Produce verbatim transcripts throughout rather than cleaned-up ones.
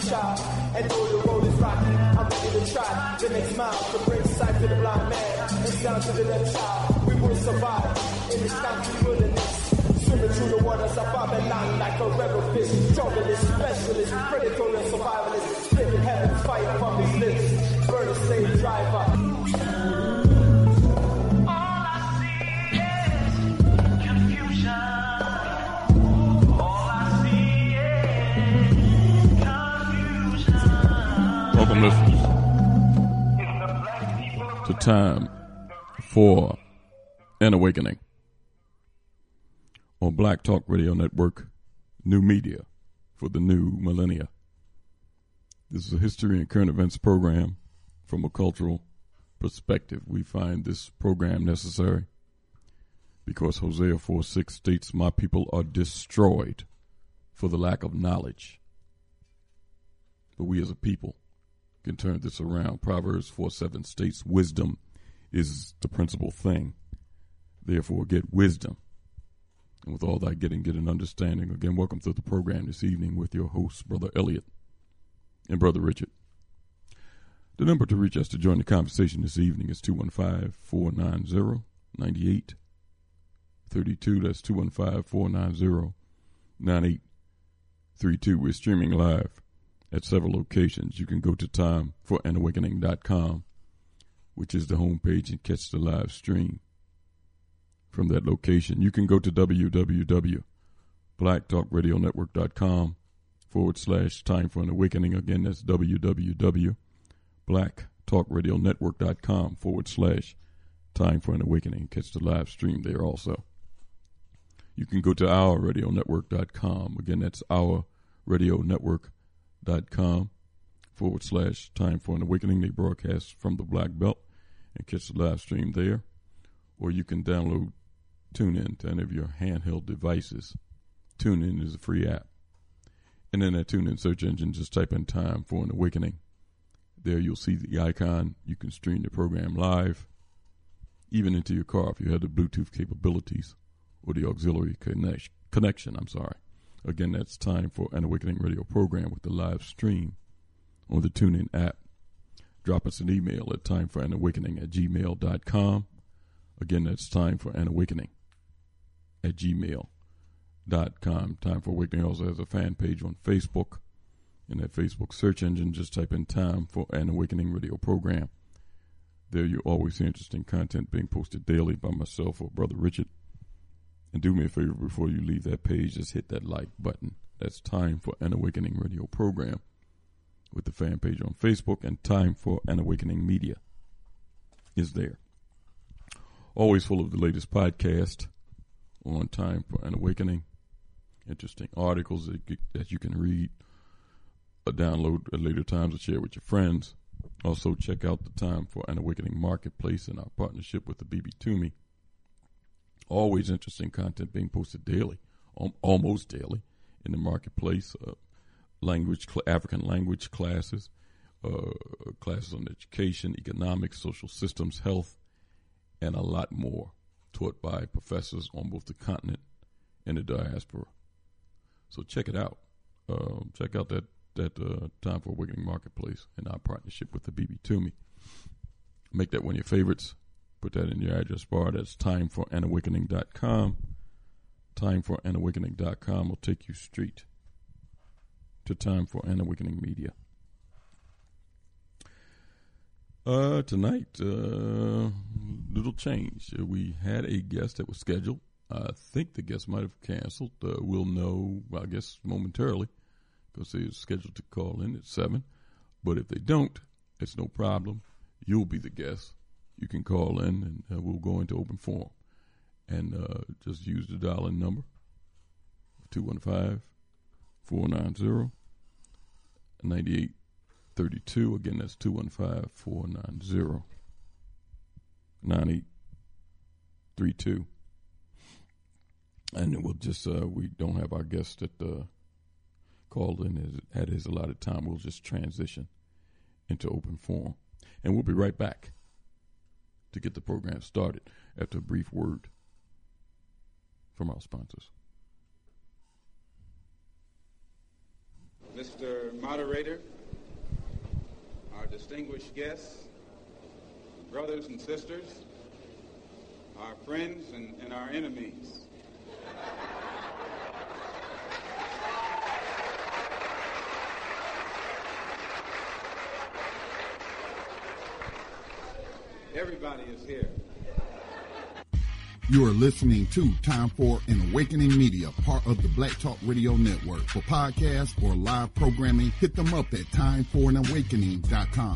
child. And though the road is rocky, I'm ready to try the next mile to bring sight to the blind man and sound to the deaf child. We will survive in this concrete wilderness. Swimming through the waters of Babylon like a rebel fish. Junglist, specialist, predator and survivalist. Spitting heaven's fire from his lips. Burn a slave driver. Welcome, listeners, to Time for an Awakening on Black Talk Radio Network, new media for the new millennia. This is a history and current events program from a cultural perspective. We find this program necessary because Hosea four six states, "My people are destroyed for the lack of knowledge." But we as a people can turn this around. Proverbs four seven states, "Wisdom is the principal thing. Therefore get wisdom. And with all that getting, get an understanding." Again, welcome to the program this evening with your hosts, Brother Elliot and Brother Richard. The number to reach us to join the conversation this evening is two one five, four nine zero, nine eight three two. That's two one five, four nine zero, nine eight three two. We're streaming live at several locations. You can go to time for an awakening dot com, which is the homepage, and catch the live stream from that location. You can go to w w w dot black talk radio network dot com forward slash time for an awakening. Again, that's w w w dot black talk radio network dot com forward slash time for an awakening. Catch the live stream there also. You can go to our radio network dot com. Again, that's our radio network dot com forward slash time for an awakening. They broadcast from the Black Belt and catch the live stream there. Or you can download TuneIn to any of your handheld devices. TuneIn is a free app. And in that TuneIn search engine, just type in time for an awakening. There you'll see the icon. You can stream the program live, even into your car if you have the Bluetooth capabilities or the auxiliary connect- connection. I'm sorry. Again, that's time for an awakening radio program with the live stream on the TuneIn app. Drop us an email at time for an awakening at gmail dot com. Again, that's time for an awakening at gmail dot com. Time for Awakening also has a fan page on Facebook. In that Facebook search engine, just type in Time for an Awakening radio program. There you always see interesting content being posted daily by myself or Brother Richard. And do me a favor before you leave that page, just hit that like button. That's Time for an Awakening radio program with the fan page on Facebook, and Time for an Awakening Media is there. Always full of the latest podcast on Time for an Awakening. Interesting articles that, that you can read or download at later times or share with your friends. Also, check out the Time for an Awakening Marketplace and our partnership with the B B Toomey. Always interesting content being posted daily, almost daily, in the marketplace. Uh, language, cl- African language classes, uh, classes on education, economics, social systems, health, and a lot more taught by professors on both the continent and the diaspora. So check it out. Uh, check out that, that uh, Time for Awakening Marketplace and our partnership with the B B Toomey. Make that one of your favorites. Put that in your address bar. That's time for an awakening dot com. time for an awakening dot com will take you straight to Time for an Awakening Media. Uh, tonight, uh, little change. Uh, we had a guest that was scheduled. I think the guest might have canceled. Uh, we'll know, I guess, momentarily, because they were scheduled to call in at seven. But if they don't, it's no problem. You'll be the guest. You can call in, and uh, we'll go into open forum. And uh, just use the dial-in number, two one five, four nine zero, nine eight three two. Again, that's two one five, four nine zero, nine eight three two. And we'll just, uh, we don't have our guest that uh, called in at his allotted time. We'll just transition into open forum. And we'll be right back to get the program started after a brief word from our sponsors. Mister Moderator, our distinguished guests, brothers and sisters, our friends and, and our enemies. Everybody is here. You are listening to Time for an Awakening Media, part of the Black Talk Radio Network. For podcasts or live programming, hit them up at time for an awakening dot com.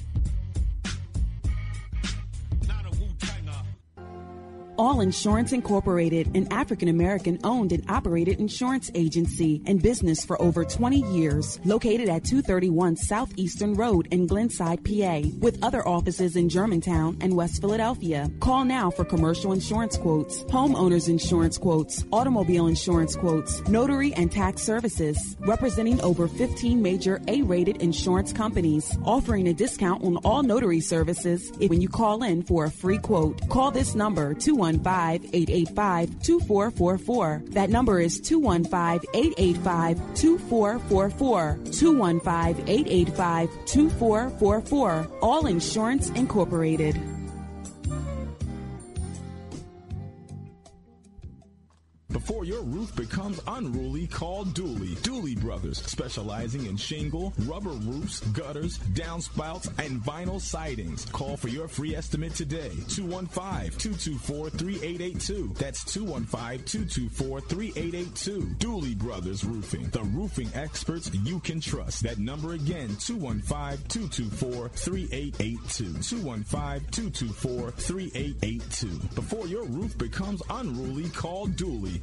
All Insurance Incorporated, an African-American owned and operated insurance agency in business for over twenty years, located at two thirty-one Southeastern Road in Glenside, P A, with other offices in Germantown and West Philadelphia. Call now for commercial insurance quotes, homeowners insurance quotes, automobile insurance quotes, notary and tax services, representing over fifteen major A-rated insurance companies, offering a discount on all notary services when you call in for a free quote. Call this number, two one five, eight eight five, two four four four. That number is two one five, eight eight five, two four four four. two one five, eight eight five, two four four four. All Insurance Incorporated. Before your roof becomes unruly, call Dooley. Dooley Brothers, specializing in shingle, rubber roofs, gutters, downspouts, and vinyl sidings. Call for your free estimate today. two one five, two two four, three eight eight two. That's two one five, two two four, three eight eight two. Dooley Brothers Roofing, the roofing experts you can trust. That number again, two one five, two two four, three eight eight two. two one five, two two four, three eight eight two. Before your roof becomes unruly, call Dooley.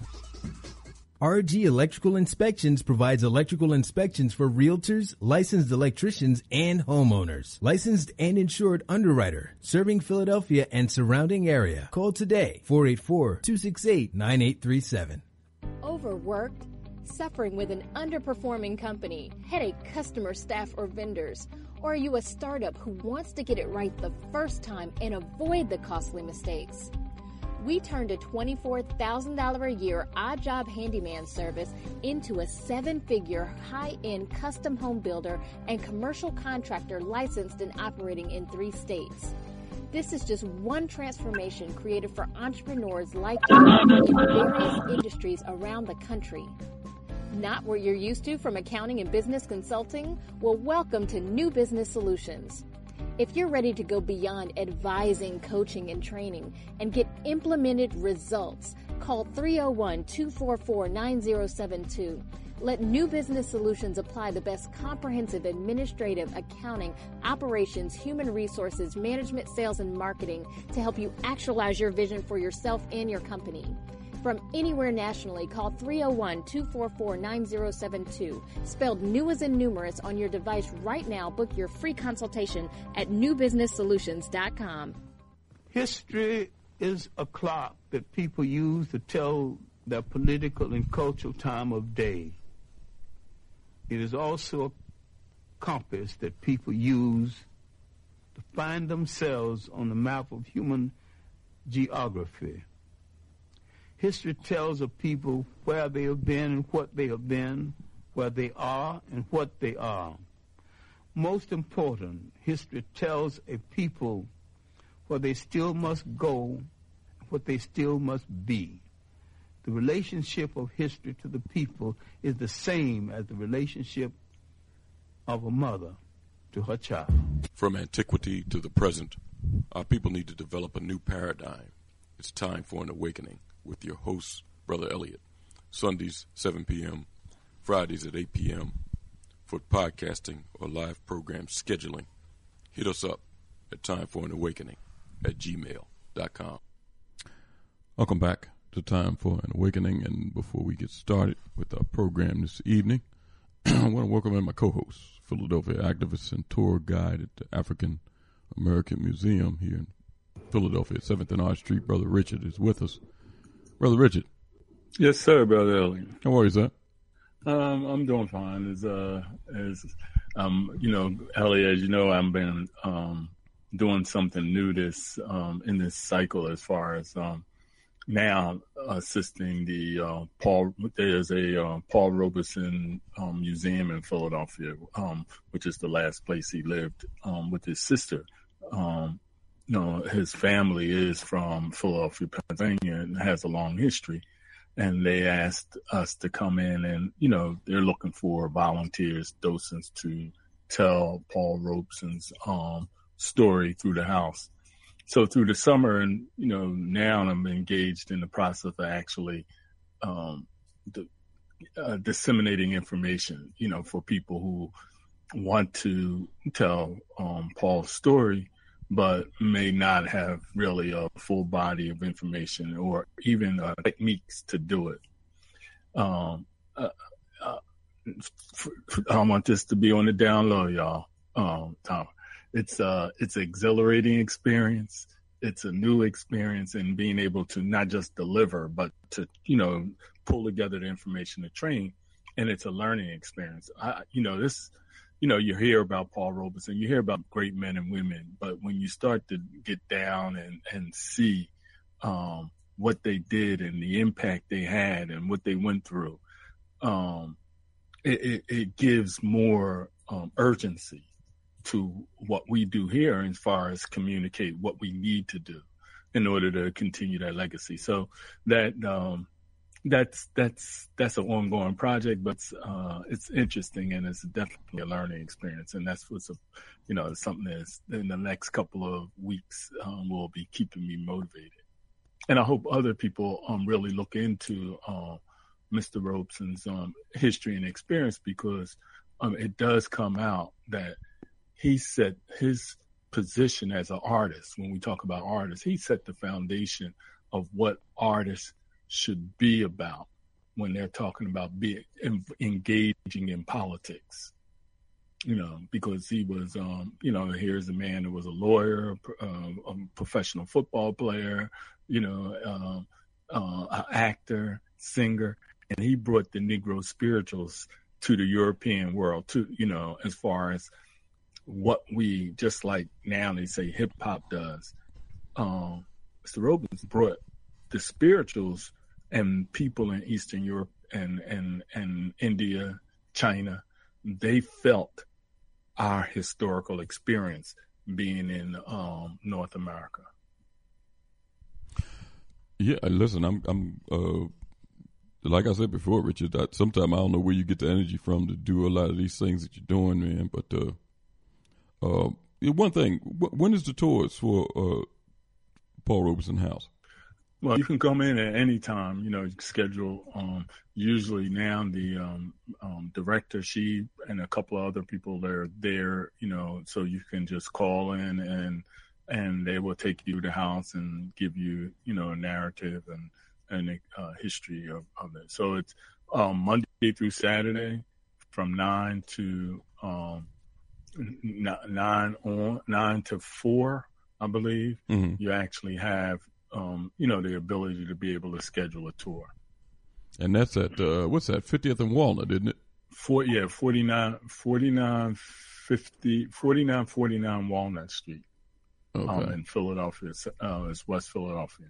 R G Electrical Inspections provides electrical inspections for realtors, licensed electricians, and homeowners. Licensed and insured underwriter, serving Philadelphia and surrounding area. Call today, four eight four, two six eight, nine eight three seven. Overworked? Suffering with an underperforming company, headache customer, staff, or vendors? Or are you a startup who wants to get it right the first time and avoid the costly mistakes? We turned a twenty-four thousand dollars a year odd job handyman service into a seven-figure high-end custom home builder and commercial contractor licensed and operating in three states. This is just one transformation created for entrepreneurs like you in various industries around the country. Not what you're used to from accounting and business consulting? Well, welcome to New Business Solutions. If you're ready to go beyond advising, coaching, and training and get implemented results, call three oh one, two four four, nine oh seven two. Let New Business Solutions apply the best comprehensive administrative, accounting, operations, human resources, management, sales, and marketing to help you actualize your vision for yourself and your company. From anywhere nationally, call three oh one, two four four, nine oh seven two. Spelled new as in numerous on your device right now. Book your free consultation at new business solutions dot com. History is a clock that people use to tell their political and cultural time of day. It is also a compass that people use to find themselves on the map of human geography. History tells of people where they have been and what they have been, where they are and what they are. Most important, history tells a people where they still must go, what they still must be. The relationship of history to the people is the same as the relationship of a mother to her child. From antiquity to the present, our people need to develop a new paradigm. It's time for an awakening with your host, Brother Elliot. Sundays, seven p.m., Fridays at eight p.m. For podcasting or live program scheduling, hit us up at time for an awakening at gmail dot com. Welcome back to Time for an Awakening. And before we get started with our program this evening, I want to welcome in my co-host, Philadelphia activist and tour guide at the African American Museum here in Philadelphia, seventh and R Street. Brother Richard is with us. Brother Richard. Yes, sir, Brother Elliot. How are you, sir? Um, I'm doing fine. As, uh, as um, you know, Elliot, as you know, I've been um, doing something new this um, in this cycle as far as um, now assisting the uh, Paul. There's a uh, Paul Robeson um, Museum in Philadelphia, um, which is the last place he lived um, with his sister. Um, you know, his family is from Philadelphia, Pennsylvania, and has a long history. And they asked us to come in, and you know, they're looking for volunteers, docents, to tell Paul Robeson's um, story through the house. So through the summer, and you know, now I'm engaged in the process of actually um, the, uh, disseminating information, you know, for people who want to tell um, Paul's story, but may not have really a full body of information or even uh, techniques to do it. Um, uh, uh, I want this to be on the down low, y'all. Um, Tom. It's uh it's an exhilarating experience. It's a new experience, and being able to not just deliver, but to, you know, pull together the information to train. And it's a learning experience. I, you know, this, you know, you hear about Paul Robeson, you hear about great men and women, but when you start to get down and, and see um, what they did and the impact they had and what they went through, um, it, it, it gives more um, urgency to what we do here as far as communicate what we need to do in order to continue that legacy. So that um, that's that's that's an ongoing project, but uh, it's interesting and it's definitely a learning experience. And that's what's a, you know, something that's in the next couple of weeks um, will be keeping me motivated. And I hope other people um, really look into uh, Mister Robeson's um, history and experience, because um, it does come out that he set his position as an artist. When we talk about artists, he set the foundation of what artists should be about when they're talking about being engaging in politics. You know, because he was, um, you know, here's a man that was a lawyer, uh, a professional football player, you know, um, uh, an actor, singer, and he brought the Negro spirituals to the European world, to, you know, as far as what we, just like now they say hip hop does. Um, Mister Robeson brought the spirituals, and people in Eastern Europe and, and, and India, China, they felt our historical experience being in um, North America. Yeah, listen, I'm, I'm, uh, like I said before, Richard, that sometimes I don't know where you get the energy from to do a lot of these things that you're doing, man. But uh, uh, one thing, when is the tours for uh, Paul Robeson House? Well, you can come in at any time, you know, you can schedule. Um, usually now the um, um, director, she and a couple of other people, they're there, you know, so you can just call in and and they will take you to the house and give you, you know, a narrative and, and a uh, history of, of it. So it's um, Monday through Saturday from nine to um, nine on nine to four, I believe. Mm-hmm. You actually have Um, you know, the ability to be able to schedule a tour. And that's at, uh, what's that, fiftieth and Walnut, isn't it? For, yeah, forty-nine, forty-nine, fifty, forty-nine forty-nine Walnut Street okay. um, in Philadelphia. Uh, it's West Philadelphia.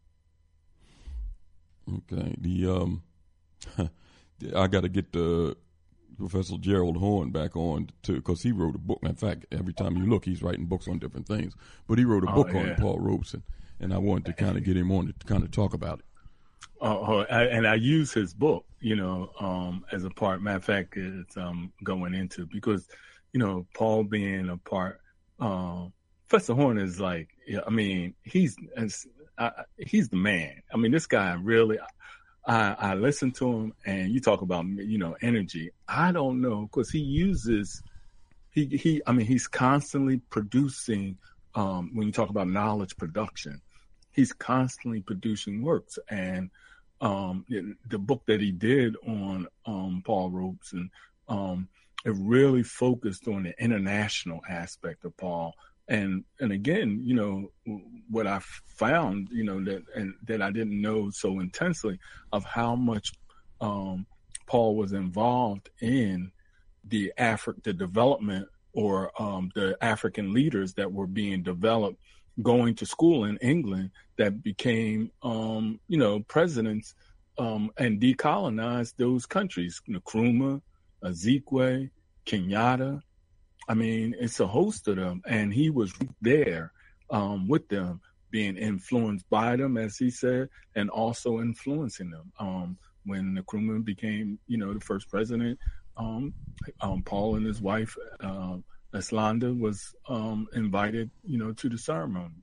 Okay. The um, I got to get uh, Professor Gerald Horn back on, too, because he wrote a book. In fact, every time you look, he's writing books on different things. But he wrote a book oh, yeah. on Paul Robeson. And I wanted to kind of get him on to kind of talk about it. Uh, and I use his book, you know, um, as a part. Matter of fact, it's um, going into, because, you know, Paul being a part, uh, Professor Horn is like, yeah, I mean, he's uh, he's the man. I mean, this guy really, I, I listen to him, and you talk about, you know, energy. I don't know, because he uses, he, he, I mean, he's constantly producing, um, when you talk about knowledge production. He's constantly producing works, and um, the book that he did on um, Paul Robeson, um, it really focused on the international aspect of Paul. And and again, you know, what I found, you know, that and that I didn't know so intensely, of how much um, Paul was involved in the Afri- the development or um, the African leaders that were being developed going to school in England that became, um, you know, presidents um, and decolonized those countries, Nkrumah, Ezekwe, Kenyatta. I mean, it's a host of them. And he was there um, with them, being influenced by them, as he said, and also influencing them. Um, when Nkrumah became, you know, the first president, um, um, Paul and his wife, uh, Eslanda, was um, invited, you know, to the ceremony.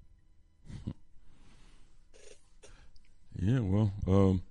Yeah, well, um,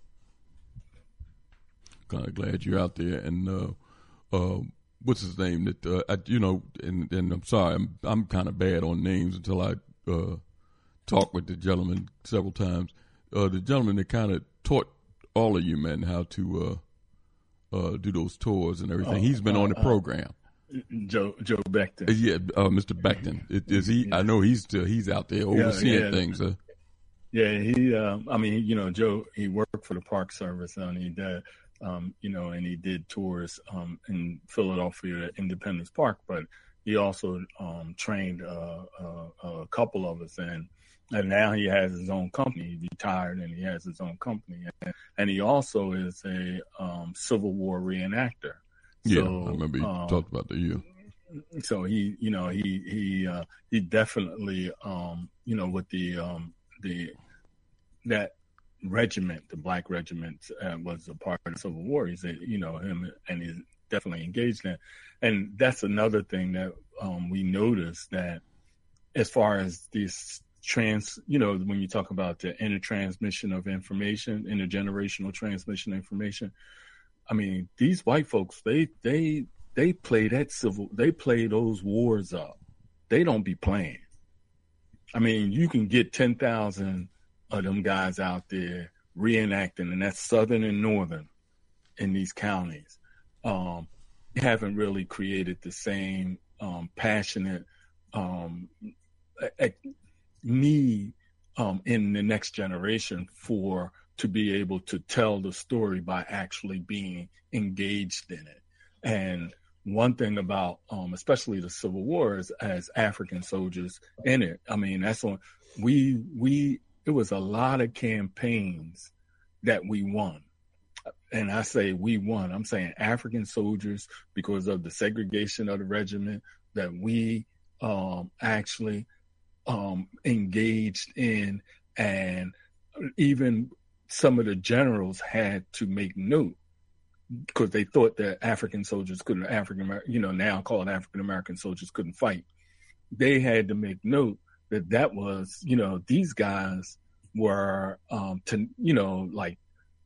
kind of glad you're out there. And uh, uh, what's his name? That uh, I, you know, and, and I'm sorry, I'm I'm kind of bad on names until I uh, talked with the gentleman several times. Uh, the gentleman that kind of taught all of you men how to uh, uh, do those tours and everything. Oh, He's been uh, on the program. Uh, Joe Joe Beckton. Uh, yeah, uh, Mister Beckton. It, is he? I know he's still, he's out there overseeing yeah, yeah. things. Huh? Yeah, he. Um, I mean, you know, Joe. He worked for the Park Service, and he did, um, you know, and he did tours um, in Philadelphia at Independence Park. But he also um, trained uh, uh, a couple of us, and and now he has his own company. He retired, and he has his own company, and, and he also is a um, Civil War reenactor. Yeah, so, I remember he um, talked about that. Yeah. So he, you know, he he uh, he definitely, um, you know, with the um, the that regiment, the Black Regiment, uh, was a part of the Civil War. He's, a, you know, him, and he's definitely engaged in it. And that's another thing that um, we noticed, that as far as this trans, you know, when you talk about the intertransmission of information, intergenerational transmission of information, I mean, these white folks, they they they play that civil, they play those wars up. They don't be playing. I mean, you can get ten thousand of them guys out there reenacting, and that's Southern and Northern in these counties. Um, they haven't really created the same um, passionate um, need um, in the next generation for to be able to tell the story by actually being engaged in it. And one thing about, um, especially the Civil War, is as African soldiers in it, I mean, that's on, we, we, it was a lot of campaigns that we won. And I say we won, I'm saying African soldiers, because of the segregation of the regiment, that we um, actually um, engaged in, and even some of the generals had to make note, because they thought that African soldiers couldn't, African, you know, now called African American soldiers couldn't fight. They had to make note that that was, you know, these guys were, um, to, you know, like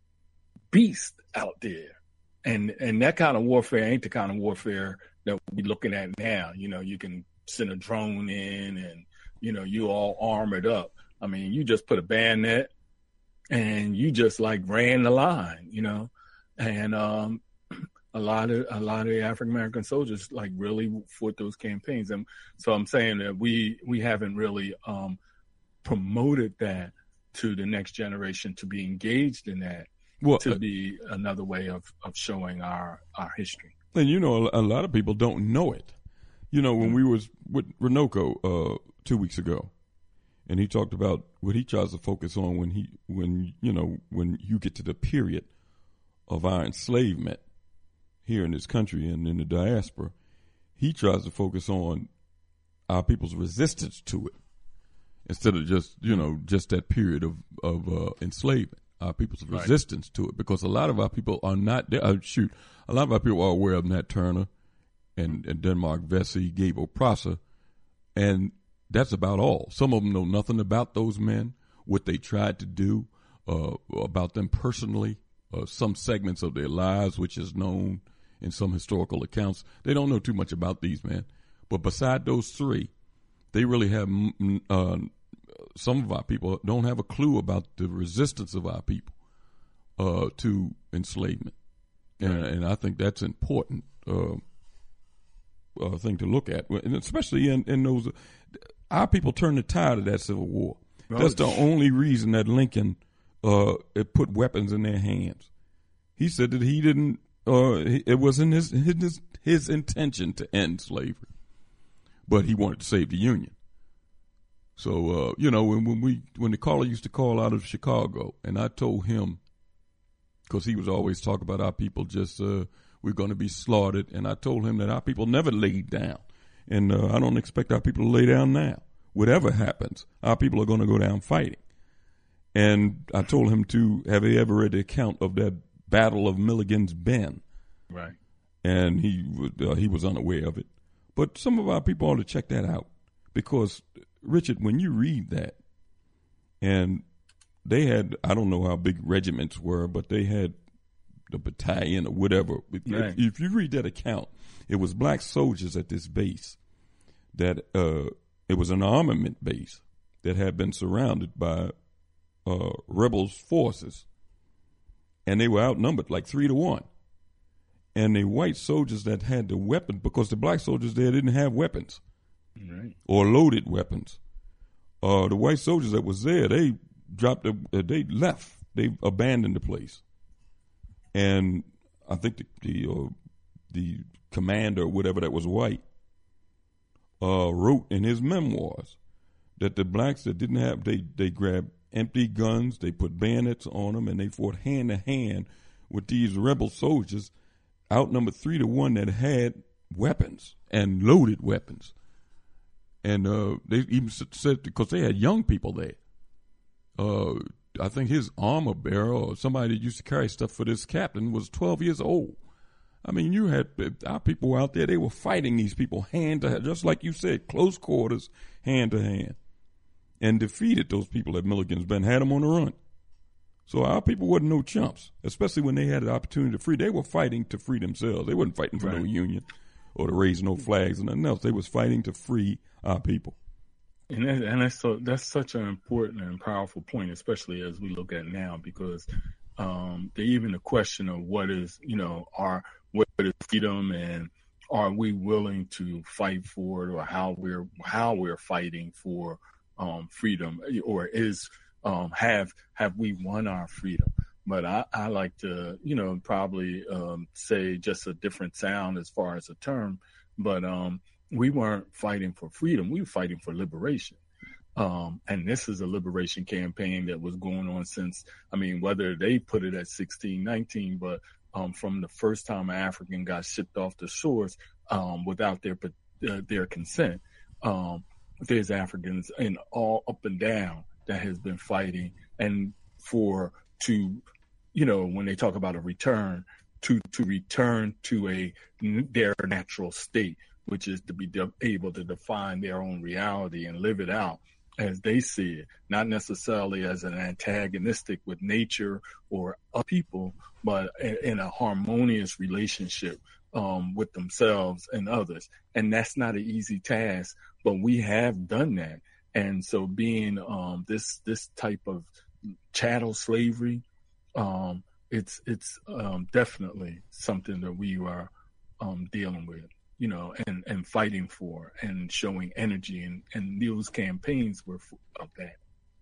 beasts out there. And, and that kind of warfare ain't the kind of warfare that we're looking at now. You know, you can send a drone in and, you know, you all armored up. I mean, you just put a bayonet and you just like ran the line, you know, and um, a lot of a lot of the African American soldiers like really fought those campaigns. And so I'm saying that we we haven't really um, promoted that to the next generation to be engaged in that, well, to be another way of, of showing our, our history. And, you know, a, a lot of people don't know it. You know, when mm-hmm. we was with Runoko uh, two weeks ago, and he talked about what he tries to focus on when he, when, you know, when you get to the period of our enslavement here in this country and in the diaspora, he tries to focus on our people's resistance to it instead of just, you know, just that period of, of uh, enslavement, our people's right. resistance to it. Because a lot of our people are not, uh, shoot, a lot of our people are aware of Nat Turner and, and Denmark Vesey, Gabriel Prosser, and that's about all. Some of them know nothing about those men, what they tried to do, uh, about them personally, uh, some segments of their lives, which is known in some historical accounts. They don't know too much about these men. But beside those three, they really have, uh, some of our people don't have a clue about the resistance of our people uh, to enslavement. And, and I think that's important uh, uh, thing to look at, and especially in, in those, our people turned the tide of that Civil War. That's the only reason that Lincoln uh, it put weapons in their hands. He said that he didn't, uh, it wasn't his, his, his intention to end slavery, but he wanted to save the Union. So, uh, you know, when, when we when the caller used to call out of Chicago, and I told him, because he was always talking about our people just, uh, we're going to be slaughtered, and I told him that our people never laid down. And uh, I don't expect our people to lay down now. Whatever happens, our people are going to go down fighting. And I told him to, have he ever read the account of that Battle of Milligan's Bend? Right. And he, uh, he was unaware of it. But some of our people ought to check that out, because Richard, when you read that, and they had, I don't know how big regiments were, but they had the battalion or whatever. Right. If, if you read that account, it was black soldiers at this base that, uh, it was an armament base that had been surrounded by uh, rebels' forces, and they were outnumbered like three to one. And the white soldiers that had the weapon, because the black soldiers there didn't have weapons. Right. Or loaded weapons. Uh, the white soldiers that was there, they dropped, the, uh, they left, they abandoned the place, and I think the the, uh, the commander, or whatever, that was white, uh, wrote in his memoirs that the blacks that didn't have, they they grabbed empty guns, they put bayonets on them, and they fought hand to hand with these rebel soldiers, outnumbered three to one, that had weapons and loaded weapons. And uh, they even said, because they had young people there. Uh, I think his armor bearer, or somebody that used to carry stuff for this captain, was twelve years old. I mean, you had our people out there, they were fighting these people hand to hand, just like you said, close quarters, hand to hand, and defeated those people at Milligan's Bend, had them on the run. So our people wasn't no chumps, especially when they had the opportunity to free. They were fighting to free themselves. They wasn't fighting for right. no union or to raise no flags and nothing else. They was fighting to free our people. And that, and that's so that's such an important and powerful point, especially as we look at now, because um, the, even the question of what is, you know, our what is freedom, and are we willing to fight for it, or how we're how we're fighting for um, freedom, or is um, have have we won our freedom? But I, I like to, you know, probably um, say just a different sound as far as a term, but um, we weren't fighting for freedom. We were fighting for liberation. Um, and this is a liberation campaign that was going on since, I mean, whether they put it at sixteen nineteen, but um, from the first time an African got shipped off the shores um, without their uh, their consent, um, there's Africans in all up and down that has been fighting, and for to, you know, when they talk about a return, to to return to a their natural state, which is to be de- able to define their own reality and live it out as they see it, not necessarily as an antagonistic with nature or other people, but in, in a harmonious relationship um, with themselves and others. And that's not an easy task, but we have done that. And so being um, this this type of chattel slavery, um, it's it's um, definitely something that we are um, dealing with, you know, and, and fighting for and showing energy. And, and those campaigns were for, of that.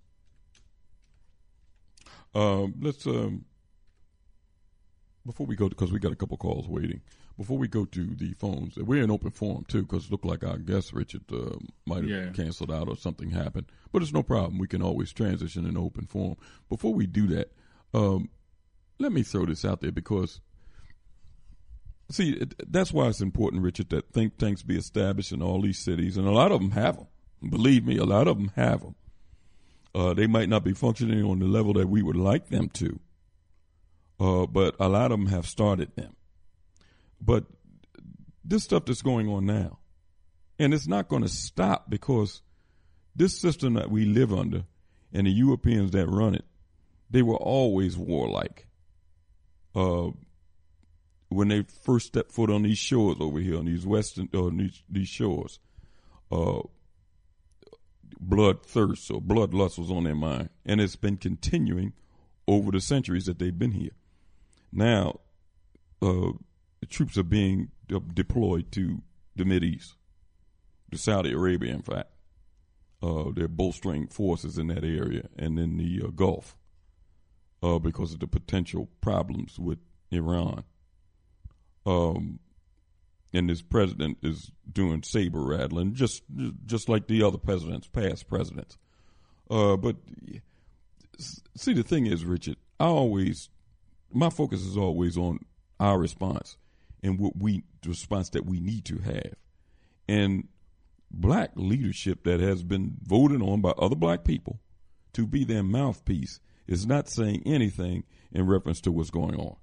Um, let's, um, before we go, because we got a couple calls waiting, before we go to the phones, we're in open forum too, because it looked like our guest, Richard, uh, might have yeah. canceled out or something happened. But it's no problem. We can always transition in open forum. Before we do that, um, let me throw this out there, because see, it, that's why it's important, Richard, that think tanks be established in all these cities, and a lot of them have them. Believe me, a lot of them have them. Uh, they might not be functioning on the level that we would like them to, uh, but a lot of them have started them. But this stuff that's going on now, and it's not going to stop, because this system that we live under and the Europeans that run it, they were always warlike. Uh, when they first stepped foot on these shores over here, on these western, uh, these, these shores, uh, bloodthirst or bloodlust was on their mind, and it's been continuing over the centuries that they've been here. Now, uh, the troops are being de- deployed to the Mideast, to Saudi Arabia, in fact. Uh, they're bolstering forces in that area and in the uh, Gulf uh, because of the potential problems with Iran. Um, and this president is doing saber rattling, just just like the other presidents, past presidents. Uh, but see, the thing is, Richard, I always, my focus is always on our response and what we, the response that we need to have. And black leadership that has been voted on by other black people to be their mouthpiece is not saying anything in reference to what's going on.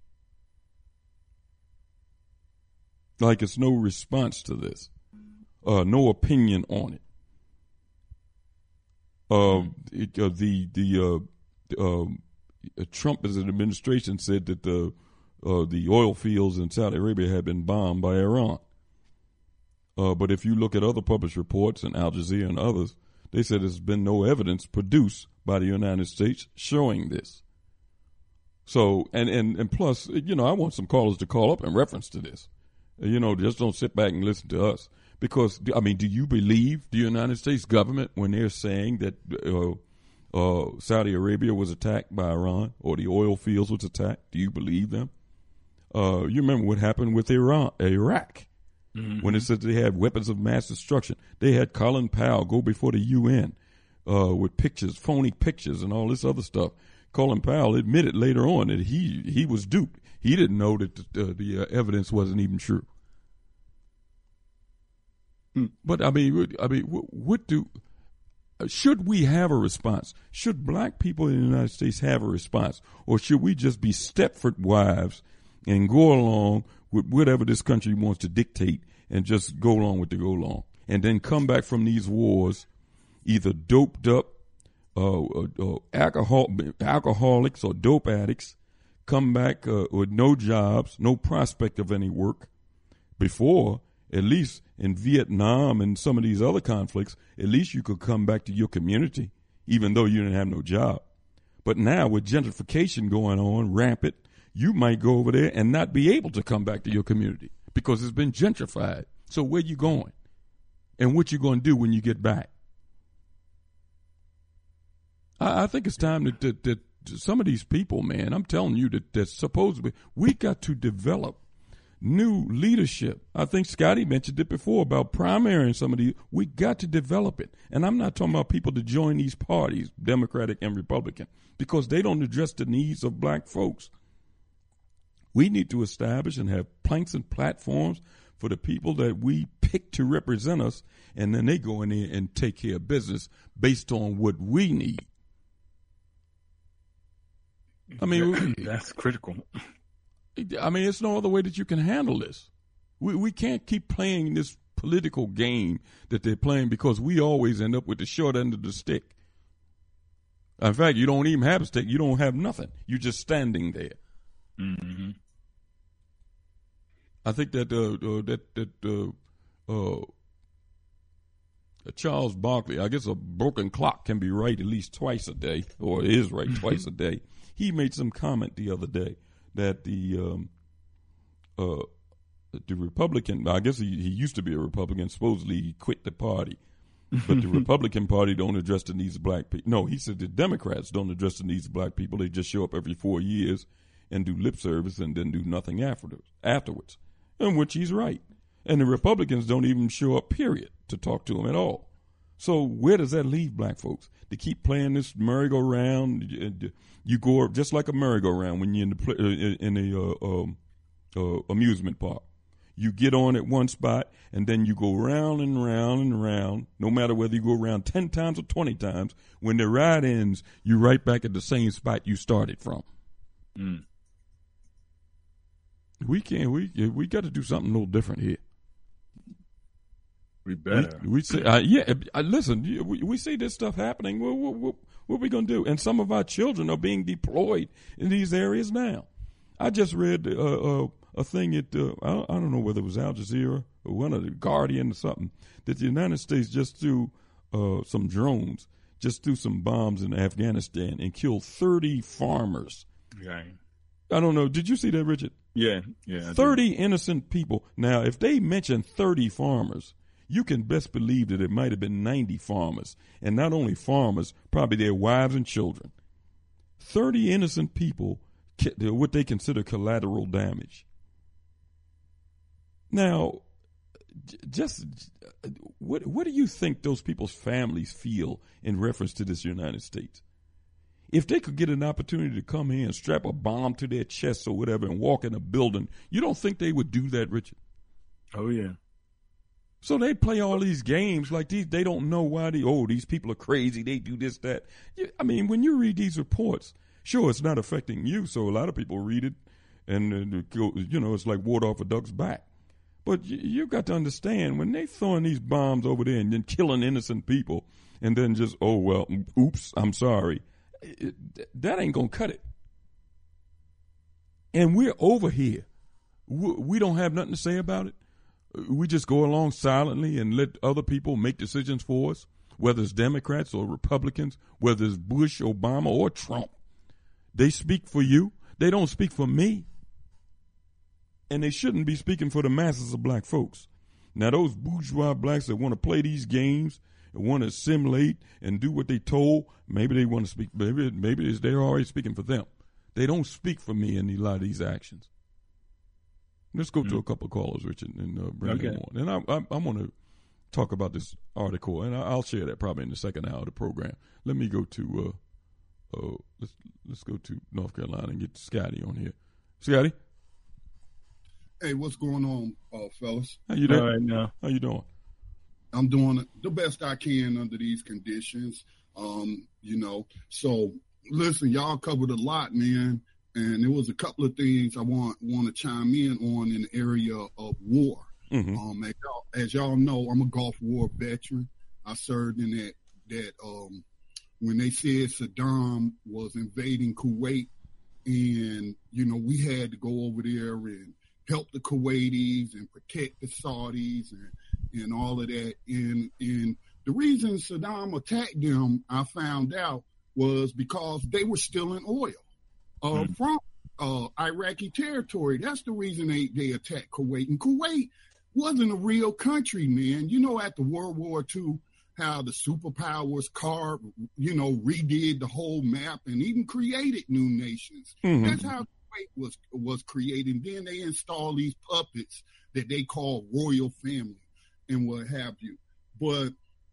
Like it's no response to this, uh, no opinion on it. Uh, it uh, the the uh, uh, Trump as an administration said that the uh, the oil fields in Saudi Arabia had been bombed by Iran. Uh, but if you look at other published reports and Al Jazeera and others, they said there's been no evidence produced by the United States showing this. So, and, and, and plus, you know, I want some callers to call up in reference to this. You know, just don't sit back and listen to us. Because, I mean, do you believe the United States government when they're saying that uh, uh, Saudi Arabia was attacked by Iran or the oil fields was attacked? Do you believe them? Uh, you remember what happened with Iran, Iraq, mm-hmm. when it said they had weapons of mass destruction. They had Colin Powell go before the U N uh, with pictures, phony pictures and all this other stuff. Colin Powell admitted later on that he, he was duped. He didn't know that the, uh, the uh, evidence wasn't even true. Hmm. But I mean, I mean, what, what do should we have a response? Should black people in the United States have a response, or should we just be Stepford wives and go along with whatever this country wants to dictate and just go along with the go along, and then come back from these wars either doped up, uh, uh, uh alcohol alcoholics or dope addicts, come back uh, with no jobs, no prospect of any work. Before, at least in Vietnam and some of these other conflicts, at least you could come back to your community, even though you didn't have no job. But now with gentrification going on rampant, you might go over there and not be able to come back to your community because it's been gentrified. So where you going? And what you going to do when you get back? I, I think it's time that, that, that some of these people, man, I'm telling you that, that supposedly we got to develop new leadership. I think Scotty mentioned it before about primary and some of these. We got to develop it. And I'm not talking about people to join these parties, Democratic and Republican, because they don't address the needs of black folks. We need to establish and have planks and platforms for the people that we pick to represent us, and then they go in there and take care of business based on what we need. I mean, that's critical. I mean, it's no other way that you can handle this. We we can't keep playing this political game that they're playing because we always end up with the short end of the stick. In fact, you don't even have a stick. You don't have nothing. You're just standing there. Mm-hmm. I think that uh, uh, that that uh, uh, Charles Barkley, I guess a broken clock can be right at least twice a day, or is right twice a day. He made some comment the other day that the um, uh, the Republican, I guess he, he used to be a Republican, supposedly he quit the party, but the Republican Party don't address the needs of black people. No, he said the Democrats don't address the needs of black people. They just show up every four years and do lip service and then do nothing afterwards, afterwards, in which he's right. And the Republicans don't even show up, period, to talk to him at all. So where does that leave black folks? To keep playing this merry-go-round, you go just like a merry-go-round when you're in the in a uh, um, uh, amusement park. You get on at one spot, and then you go round and round and round, no matter whether you go around ten times or twenty times. When the ride ends, you're right back at the same spot you started from. Mm. We can't. We we got to do something a little different here. We better. We, we say, uh, yeah. Uh, listen, we, we see this stuff happening. What, what, what, what are we going to do? And some of our children are being deployed in these areas now. I just read uh, uh, a thing at uh, I, I don't know whether it was Al Jazeera or one of the Guardian or something, that the United States just threw uh, some drones, just threw some bombs in Afghanistan and killed thirty farmers. Yeah. I don't know. Did you see that, Richard? Yeah, yeah. I thirty did. Innocent people. Now, if they mention thirty farmers, you can best believe that it might have been ninety farmers. And not only farmers, probably their wives and children. thirty innocent people, what they consider collateral damage. Now, just what what do you think those people's families feel in reference to this United States? If they could get an opportunity to come here and strap a bomb to their chest or whatever and walk in a building, you don't think they would do that, Richard? Oh, yeah. So they play all these games like these. They don't know why they, oh, these people are crazy. They do this, that. I mean, when you read these reports, sure, it's not affecting you. So a lot of people read it and, uh, you know, it's like water off a duck's back. But you, you got to understand, when they throwing these bombs over there and then killing innocent people and then just, oh, well, oops, I'm sorry. It, that ain't going to cut it. And we're over here. We, we don't have nothing to say about it. We just go along silently and let other people make decisions for us, whether it's Democrats or Republicans, whether it's Bush, Obama, or Trump. They speak for you. They don't speak for me. And they shouldn't be speaking for the masses of black folks. Now, those bourgeois blacks that want to play these games and want to assimilate and do what they told, maybe they want to speak, maybe, maybe it's, they're already speaking for them. They don't speak for me in a lot of these actions. Let's go mm-hmm. to a couple of callers, Richard, and uh, bring okay. them on. And I, I, I want to talk about this article, and I, I'll share that probably in the second hour of the program. Let me go to, uh, uh, let's let's go to North Carolina and get Scotty on here. Scotty? Hey, what's going on, uh, fellas? How you doing? All right, now. How you doing? I'm doing the best I can under these conditions. Um, you know, so listen, y'all covered a lot, man. And there was a couple of things I want want to chime in on in the area of war. Mm-hmm. Um, as y'all, as y'all know, I'm a Gulf War veteran. I served in that that um, when they said Saddam was invading Kuwait, and you know we had to go over there and help the Kuwaitis and protect the Saudis and and all of that. And and the reason Saddam attacked them, I found out, was because they were stealing oil. Uh, mm. from uh, Iraqi territory. That's the reason they, they attacked Kuwait. And Kuwait wasn't a real country, man. You know, after World War Two, how the superpowers carved, you know, redid the whole map and even created new nations. Mm-hmm. That's how Kuwait was was created. Then they installed these puppets that they call royal family and what have you. But,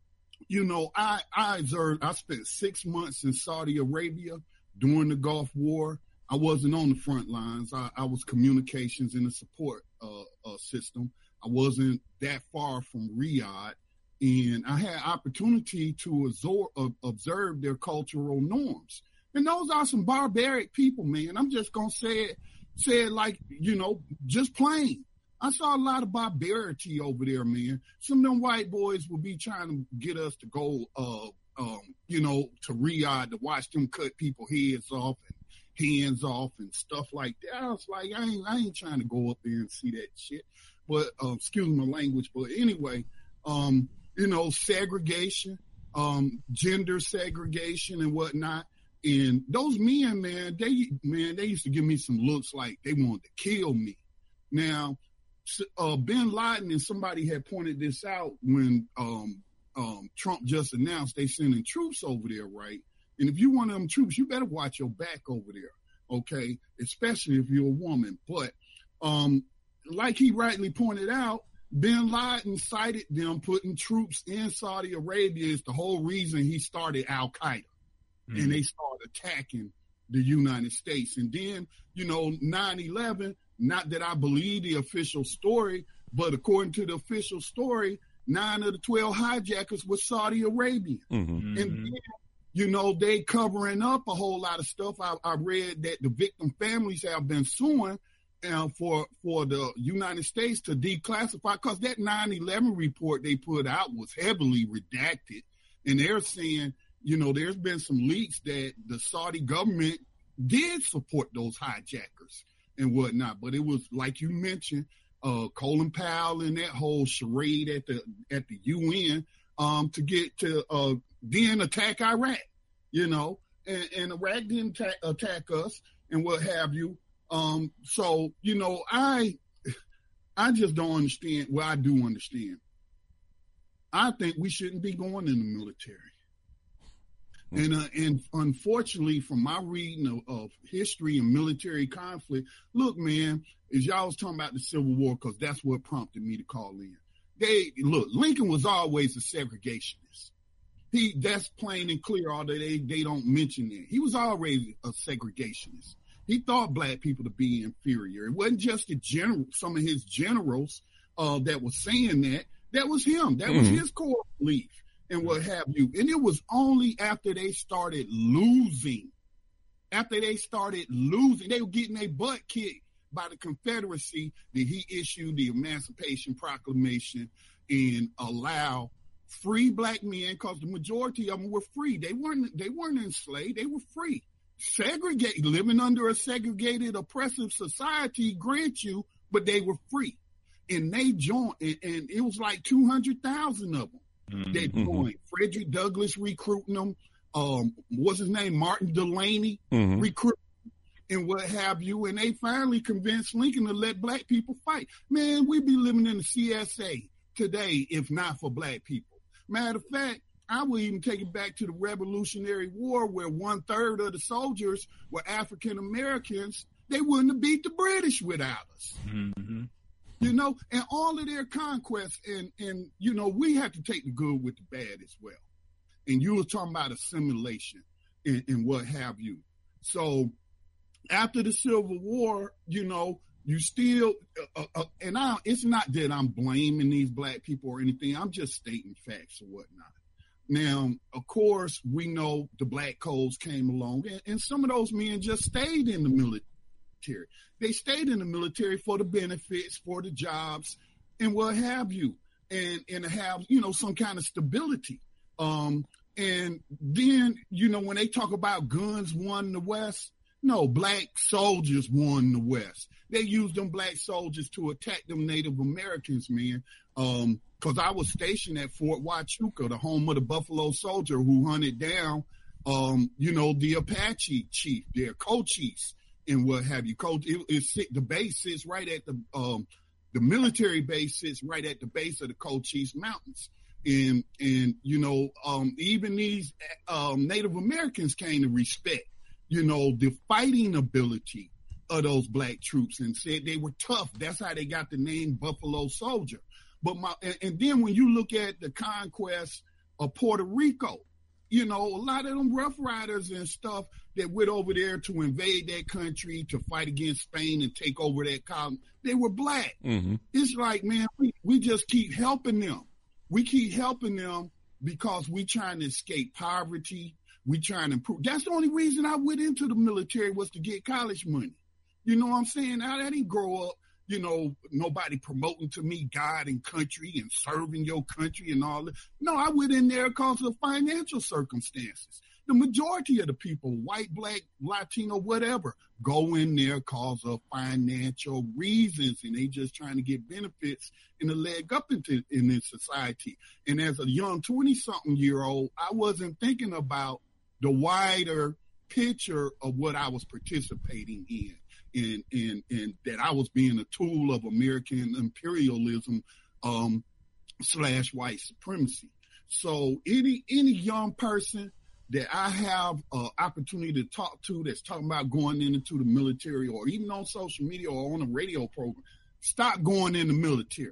you know, I, I observed, I spent six months in Saudi Arabia during the Gulf War. I wasn't on the front lines. I, I was communications in the support uh, uh, system. I wasn't that far from Riyadh, and I had opportunity to absorb, uh, observe their cultural norms. And those are some barbaric people, man. I'm just gonna say it, say it like, you know, just plain. I saw a lot of barbarity over there, man. Some of them white boys will be trying to get us to go, uh, um, you know, to Riyadh to watch them cut people heads off and hands off and stuff like that. I was like, I ain't, I ain't trying to go up there and see that shit. But, uh, excuse my language. But anyway, um, you know, segregation, um, gender segregation and whatnot. And those men, man, they, man, they used to give me some looks like they wanted to kill me. Now, uh, Bin Laden and somebody had pointed this out when, um, um, Trump just announced they sending troops over there, right? And if you're one of them troops, you better watch your back over there, okay? Especially if you're a woman. But, um, like he rightly pointed out, Bin Laden cited them putting troops in Saudi Arabia as the whole reason he started Al-Qaeda. Mm. And they started attacking the United States. And then, you know, nine eleven, not that I believe the official story, but according to the official story, nine of the twelve hijackers were Saudi Arabian. Mm-hmm. And then, you know, they covering up a whole lot of stuff. I, I read that the victim families have been suing uh, for for the United States to declassify, because that nine eleven report they put out was heavily redacted. And they're saying, you know, there's been some leaks that the Saudi government did support those hijackers and whatnot. But it was, like you mentioned, uh, Colin Powell and that whole charade at the at the U N um, to get to uh, then attack Iraq, you know, and, and Iraq didn't ta- attack us and what have you. Um, so, you know, I I just don't understand. Well, I do understand. I think we shouldn't be going in the military. And uh, and unfortunately, from my reading of, of history and military conflict, look, man, as y'all was talking about the Civil War, because that's what prompted me to call in. They look, Lincoln was always a segregationist. He that's plain and clear. Although they they don't mention that, he was always a segregationist. He thought black people to be inferior. It wasn't just the general, some of his generals uh, that was saying that. That was him. That mm-hmm. was his core belief and what have you. And it was only after they started losing, after they started losing, they were getting their butt kicked by the Confederacy that he issued the Emancipation Proclamation and allow free black men, because the majority of them were free. They weren't, they weren't enslaved. They were free. Segregated, living under a segregated, oppressive society grant you, but they were free. And they joined, and, and it was like two hundred thousand of them. Mm-hmm. They joined. Frederick Douglass recruiting them. Um, what's his name? Martin Delany mm-hmm. recruiting and what have you. And they finally convinced Lincoln to let black people fight. Man, we'd be living in the C S A today if not for black people. Matter of fact, I would even take it back to the Revolutionary War, where one third of the soldiers were African Americans. They wouldn't have beat the British without us. Mm-hmm. You know, and all of their conquests, and, and, you know, we have to take the good with the bad as well. And you were talking about assimilation and, and what have you. So after the Civil War, you know, you still, uh, uh, and I, it's not that I'm blaming these black people or anything. I'm just stating facts or whatnot. Now, of course, we know the black codes came along, and, and some of those men just stayed in the military. They stayed in the military for the benefits, for the jobs, and what have you, and and to have, you know, some kind of stability. Um, and then, you know, when they talk about guns won in the West, no, black soldiers won in the West. They used them black soldiers to attack them Native Americans, man. Um, because I was stationed at Fort Huachuca, the home of the Buffalo Soldier, who hunted down, um, you know, the Apache chief, their co-chiefs. And what have you, coach? It, it, the base sits right at the um, the military base sits right at the base of the Cochise Mountains, and and you know um, even these um, Native Americans came to respect, you know, the fighting ability of those black troops and said they were tough. That's how they got the name Buffalo Soldier. But my and, and then when you look at the conquest of Puerto Rico, you know, a lot of them Rough Riders and stuff that went over there to invade that country, to fight against Spain and take over that colony, they were black. Mm-hmm. It's like, man, we, we just keep helping them. We keep helping them because we trying to escape poverty. We trying to improve. That's the only reason I went into the military, was to get college money. You know what I'm saying? I, I didn't grow up, you know, nobody promoting to me God and country and serving your country and all that. No, I went in there because of financial circumstances. The majority of the people, white, black, Latino, whatever, go in there because of financial reasons, and they just trying to get benefits and a leg up into in this society. And as a young twenty-something-year-old, I wasn't thinking about the wider picture of what I was participating in. And, and, and that I was being a tool of American imperialism um, slash white supremacy. So any any young person that I have an opportunity to talk to that's talking about going into the military, or even on social media or on a radio program, stop going in the military.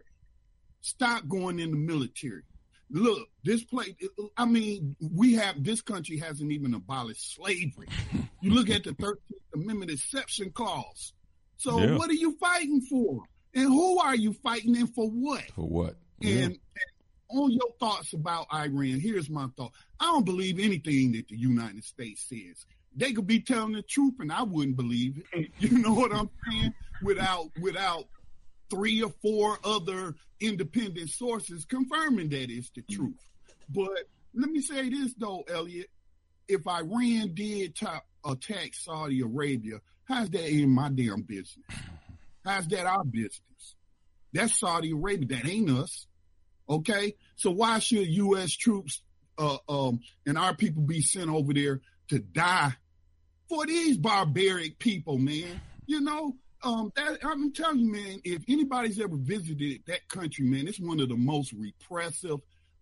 Stop going in the military. Look, this place, I mean, we have, this country hasn't even abolished slavery. You look at the thirteenth Amendment exception clause. So yeah. What are you fighting for? And who are you fighting, and for what? For what? And, yeah. and on your thoughts about Iran, here's my thought. I don't believe anything that the United States says. They could be telling the truth, and I wouldn't believe it. You know what I'm saying? Without, without three or four other independent sources confirming that it's the truth. But let me say this, though, Elliot. If Iran did top, attack Saudi Arabia, how's that in my damn business? How's that our business? That's Saudi Arabia. That ain't us. Okay? So why should U S troops uh, um, and our people be sent over there to die for these barbaric people, man? You know? Um, that, I'm telling you, man, if anybody's ever visited that country, man, it's one of the most repressive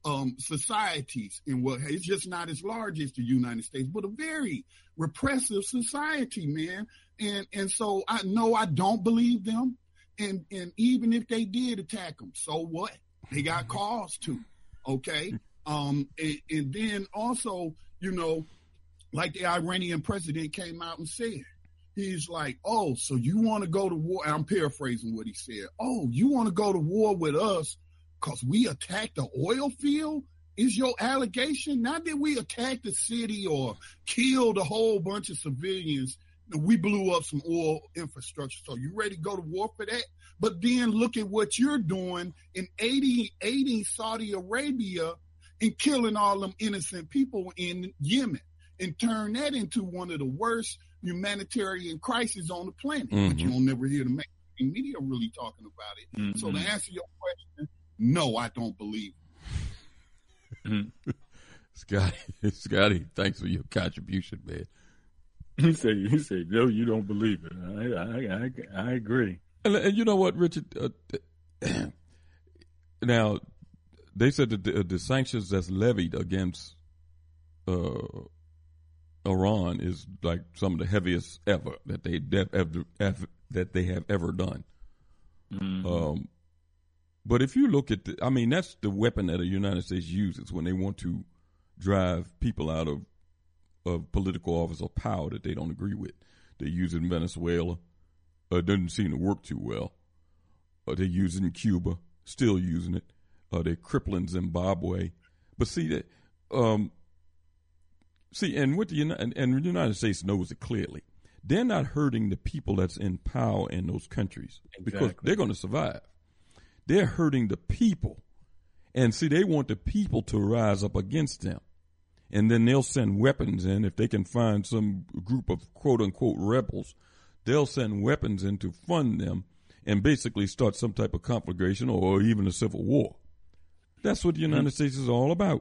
um, societies in what it's just not as large as the United States, but a very repressive society, man. And and so I know I don't believe them. And and even if they did attack them, so what? They got cause to, okay? Um, and, and then also, you know, like the Iranian president came out and said, he's like, oh, so you want to go to war? I'm paraphrasing what he said. Oh, you want to go to war with us because we attacked the oil field? Is your allegation? Not that we attacked the city or killed a whole bunch of civilians. We blew up some oil infrastructure. So you ready to go to war for that? But then look at what you're doing in aiding, aiding Saudi Arabia and killing all them innocent people in Yemen and turn that into one of the worst humanitarian crises on the planet. Mm-hmm. But you don't never hear the mainstream media really talking about it. Mm-hmm. So to answer your question, no, I don't believe it. Mm-hmm. Scotty, Scotty, thanks for your contribution, man. He said, "He said, no, you don't believe it." I, I, I, I agree. And, and you know what, Richard? Uh, now, they said that the, the sanctions that's levied against uh, Iran is like some of the heaviest ever that they ever, ever that they have ever done. Mm-hmm. Um, but if you look at the, I mean, that's the weapon that the United States uses when they want to drive people out of of political office or power that they don't agree with. They use it in Venezuela. Uh, it doesn't seem to work too well. Uh, they use it in Cuba, still using it. Uh, they're crippling Zimbabwe. But see that, um, see, and what the and, and the United States knows it clearly. They're not hurting the people that's in power in those countries exactly. because they're going to survive. They're hurting the people, and see, they want the people to rise up against them. And then they'll send weapons in. If they can find some group of quote-unquote rebels, they'll send weapons in to fund them and basically start some type of conflagration or even a civil war. That's what the United States is all about.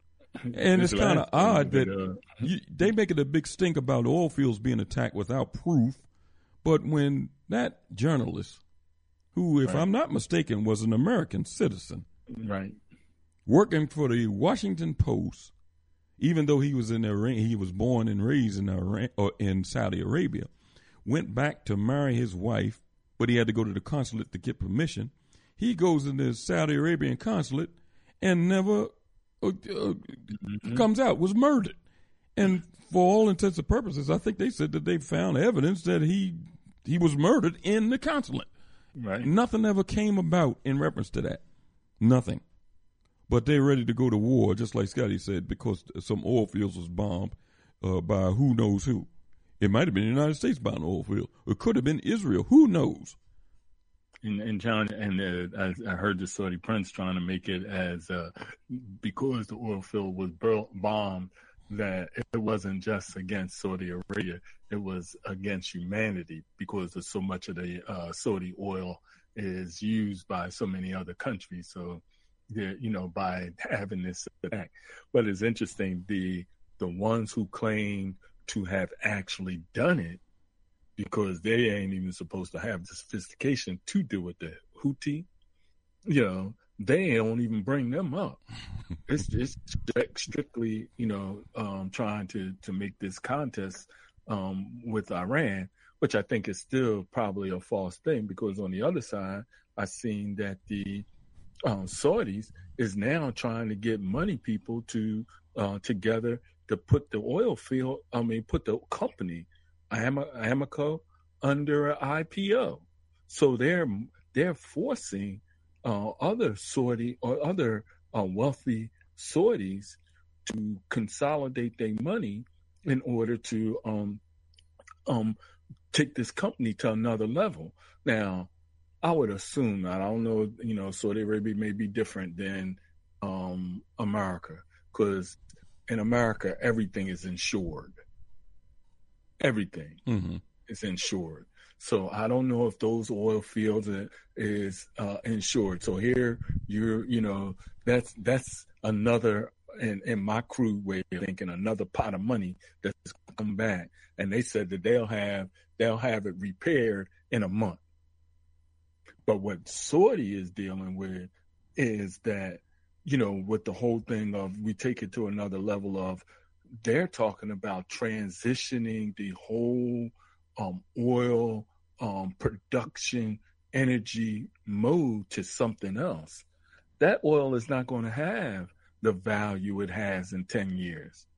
And it's kind of odd that uh, you, they make it a big stink about oil fields being attacked without proof, but when that journalist, who, if right. I'm not mistaken, was an American citizen, right, working for the Washington Post, even though he was in Iran, he was born and raised in Iran or in Saudi Arabia, went back to marry his wife, but he had to go to the consulate to get permission. He goes in the Saudi Arabian consulate and never uh, uh, mm-hmm. comes out, was murdered. And for all intents and purposes, I think they said that they found evidence that he he was murdered in the consulate. Right. Nothing ever came about in reference to that. Nothing. But they're ready to go to war, just like Scotty said, because some oil fields was bombed uh, by who knows who. It might have been the United States bombing the oil field. It could have been Israel. Who knows? And, and John, and uh, I, I heard the Saudi prince trying to make it as uh, because the oil field was bombed, that it wasn't just against Saudi Arabia. It was against humanity because of so much of the uh, Saudi oil is used by so many other countries. So, you know, by having this attack. But it's interesting, the the ones who claim to have actually done it, because they ain't even supposed to have the sophistication to deal with the Houthi, you know, they don't even bring them up. It's it's strictly, you know, um, trying to, to make this contest um, with Iran, which I think is still probably a false thing, because on the other side, I've seen that the Um, Saudis is now trying to get money people to uh, together to put the oil field, I mean, put the company, Am- Amoco, under an I P O. So they're they're forcing uh, other Saudi or other uh, wealthy Saudis to consolidate their money in order to um, um, take this company to another level. Now, I would assume, I don't know, you know, Saudi Arabia may be different than um, America, because in America, everything is insured. Everything mm-hmm. is insured. So I don't know if those oil fields are, is uh, insured. So here, you're, you know, that's that's another, in, in my crude way of thinking, another pot of money that's come back. And they said that they'll have they'll have it repaired in a month. But what Saudi is dealing with is that you know, with the whole thing of, we take it to another level of, they're talking about transitioning the whole um, oil um, production energy mode to something else. That oil is not going to have the value it has in ten years.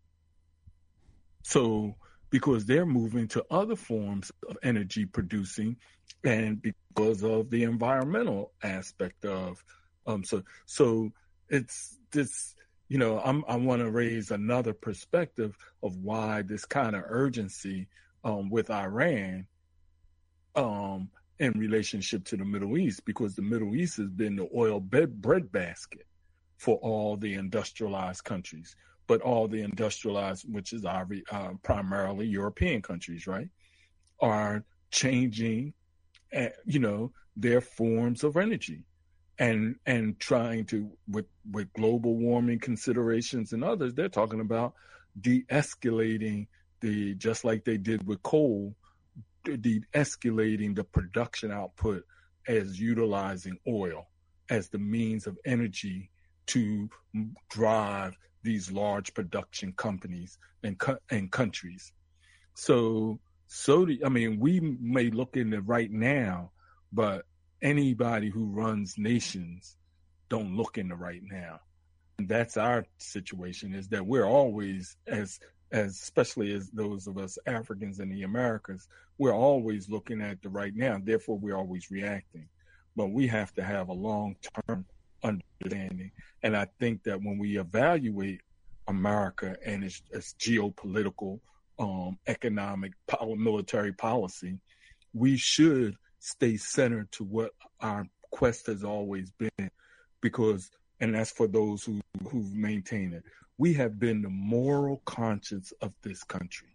So, because they're moving to other forms of energy producing, and because of the environmental aspect of, um, so, so it's this, you know, I'm, I want to raise another perspective of why this kind of urgency um, with Iran um, in relationship to the Middle East, because the Middle East has been the oil bed, bread basket for all the industrialized countries, but all the industrialized, which is our, uh, primarily European countries, right, are changing, uh, you know, their forms of energy. And and trying to, with, with global warming considerations and others, they're talking about de-escalating the, just like they did with coal, de-escalating the production output as utilizing oil as the means of energy to drive these large production companies and and countries. So, so the, I mean, we may look in it right now, but anybody who runs nations don't look in the right now. And that's our situation, is that we're always, as as especially as those of us Africans in the Americas, we're always looking at the right now. Therefore, we're always reacting. But we have to have a long-term understanding. And I think that when we evaluate America and its, its geopolitical, um, economic, military policy, we should stay centered to what our quest has always been, because, and that's for those who, who've maintained it, we have been the moral conscience of this country.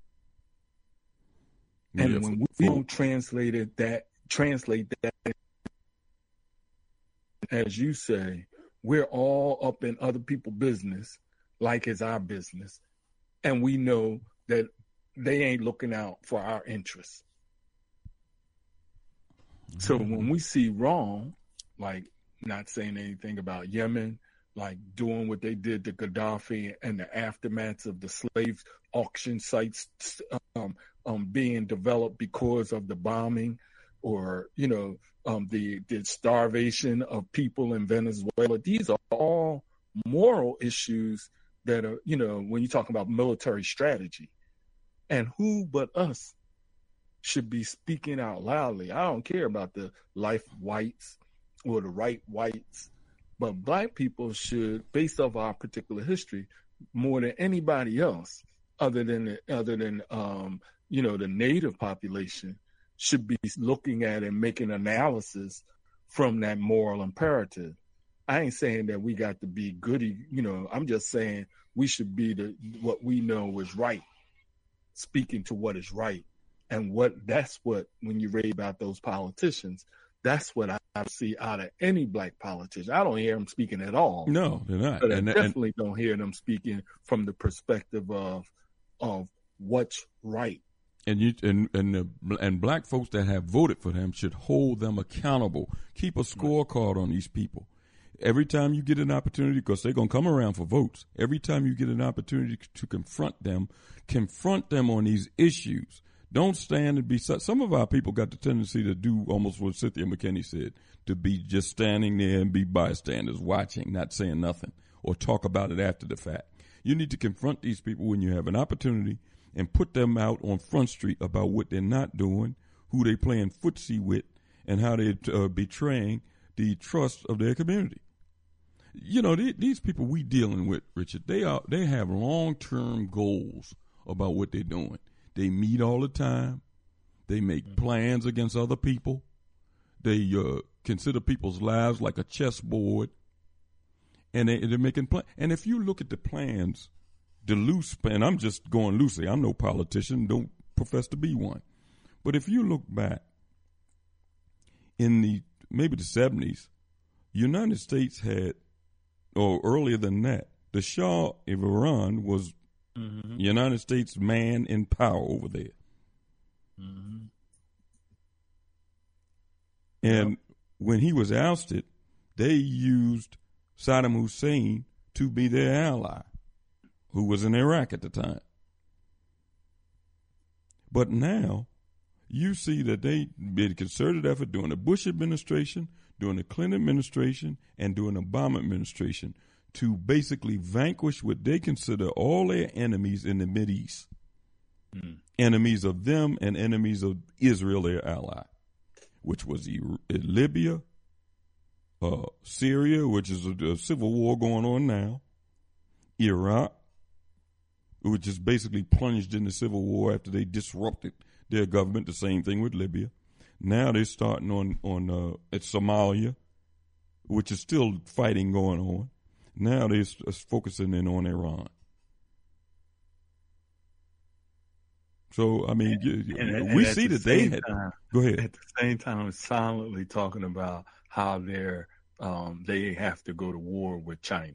And yes, when we don't translate it, that translate that, as you say, we're all up in other people's business like it's our business, and we know that they ain't looking out for our interests. So when we see wrong, like not saying anything about Yemen, like doing what they did to Gaddafi and the aftermaths of the slave auction sites um, um, being developed because of the bombing, or, you know, um, the, the starvation of people in Venezuela. These are all moral issues that are, you know, when you talk about military strategy. And who but us should be speaking out loudly? I don't care about the life whites or the right whites, but black people should, based off our particular history, more than anybody else, other than other than um, you know, the native population, should be looking at and making analysis from that moral imperative. I ain't saying that we got to be goody, you know. I'm just saying we should be the what we know is right, speaking to what is right. And what that's what, when you read about those politicians, that's what I, I see out of any black politician. I don't hear them speaking at all. No, they're not. But I and, definitely and, don't hear them speaking from the perspective of of what's right. And you and and the, and black folks that have voted for them should hold them accountable. Keep a scorecard on these people. Every time you get an opportunity, because they're going to come around for votes, every time you get an opportunity to confront them, confront them on these issues. Don't stand and be, some of our people got the tendency to do almost what Cynthia McKinney said, to be just standing there and be bystanders, watching, not saying nothing, or talk about it after the fact. You need to confront these people when you have an opportunity and put them out on Front Street about what they're not doing, who they playing footsie with, and how they're uh, betraying the trust of their community. You know, they, these people we dealing with, Richard, they are they have long-term goals about what they're doing. They meet all the time. They make plans against other people. They uh, consider people's lives like a chessboard, and they, they're making plans. And if you look at the plans, the loose plan, I'm just going loosely. I'm no politician, don't profess to be one. But if you look back in the maybe the seventies, United States had, or earlier than that, the Shah of Iran was mm-hmm. United States man in power over there. Mm-hmm. And yep. when he was ousted, they used Saddam Hussein to be their ally, who was in Iraq at the time. But now you see that they made a concerted effort during the Bush administration, during the Clinton administration, and during the Obama administration to basically vanquish what they consider all their enemies in the Mideast. Mm. Enemies of them and enemies of Israel, their ally, which was Libya, uh, Syria, which is a, a civil war going on now, Iraq, which is basically plunged in the civil war after they disrupted their government. The same thing with Libya. Now they're starting on on uh, at Somalia, which is still fighting going on. Now they're focusing in on Iran. So I mean, and, and, we and see the that they had. Time, go ahead. At the same time, silently talking about how they're um, they have to go to war with China.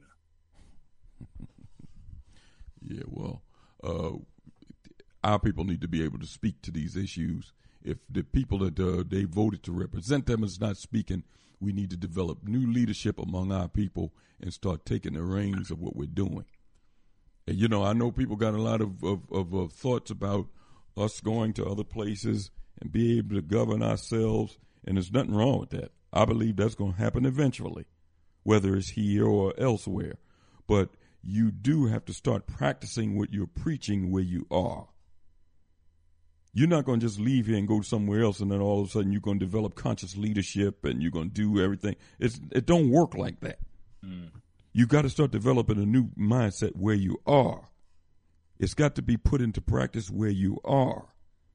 Yeah, well, uh, our people need to be able to speak to these issues. If the people that uh, they voted to represent them is not speaking, we need to develop new leadership among our people and start taking the reins of what we're doing. And, you know, I know people got a lot of, of, of, of thoughts about us going to other places and be able to govern ourselves, and there's nothing wrong with that. I believe that's going to happen eventually, whether it's here or elsewhere. But you do have to start practicing what you're preaching where you are. You're not going to just leave here and go somewhere else and then all of a sudden you're going to develop conscious leadership and you're going to do everything. It's, it don't work like that. Mm. You got to start developing a new mindset where you are. It's got to be put into practice where you are.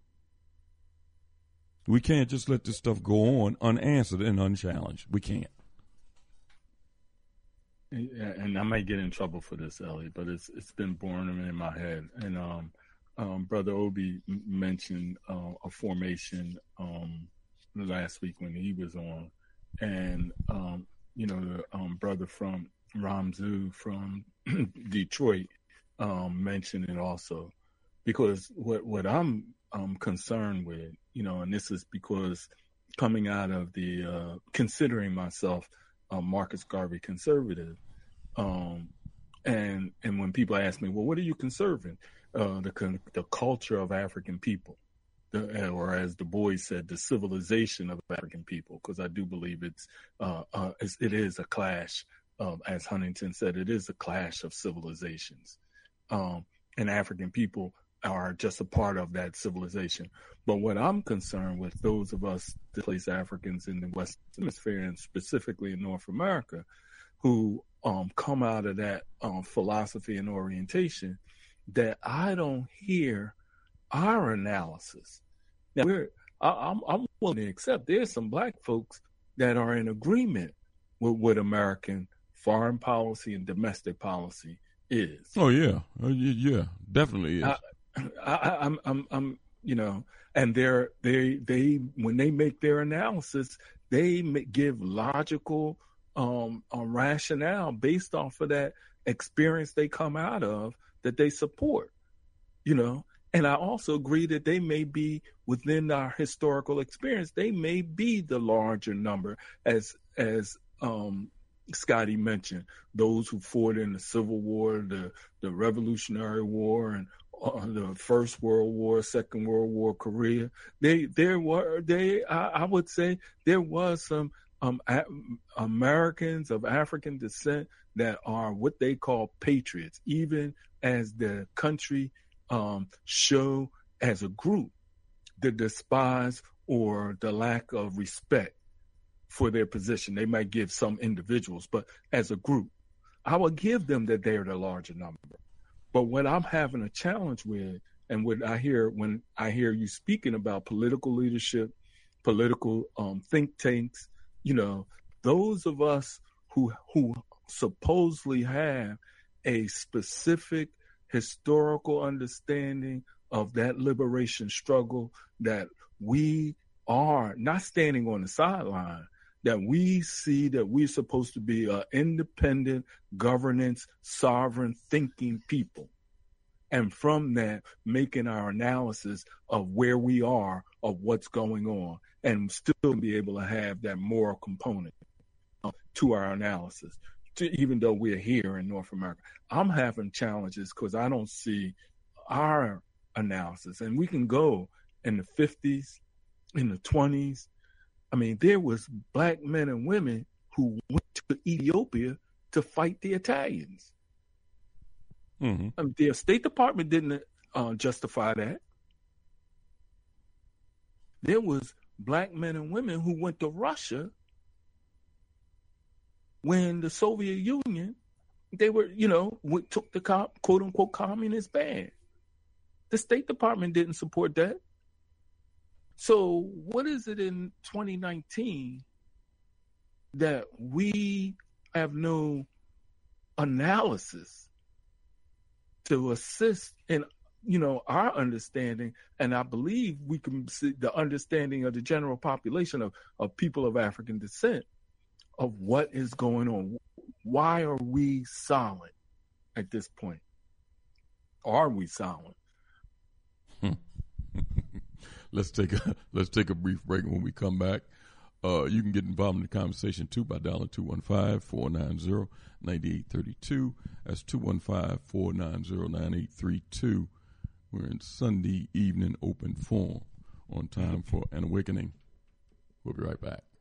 We can't just let this stuff go on unanswered and unchallenged. We can't. And I might get in trouble for this, Ellie, but it's it's been born in my head. And um, um, Brother Obi mentioned uh, a formation um, last week when he was on, and um, you know the um, brother from Ramzu from Detroit um, mentioned it also, because what what I'm um, concerned with, you know, and this is because coming out of the uh, considering myself a Marcus Garvey conservative, um, and and when people ask me, well, what are you conserving? Uh, the the culture of African people, the, or as Du Bois said, the civilization of African people, because I do believe it's, uh, uh, it's it is a clash of, as Huntington said, it is a clash of civilizations, um, and African people are just a part of that civilization. But what I'm concerned with, those of us displaced Africans in the Western Hemisphere and specifically in North America, who um, come out of that um, philosophy and orientation, that I don't hear our analysis. Now, we're, I, I'm, I'm willing to accept there's some black folks that are in agreement with what American foreign policy and domestic policy is. Oh yeah, uh, yeah, definitely is. I, I, I'm, I'm, I'm, you know, and they're, they, they, when they make their analysis, they give logical um, um, rationale based off of that experience they come out of that they support, you know. And I also agree that they may be within our historical experience. They may be the larger number, as as um, Scotty mentioned, those who fought in the Civil War, the the Revolutionary War, and Uh, the First World War, Second World War, Korea. They, there were, they, I, I would say, there was some um, a- Americans of African descent that are what they call patriots, even as the country um, show as a group the despise or the lack of respect for their position. They might give some individuals, but as a group, I would give them that they are the larger number. But what I'm having a challenge with, and what I hear when I hear you speaking about political leadership, political um, think tanks, you know, those of us who who supposedly have a specific historical understanding of that liberation struggle, that we are not standing on the sideline, that we see that we're supposed to be an independent, governance, sovereign, thinking people. And from that, making our analysis of where we are, of what's going on, and still be able to have that moral component uh, to our analysis. to, even though we're here in North America. I'm having challenges because I don't see our analysis. And we can go in the fifties, in the twenties. I mean, there was black men and women who went to Ethiopia to fight the Italians. Mm-hmm. I mean, the State Department didn't uh, justify that. There was black men and women who went to Russia when the Soviet Union, they were, you know, went, took the co- quote unquote communist ban. The State Department didn't support that. So what is it in twenty nineteen that we have no analysis to assist in, you know, our understanding? And I believe we can see the understanding of the general population of, of people of African descent of what is going on. Why are we silent at this point? Are we silent? Let's take a let's take a brief break. When we come back, uh, you can get involved in the conversation too by dialing two one five, four nine zero, nine eight three two. That's two one five, four nine zero, nine eight three two. We're in Sunday evening open forum on Time for an Awakening. We'll be right back.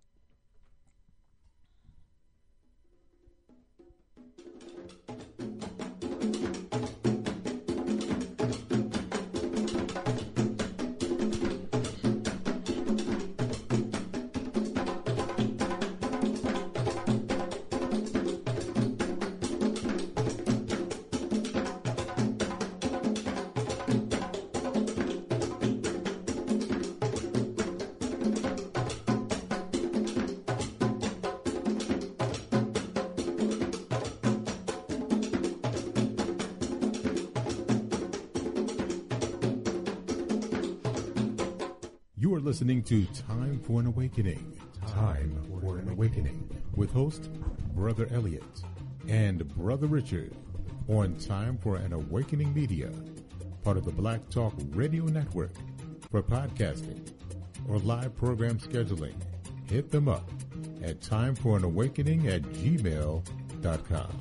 You are listening to Time for an Awakening. Time for an Awakening with host Brother Elliot and Brother Richard on Time for an Awakening Media, part of the Black Talk Radio Network. For podcasting or live program scheduling, hit them up at timeforanawakening at gmail dot com.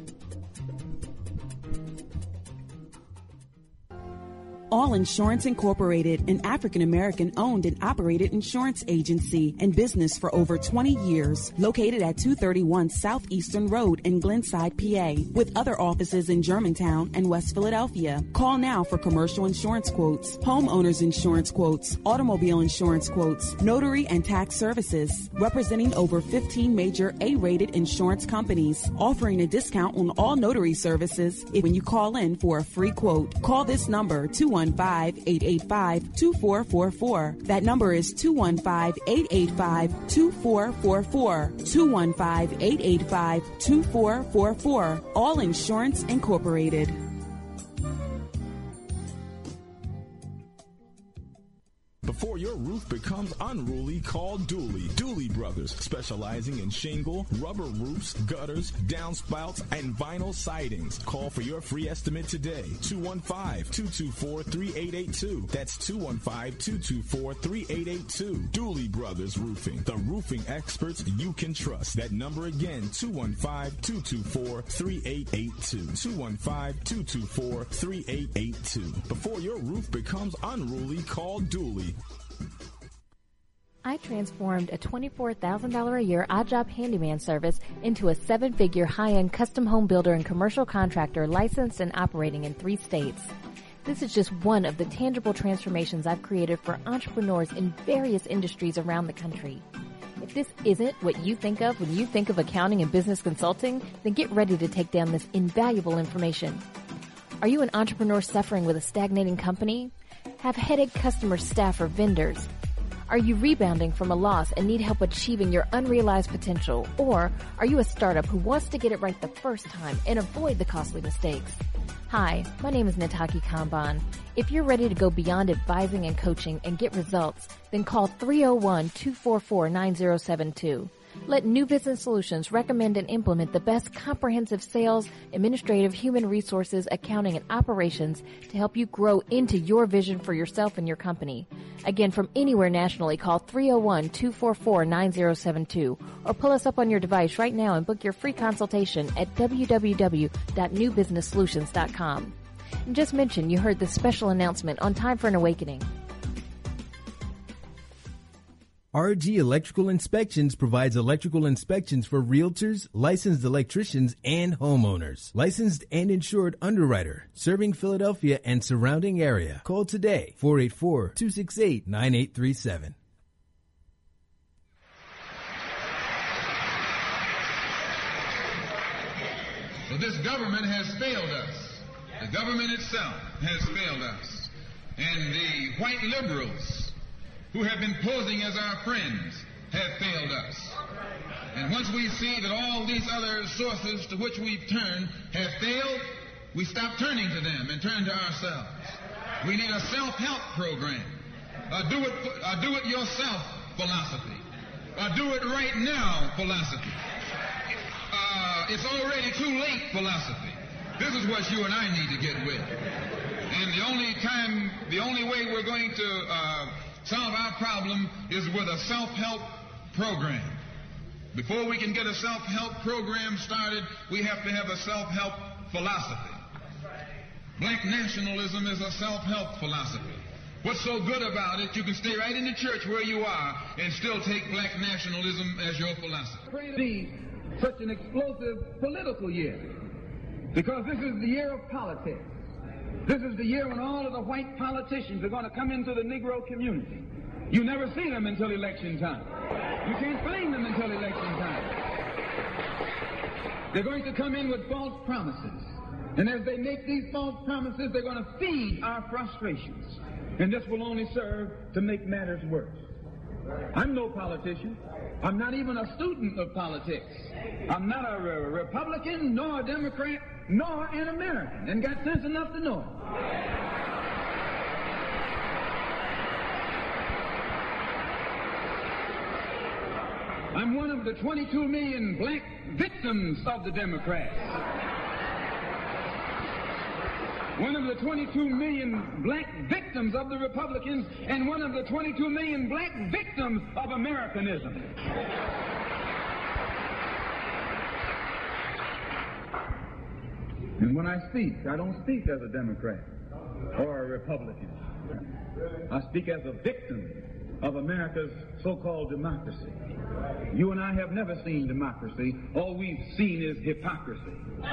All Insurance Incorporated, an African-American owned and operated insurance agency and business for over twenty years, located at two thirty-one Southeastern Road in Glenside, P A, with other offices in Germantown and West Philadelphia. Call now for commercial insurance quotes, homeowners insurance quotes, automobile insurance quotes, notary and tax services, representing over fifteen major A-rated insurance companies, offering a discount on all notary services if when you call in for a free quote. Call this number, two one five, eight eight five, two four four four. That number is two one five, eight eight five, two four four four. two one five, eight eight five, two four four four. All Insurance Incorporated. Before your roof becomes unruly, call Dooley. Dooley Brothers, specializing in shingle, rubber roofs, gutters, downspouts, and vinyl sidings. Call for your free estimate today. two one five, two two four, three eight eight two. That's two one five, two two four, three eight eight two. Dooley Brothers Roofing, the roofing experts you can trust. That number again, two one five, two two four, three eight eight two. two one five, two two four, three eight eight two. Before your roof becomes unruly, call Dooley. I transformed a twenty-four thousand dollars a year odd job handyman service into a seven-figure high-end custom home builder and commercial contractor licensed and operating in three states. This is just one of the tangible transformations I've created for entrepreneurs in various industries around the country. If this isn't what you think of when you think of accounting and business consulting, then get ready to take down this invaluable information. Are you an entrepreneur suffering with a stagnating company? Have headache customer staff or vendors? Are you rebounding from a loss and need help achieving your unrealized potential? Or are you a startup who wants to get it right the first time and avoid the costly mistakes? Hi, my name is Nataki Kamban. If you're ready to go beyond advising and coaching and get results, then call three oh one, two four four, nine oh seven two. Let New Business Solutions recommend and implement the best comprehensive sales, administrative, human resources, accounting, and operations to help you grow into your vision for yourself and your company. Again, from anywhere nationally, call three oh one, two four four, nine oh seven two or pull us up on your device right now and book your free consultation at w w w dot new business solutions dot com. And just mention you heard this special announcement on Time for an Awakening. R G Electrical Inspections provides electrical inspections for realtors, licensed electricians, and homeowners. Licensed and insured underwriter, serving Philadelphia and surrounding area. Call today, four eight four, two six eight, nine eight three seven. So this government has failed us. The government itself has failed us. And the white liberals who have been posing as our friends have failed us. And once we see that all these other sources to which we've turned have failed, we stop turning to them and turn to ourselves. We need a self-help program, a do it, a do it yourself philosophy, a do it right now philosophy. Uh, it's already too late philosophy. This is what you and I need to get with. And the only time, the only way we're going to uh, solve our problem is with a self-help program. Before we can get a self-help program started, we have to have a self-help philosophy. Black nationalism is a self-help philosophy. What's so good about it, you can stay right in the church where you are and still take black nationalism as your philosophy. Be such an explosive political year, because this is the year of politics. This is the year when all of the white politicians are going to come into the Negro community. You never see them until election time. You can't find them until election time. They're going to come in with false promises. And as they make these false promises, they're going to feed our frustrations. And this will only serve to make matters worse. I'm no politician. I'm not even a student of politics. I'm not a re- Republican, nor a Democrat, nor an American, and got sense enough to know it. I'm one of the twenty-two million black victims of the Democrats. One of the twenty-two million black victims of the Republicans, and one of the twenty-two million black victims of Americanism. And when I speak, I don't speak as a Democrat or a Republican. I speak as a victim of America's so-called democracy. You and I have never seen democracy. All we've seen is hypocrisy.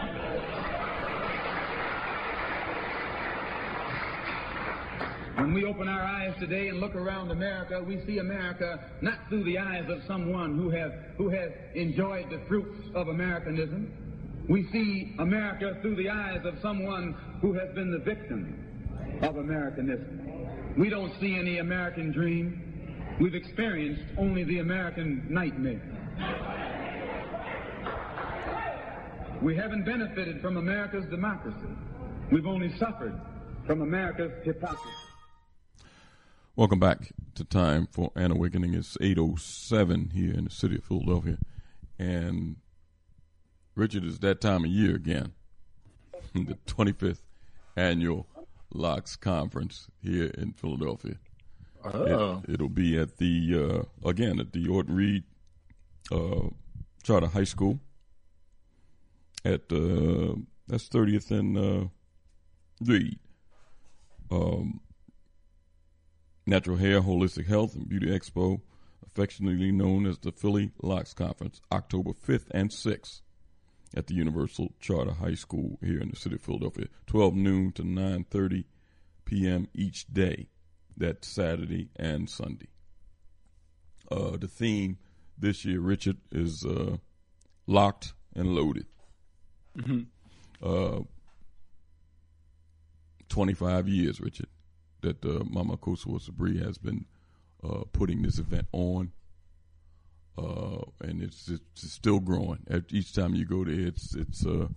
When we open our eyes today and look around America, we see America not through the eyes of someone who has, who has enjoyed the fruits of Americanism. We see America through the eyes of someone who has been the victim of Americanism. We don't see any American dream. We've experienced only the American nightmare. We haven't benefited from America's democracy. We've only suffered from America's hypocrisy. Welcome back to Time for an Awakening. It's eight oh seven here in the city of Philadelphia. And, Richard, it's that time of year again. The twenty-fifth Annual Locks Conference here in Philadelphia. Oh. It, it'll be at the, uh, again, at the Orton Reed uh, Charter High School. At, uh, that's thirtieth and uh, Reed. Um, Natural Hair, Holistic Health, and Beauty Expo, affectionately known as the Philly Locks Conference, October fifth and sixth at the Universal Charter High School here in the city of Philadelphia, twelve noon to nine thirty p.m. each day. That's Saturday and Sunday. Uh, the theme this year, Richard, is uh, Locked and Loaded. Mm-hmm. Uh, twenty-five years, Richard, that uh, Mama Kosovo Sabri has been uh, putting this event on, uh, and it's, it's still growing. Each time you go there, it's it's. Uh,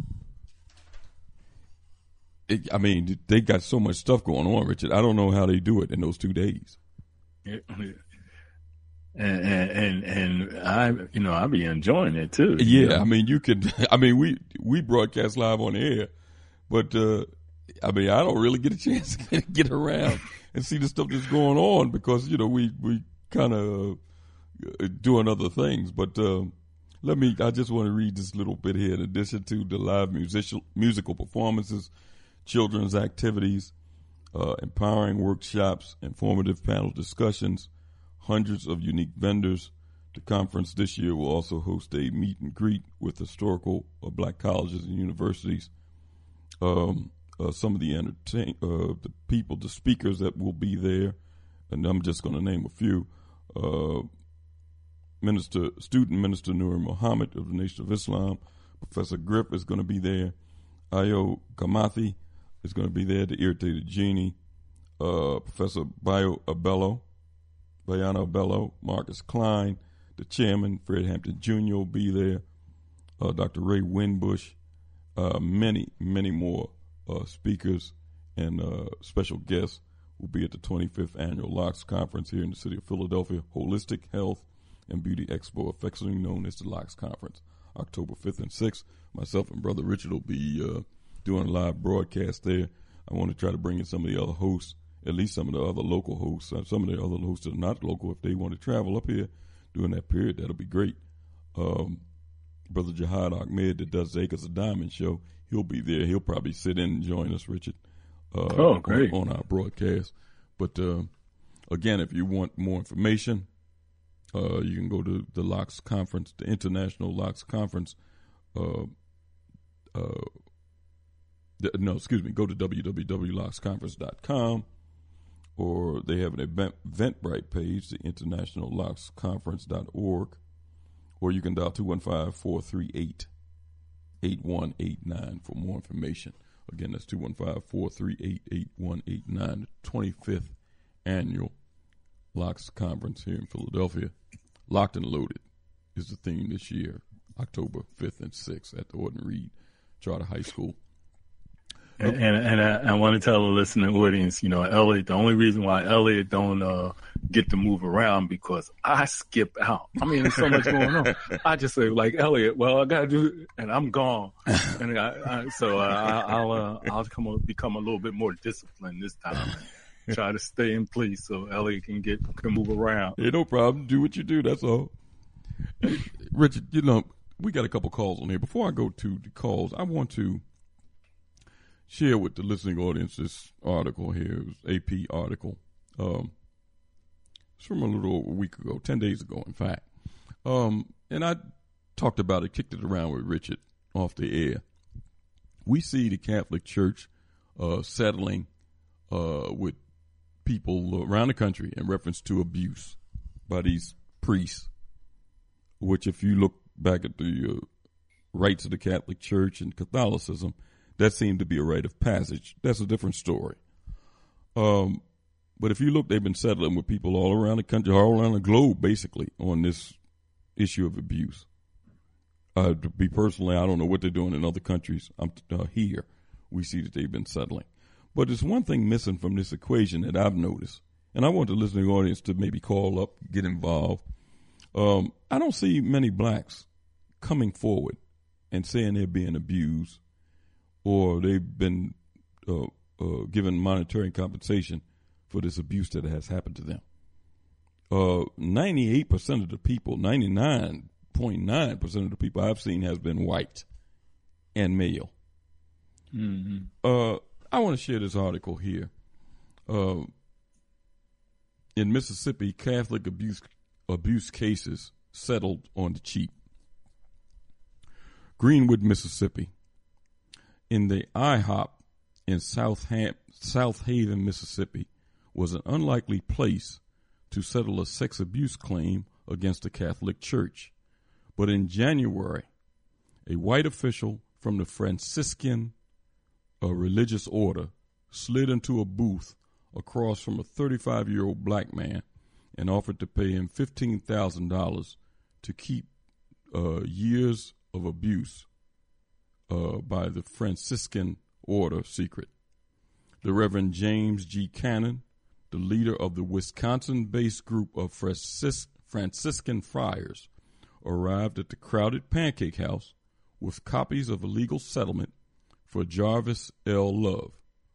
it, I mean, they got so much stuff going on, Richard. I don't know how they do it in those two days. Yeah. And, and and I, you know, I'll be enjoying it too. Yeah, know? I mean, you could. I mean, we we broadcast live on the air, but uh, I mean, I don't really get a chance to get, get around and see the stuff that's going on because, you know, we, we kind of uh, doing other things. But uh, let me, I just want to read this little bit here. In addition to the live musical, musical performances, children's activities, uh, empowering workshops, informative panel discussions, hundreds of unique vendors. The conference this year will also host a meet and greet with historical uh, black colleges and universities. Um, uh, some of the entertain, uh, the people, the speakers that will be there, and I'm just going to name a few. Uh, Minister, Student Minister Noor Muhammad of the Nation of Islam, Professor Griff is going to be there. Ayo Kamathi is going to be there. The Irritated Genie, uh, Professor Bayo Abello, Bayana Abello, Marcus Klein. The chairman, Fred Hampton Junior, will be there. Uh, Doctor Ray Winbush, uh, many, many more uh, speakers and uh, special guests will be at the twenty-fifth Annual LOX Conference here in the city of Philadelphia, Holistic Health and Beauty Expo, affectionately known as the LOX Conference, October fifth and sixth. Myself and Brother Richard will be uh, doing a live broadcast there. I want to try to bring in some of the other hosts, at least some of the other local hosts, uh, some of the other hosts that are not local, if they want to travel up here during that period, that'll be great. Um, Brother Jihad Ahmed that does the Acres of Diamond show, he'll be there. He'll probably sit in and join us, Richard, uh, oh, great. On, on our broadcast. But uh, again, if you want more information, uh, you can go to the LOX Conference, the International LOX Conference. Uh, uh, the, no, excuse me, go to w w w dot lox conference dot com. Or they have an event, Eventbrite page, the international lox conference dot org, or you can dial two one five, four three eight, eight one eight nine for more information. Again, that's two one five, four three eight, eight one eight nine, the twenty-fifth Annual LOX Conference here in Philadelphia. Locked and Loaded is the theme this year, October fifth and sixth at the Orton Reed Charter High School. And, and, and I, I want to tell the listening audience, you know, Elliot, the only reason why Elliot don't uh, get to move around because I skip out. I mean, there's so much going on. I just say, like, Elliot, well, I got to do, and I'm gone. And I, I, so uh, I, I'll uh, I'll come on, become a little bit more disciplined this time. And try to stay in place so Elliot can get can move around. Hey, no problem. Do what you do. That's all. Richard, you know, we got a couple calls on here. Before I go to the calls, I want to share with the listening audience this article here. It was an A P article. Um, it's from a little over a week ago, ten days ago, in fact. Um, and I talked about it, kicked it around with Richard off the air. We see the Catholic Church uh, settling uh, with people around the country in reference to abuse by these priests, which if you look back at the uh, rites of the Catholic Church and Catholicism, that seemed to be a rite of passage. That's a different story. Um, but if you look, they've been settling with people all around the country, all around the globe, basically, on this issue of abuse. Uh, to be personally, I don't know what they're doing in other countries. I'm uh, here. We see that they've been settling. But there's one thing missing from this equation that I've noticed, and I want the listening audience to maybe call up, get involved. Um, I don't see many blacks coming forward and saying they're being abused or they've been uh, uh, given monetary compensation for this abuse that has happened to them. Uh, ninety-eight percent of the people, ninety-nine point nine percent of the people I've seen has been white and male. Mm-hmm. Uh, I want to share this article here. Uh, in Mississippi, Catholic abuse abuse cases settled on the cheap. Greenwood, Mississippi. In the IHOP in South, Ham- South Haven, Mississippi, was an unlikely place to settle a sex abuse claim against the Catholic Church. But in January, a white official from the Franciscan uh, religious order slid into a booth across from a thirty-five-year-old black man and offered to pay him fifteen thousand dollars to keep uh, years of abuse uh, by the Franciscan order secret. The Reverend James G. Cannon, the leader of the Wisconsin-based group of Francis- Franciscan friars, arrived at the crowded Pancake House with copies of a legal settlement for Jarvis L. Love,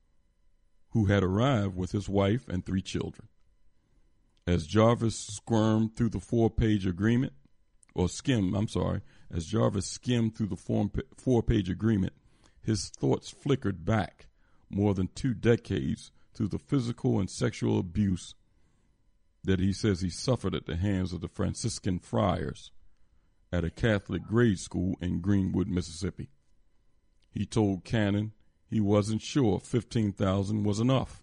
who had arrived with his wife and three children. As Jarvis squirmed through the four-page agreement, or skimmed, I'm sorry, as Jarvis skimmed through the four-page agreement, his thoughts flickered back more than two decades to the physical and sexual abuse that he says he suffered at the hands of the Franciscan friars at a Catholic grade school in Greenwood, Mississippi. He told Cannon he wasn't sure fifteen thousand dollars was enough.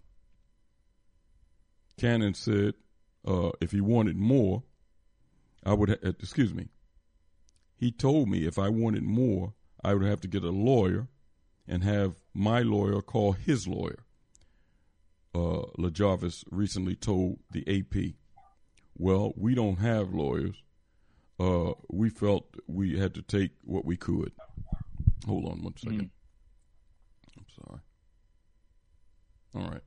Cannon said uh, if he wanted more, I would, ha- excuse me, he told me if I wanted more, I would have to get a lawyer and have my lawyer call his lawyer. Uh, LaJarvis recently told the A P, well, we don't have lawyers. Uh, we felt we had to take what we could. Hold on one second. Mm. I'm sorry. All right.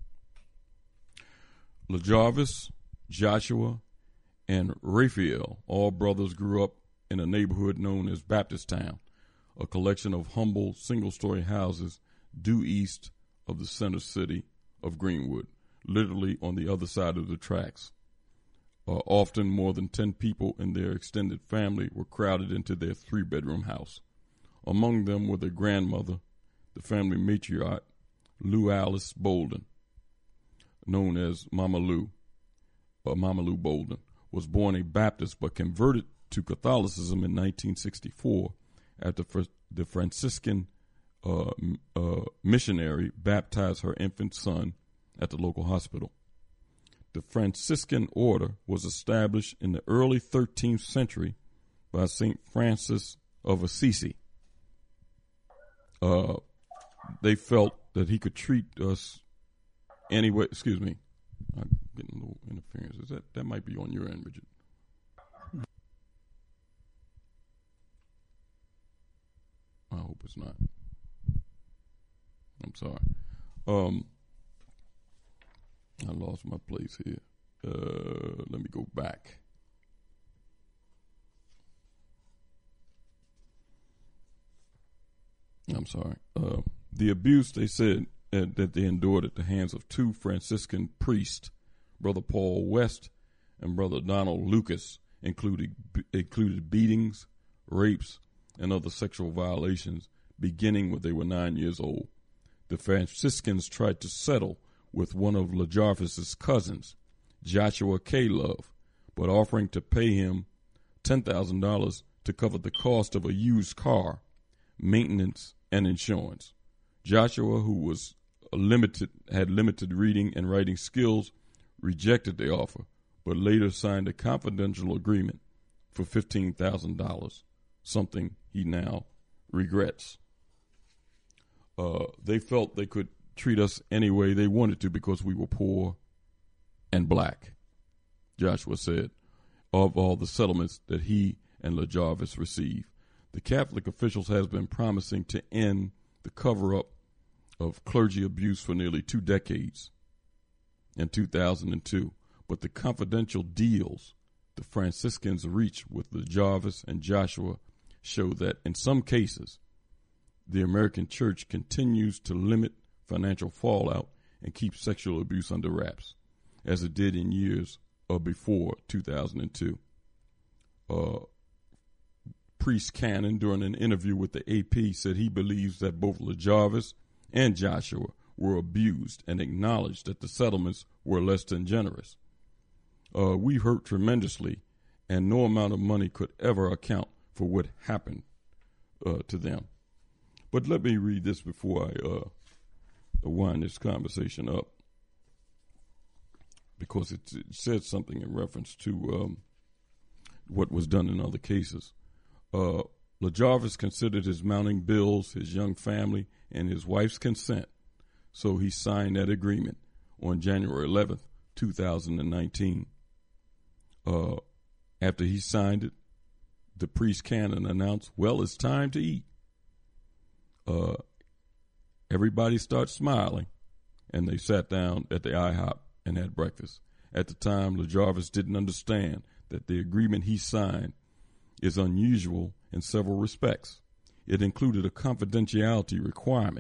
LaJarvis, Joshua, and Raphael, all brothers, grew up in a neighborhood known as Baptist Town, a collection of humble single-story houses due east of the center city of Greenwood, literally on the other side of the tracks. Uh, often more than ten people in their extended family were crowded into their three-bedroom house. Among them were their grandmother, the family matriarch, Lou Alice Bolden, known as Mama Lou, uh, Mama Lou Bolden, was born a Baptist but converted to Catholicism in nineteen sixty-four after fr- the Franciscan uh, uh, missionary baptized her infant son at the local hospital. The Franciscan order was established in the early thirteenth century by Saint Francis of Assisi. Uh, they felt that he could treat us anyway. Excuse me, I'm getting a little interference. Is that that might be on your end, Richard? I hope it's not. I'm sorry. Um, I lost my place here. Uh, let me go back. I'm sorry. Uh, the abuse, they said, uh, that they endured at the hands of two Franciscan priests, Brother Paul West and Brother Donald Lucas, included, included beatings, rapes, and other sexual violations, beginning when they were nine years old. The Franciscans tried to settle with one of LaJarvis's cousins, Joshua K. Love, but offering to pay him ten thousand dollars to cover the cost of a used car, maintenance, and insurance. Joshua, who was a limited, had limited reading and writing skills, rejected the offer, but later signed a confidential agreement for fifteen thousand dollars, something he now regrets. Uh, they felt they could treat us any way they wanted to because we were poor and black, Joshua said, of all the settlements that he and LaJarvis received. The Catholic officials has been promising to end the cover-up of clergy abuse for nearly two decades in two thousand two, but the confidential deals the Franciscans reached with LaJarvis and Joshua show that in some cases, the American church continues to limit financial fallout and keep sexual abuse under wraps, as it did in years uh, before two thousand two. Uh, Priest Cannon, during an interview with the A P, said he believes that both LaJarvis and Joshua were abused and acknowledged that the settlements were less than generous. Uh, we hurt tremendously, and no amount of money could ever account for what happened uh, to them. But let me read this before I uh, wind this conversation up, because it, it said something in reference to um, what was done in other cases. Uh, LaJarvis considered his mounting bills, his young family, and his wife's consent, so he signed that agreement on January eleventh, two thousand nineteen. Uh, after he signed it, the priest Cannon announced, well, it's time to eat. Uh, everybody started smiling, and they sat down at the IHOP and had breakfast. At the time, LaJarvis didn't understand that the agreement he signed is unusual in several respects. It included a confidentiality requirement,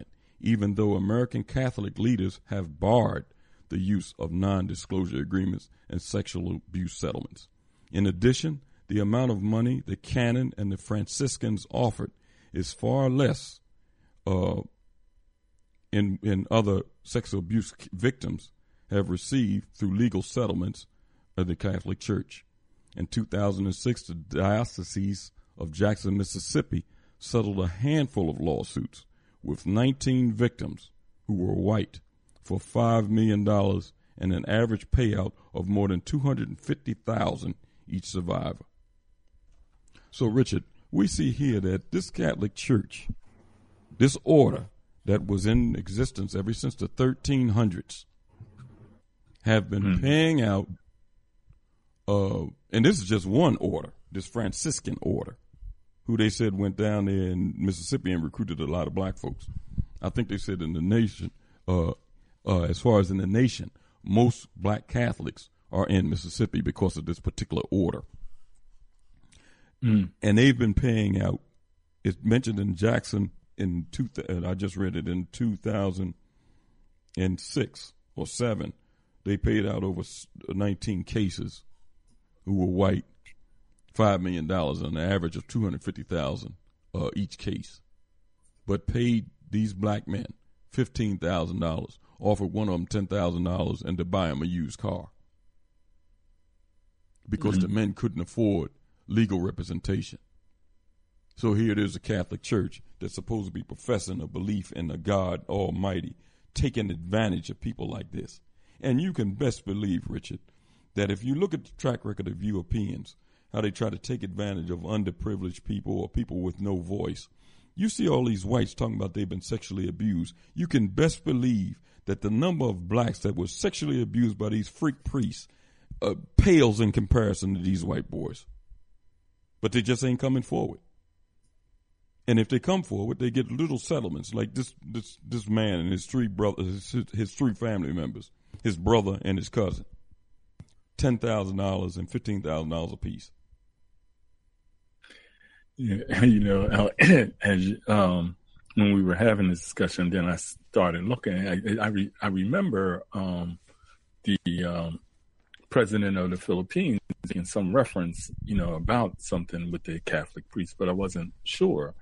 even though American Catholic leaders have barred the use of non-disclosure agreements and sexual abuse settlements. In addition, the amount of money the canon and the Franciscans offered is far less uh, in in other sexual abuse victims have received through legal settlements of the Catholic Church. In two thousand six, the Diocese of Jackson, Mississippi, settled a handful of lawsuits with nineteen victims who were white for five million dollars and an average payout of more than two hundred fifty thousand dollars each survivor. So, Richard, we see here that this Catholic Church, this order that was in existence ever since the thirteen hundreds, have been mm-hmm. paying out, uh, and this is just one order, this Franciscan order, who they said went down there in Mississippi and recruited a lot of black folks. I think they said in the nation, uh, uh, as far as in the nation, most black Catholics are in Mississippi because of this particular order. Mm. And they've been paying out, it's mentioned in Jackson in two, and I just read it in two thousand six or seven, they paid out over nineteen cases who were white, five million dollars on an average of two hundred fifty thousand dollars uh, each case, but paid these black men fifteen thousand dollars, offered one of them ten thousand dollars and to buy them a used car because mm-hmm. the men couldn't afford legal representation. So here it is, a Catholic Church that's supposed to be professing a belief in a God Almighty, taking advantage of people like this. And you can best believe, Richard, that if you look at the track record of Europeans, how they try to take advantage of underprivileged people or people with no voice, you see all these whites talking about they've been sexually abused. You can best believe that the number of blacks that were sexually abused by these freak priests uh, pales in comparison to these white boys. But they just ain't coming forward. And if they come forward, they get little settlements like this this this man and his three brothers, his, his three family members, his brother and his cousin, ten thousand dollars and fifteen thousand dollars apiece. Yeah, you know, as um, when we were having this discussion, then I started looking. I I, re, I remember um, the um, president of the Philippines in some reference, you know, about something with the Catholic priest, but I wasn't sure.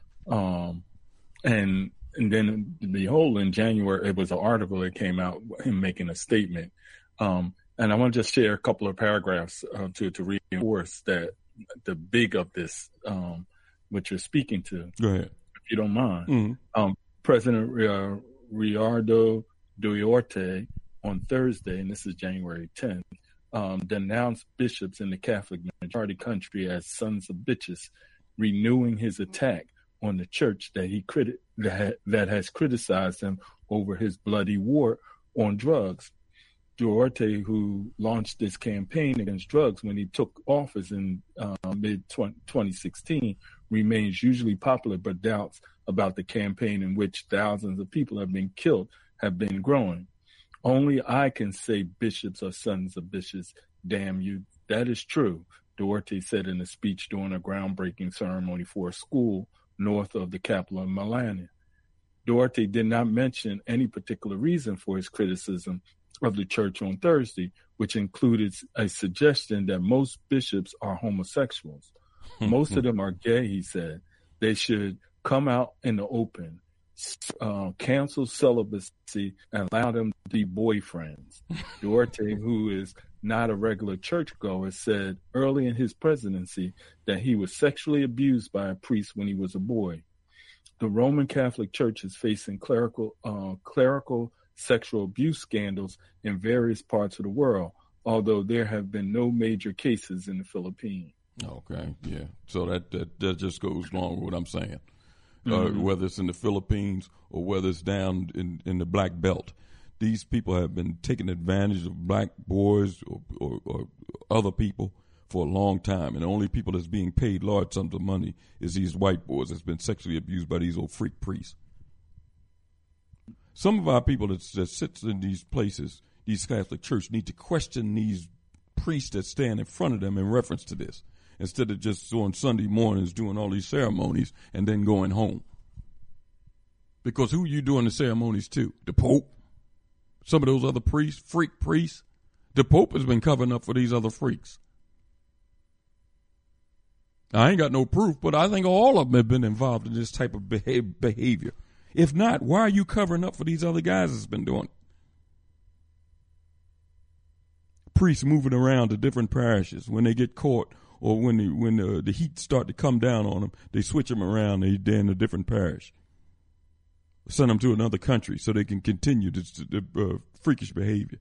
Um, and and then behold, in January, it was an article that came out, him making a statement. Um, and I want to just share a couple of paragraphs uh, to to reinforce that the big of this, um, which you're speaking to. Go ahead, if you don't mind. Mm-hmm. Um, President uh, Ricardo Duterte on Thursday, and this is January tenth, um, denounced bishops in the Catholic majority country as sons of bitches, renewing his attack on the church that he criti- that, that has criticized him over his bloody war on drugs. Duterte, who launched this campaign against drugs when he took office in uh, mid twenty sixteen, remains usually popular, but doubts about the campaign in which thousands of people have been killed have been growing. Only I can say bishops are sons of bitches, damn you. That is true, Duterte said in a speech during a groundbreaking ceremony for a school north of the capital of Milan. Duterte did not mention any particular reason for his criticism of the church on Thursday, which included a suggestion that most bishops are homosexuals. Most of them are gay, he said. They should come out in the open, uh, cancel celibacy, and allow them to be boyfriends. Duterte, who is not a regular churchgoer, said early in his presidency that he was sexually abused by a priest when he was a boy. The Roman Catholic Church is facing clerical uh, clerical sexual abuse scandals in various parts of the world, although there have been no major cases in the Philippines. Okay, yeah. So that that, that just goes along with what I'm saying. Mm-hmm. Uh, whether it's in the Philippines or whether it's down in, in the Black Belt, these people have been taking advantage of black boys or, or, or other people for a long time. And the only people that's being paid large sums of money is these white boys that's been sexually abused by these old freak priests. Some of our people that, that sits in these places, these Catholic church, need to question these priests that stand in front of them in reference to this, instead of just on Sunday mornings doing all these ceremonies and then going home. Because who you doing the ceremonies to? The Pope? Some of those other priests, freak priests? The Pope has been covering up for these other freaks. I ain't got no proof, but I think all of them have been involved in this type of behavior. If not, why are you covering up for these other guys that's been doing it? Priests moving around to different parishes when they get caught or when the, when the, the heat start to come down on them, they switch them around. They, they're in a different parish. Send them to another country so they can continue this, the uh, freakish behavior.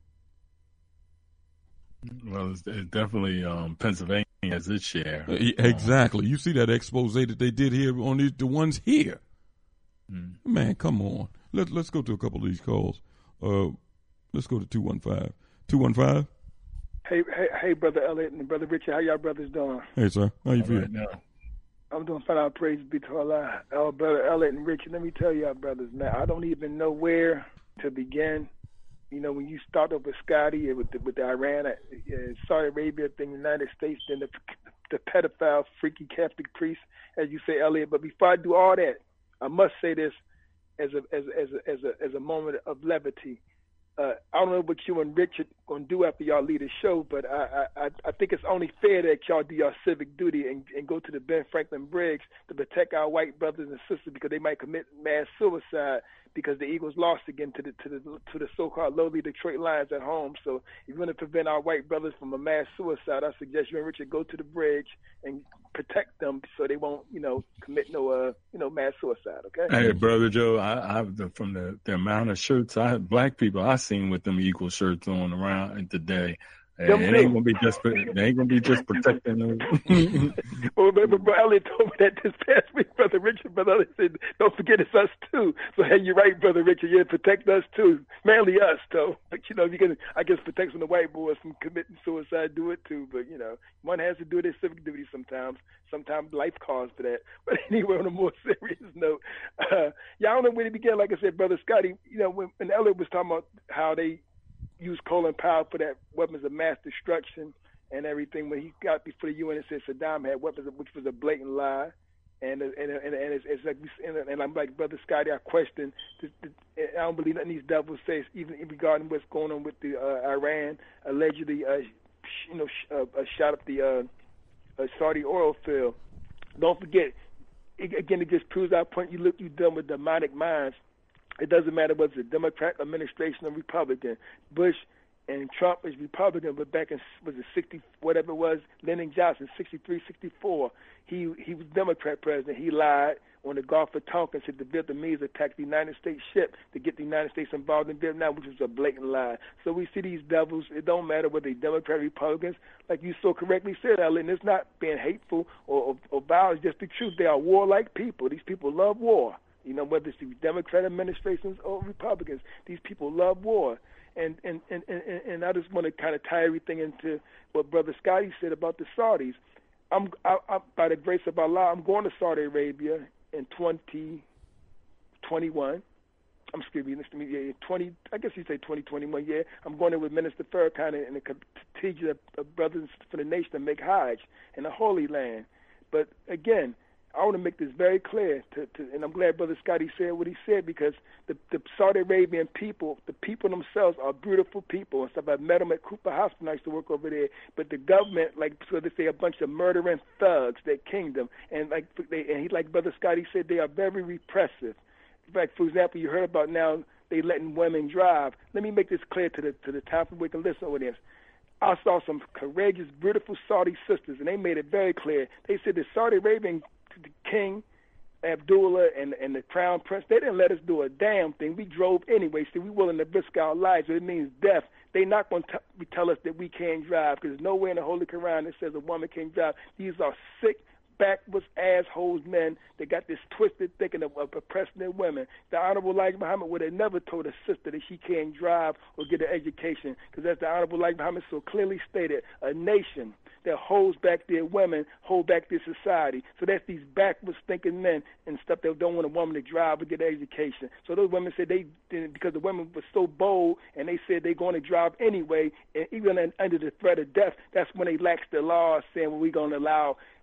Well, it's, it's definitely um, Pennsylvania has its share. Uh, exactly. You see that expose that they did here on these, the ones here. Mm. Man, come on. Let, let's go to a couple of these calls. Uh, let's go to two one five. two one five? Hey, hey, hey, Brother Elliot and Brother Richard, how y'all brothers doing? Hey, sir. How you All feeling? right now. I'm doing fine. All praise be to Allah. Oh, Brother Elliot and Richard, let me tell y'all, brothers, man, I don't even know where to begin. You know, when you start off with Scotty, with the, with the Iran, uh, Saudi Arabia thing, the United States, then the, the pedophile, freaky Catholic priest, as you say, Elliot. But before I do all that, I must say this as a as a, as a, as a, as a moment of levity. Uh, I don't know what you and Richard gonna do after y'all leave the show, but I, I I think it's only fair that y'all do your civic duty and, and go to the Ben Franklin Briggs to protect our white brothers and sisters because they might commit mass suicide because the Eagles lost again to the to the to the so-called lowly Detroit Lions at home. So if you want to prevent our white brothers from a mass suicide, I suggest you and Richard go to the bridge and protect them so they won't, you know, commit no, uh, you know, mass suicide. Okay. Hey, Brother Joe, I, I from the, the amount of shirts I black people I seen with them equal shirts on around today. Hey, it ain't gonna be just they ain't gonna be just protecting them. Well, remember, Brother Elliot told me that this past week, Brother Richard. Brother Elliot said, "Don't forget it's us too." So, hey, you're right, Brother Richard. Yeah, protect us too. Mainly us, though. But you know, you can, I guess, protect some of the white boys from committing suicide. Do it too. But you know, one has to do their civic duty sometimes. Sometimes life calls for that. But anyway, on a more serious note, uh, yeah, I don't know where to begin. Like I said, Brother Scotty, you know, when, when Elliot was talking about how they use Colin Powell for that weapons of mass destruction and everything. When he got before the U N and said Saddam had weapons, which was a blatant lie. And and and, and it's, it's like, and, and I'm like, Brother Scotty, I question. The, the, I don't believe nothing these devils say, even regarding what's going on with the uh, Iran allegedly, uh, you know, sh- uh, uh, shot up the uh, uh, Saudi oil field. Don't forget, it, again, it just proves our point. You look, you done with demonic minds. It doesn't matter whether it's a Democrat administration or Republican. Bush and Trump is Republican, but back in, was it sixty, whatever it was, Lyndon Johnson, sixty-three, sixty-four, he he was Democrat president. He lied on the Gulf of Tonkin, said the Vietnamese attacked the United States ship to get the United States involved in Vietnam, which was a blatant lie. So we see these devils. It don't matter whether they're Democrat or Republicans. Like you so correctly said, Ellen, it's not being hateful or, or, or violent, just the truth. They are warlike people. These people love war. You know, whether it's the Democrat administrations or Republicans, these people love war. And and, and, and, and I just want to kind of tie everything into what Brother Scotty said about the Saudis. I'm, I, I, by the grace of Allah, I'm going to Saudi Arabia in twenty twenty-one. I'm excuse me, yeah, twenty. I guess you say twenty twenty-one. Yeah, I'm going there with Minister Farrakhan and the contingent of brothers for the nation to make Hajj in the Holy Land. But again, I want to make this very clear, to, to, and I'm glad Brother Scotty said what he said, because the, the Saudi Arabian people, the people themselves are beautiful people and stuff. I've met them at Cooper Hospital. I used to work over there. But the government, like, so they say, a bunch of murdering thugs, their kingdom. And like they, and he, like Brother Scotty said, they are very repressive. In fact, for example, you heard about now they letting women drive. Let me make this clear to the to the time we can listen audience. I saw some courageous, beautiful Saudi sisters, and they made it very clear. They said the Saudi Arabian the king, Abdullah, and, and the crown prince, they didn't let us do a damn thing. We drove anyway. See, we willing to risk our lives. So it means death. They not going to t- tell us that we can't drive, because there's nowhere in the Holy Quran that says a woman can't drive. These are sick, backwards, assholes men that got this twisted thinking of, of oppressing their women. The Honorable Elijah Muhammad would have never told a sister that she can't drive or get an education, because as the Honorable Elijah Muhammad so clearly stated, a nation that holds back their women, hold back their society. So that's these backwards thinking men and stuff that don't want a woman to drive or get an education. So those women said they didn't, because the women were so bold and they said they're going to drive anyway, and even under the threat of death, that's when they laxed the law, saying, well, we're going to allow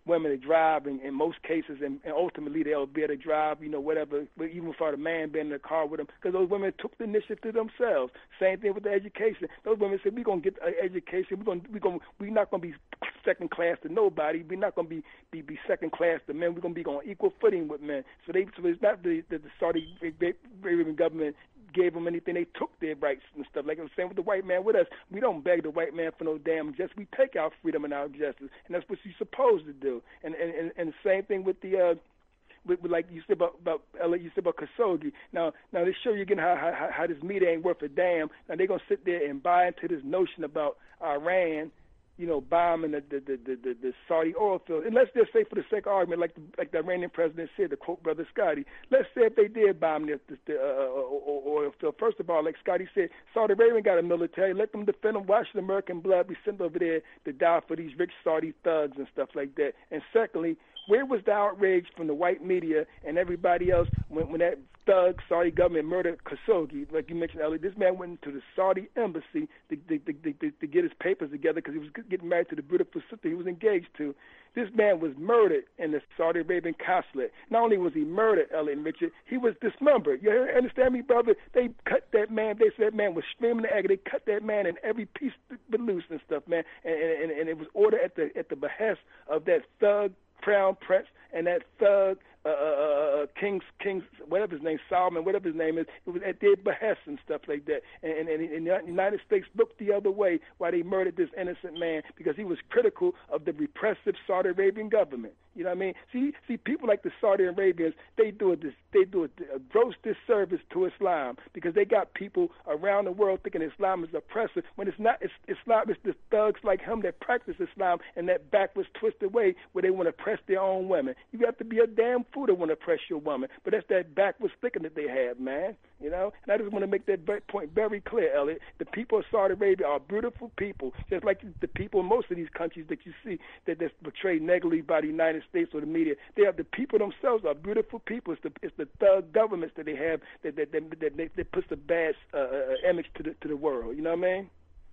women to drive in, in most cases, and, and ultimately they'll be able to drive, you know, whatever, even for the man being in the car with them, because those women took the initiative themselves. Same thing with the education. Those women said, we're going to get an education. We're going we're going we're not going to be second class to nobody. We're not going to be, be, be second class to men. We're going to be on equal footing with men. So they so it's not the, the, the Saudi Arabian government gave them anything. They took their rights and stuff. Like I was saying with the white man with us, we don't beg the white man for no damn justice. We take our freedom and our justice, and that's what you're supposed to do. And and, and, and the same thing with the, uh, with, with like you said about, about you said about Khashoggi. Now, now they show you again how, how how this media ain't worth a damn. Now they're gonna sit there and buy into this notion about Iran, you know, bombing the the, the, the, the Saudi oil field. And let's just say, for the sake of argument, like the, like the Iranian president said, to quote Brother Scotty, let's say if they did bomb the, the, the uh, oil field. First of all, like Scotty said, Saudi Arabia got a military. Let them defend them. Why should American blood be sent over there to die for these rich Saudi thugs and stuff like that? And secondly, where was the outrage from the white media and everybody else when, when that thug Saudi government murdered Khashoggi? Like you mentioned earlier, this man went to the Saudi embassy to, to, to, to, to get his papers together because he was getting married to the beautiful sister he was engaged to. This man was murdered in the Saudi Arabian consulate. Not only was he murdered, Elliot and Richard, he was dismembered. You understand me, brother? They cut that man. They said that man was screaming the agony. They cut that man in every piece but loose and stuff, man. And, and, and it was ordered at the at the behest of that thug Crown Prince and that thug uh, uh, King's King's whatever his name, Solomon, whatever his name is. It was at their behest and stuff like that. And, and, and the United States looked the other way while they murdered this innocent man because he was critical of the repressive Saudi Arabian government. You know what I mean? See, see, people like the Saudi Arabians, they do a they do a, a gross disservice to Islam because they got people around the world thinking Islam is oppressive when it's not. It's Islam. It's the thugs like him that practice Islam in that backwards, twisted way where they want to oppress their own women. You have to be a damn fool to want to oppress your woman, but that's that backwards thinking that they have, man. You know, and I just want to make that point very clear, Elliot. The people of Saudi Arabia are beautiful people, just like the people in most of these countries that you see that that's portrayed negatively by the United States or the media. They are the people themselves are beautiful people. It's the it's the thug governments that they have that that that, that, that, that puts the bad uh, image to the to the world. You know what I mean?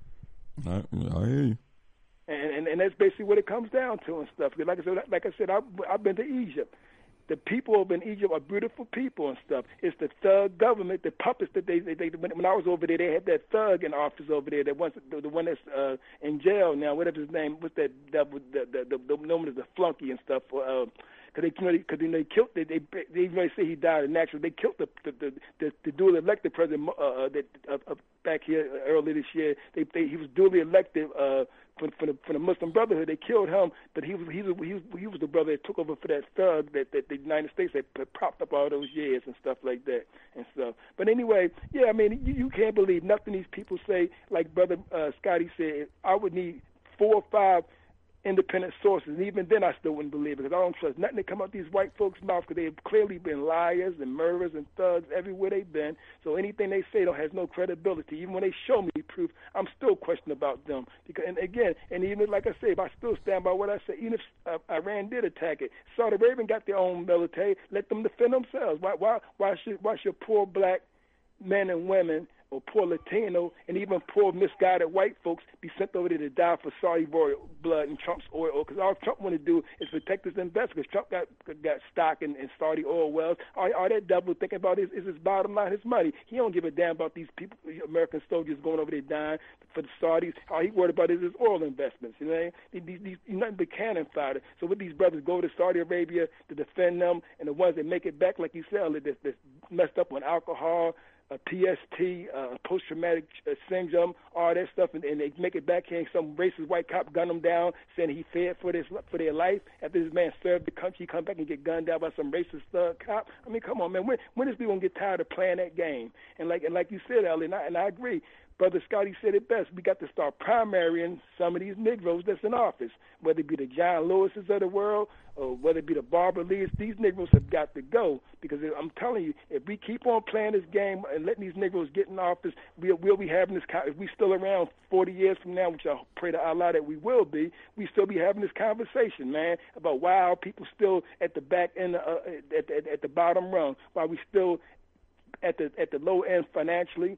I, I hear you. And, and and that's basically what it comes down to and stuff. Like I said, like I said, I've, I've been to Egypt. The people over in Egypt are beautiful people and stuff. It's the thug government, the puppets that they, they, they when I was over there, they had that thug in office over there, that once the, the one that's uh, in jail now, whatever his name, what's that devil, the the the, the known as the flunky and stuff. Uh, Cause they, you know, cause they, they killed. They, they, they even they say he died of natural. They killed the the the, the, the duly elected president uh, that uh, uh, back here earlier this year. They, they he was duly elected uh, for for the, for the Muslim Brotherhood. They killed him, but he was he was he was, he was the brother that took over for that thug that, that the United States had propped up all those years and stuff like that and stuff. But anyway, yeah, I mean, you, you can't believe nothing these people say. Like Brother uh, Scotty said, I would need four or five independent sources, and even then I still wouldn't believe it because I don't trust nothing that come out these white folks' mouths because they have clearly been liars and murderers and thugs everywhere they've been. So anything they say don't has no credibility. Even when they show me proof, I'm still questioning about them. Because, and again, and even like I say, if I still stand by what I say, even if uh, Iran did attack it, Saudi Arabia got their own military. Let them defend themselves. Why? Why? Why should? Why should poor black men and women or poor Latino and even poor misguided white folks be sent over there to die for Saudi royal blood and Trump's oil? Because all Trump want to do is protect his investors. Trump got got stock in, in Saudi oil wells. All, all that devil thinking about is, is his bottom line, his money. He don't give a damn about these people, American soldiers going over there dying for the Saudis. All he worried about is his oil investments. You know, these, these, these nothing but cannon fodder. So with these brothers go to Saudi Arabia to defend them, and the ones that make it back, like you said, that's, that's messed up on alcohol, a P S T, uh, post-traumatic syndrome, all that stuff, and, and they make it back here, and some racist white cop gun them down, saying he feared for this for their life. After this man served the country, he come back and get gunned down by some racist thug cop. I mean, come on, man. When when is we gonna get tired of playing that game? And like and like you said, Ellie, and I, and I agree. Brother Scotty said it best. We got to start primarying some of these Negroes that's in office, whether it be the John Lewises of the world or whether it be the Barbara Lees. These Negroes have got to go because I'm telling you, if we keep on playing this game and letting these Negroes get in office, we'll, we'll be having this. If we still around forty years from now, which I pray to Allah that we will be, we still be having this conversation, man, about why are people still at the back end, uh, at, at, at the bottom rung, why we still at the at the low end financially.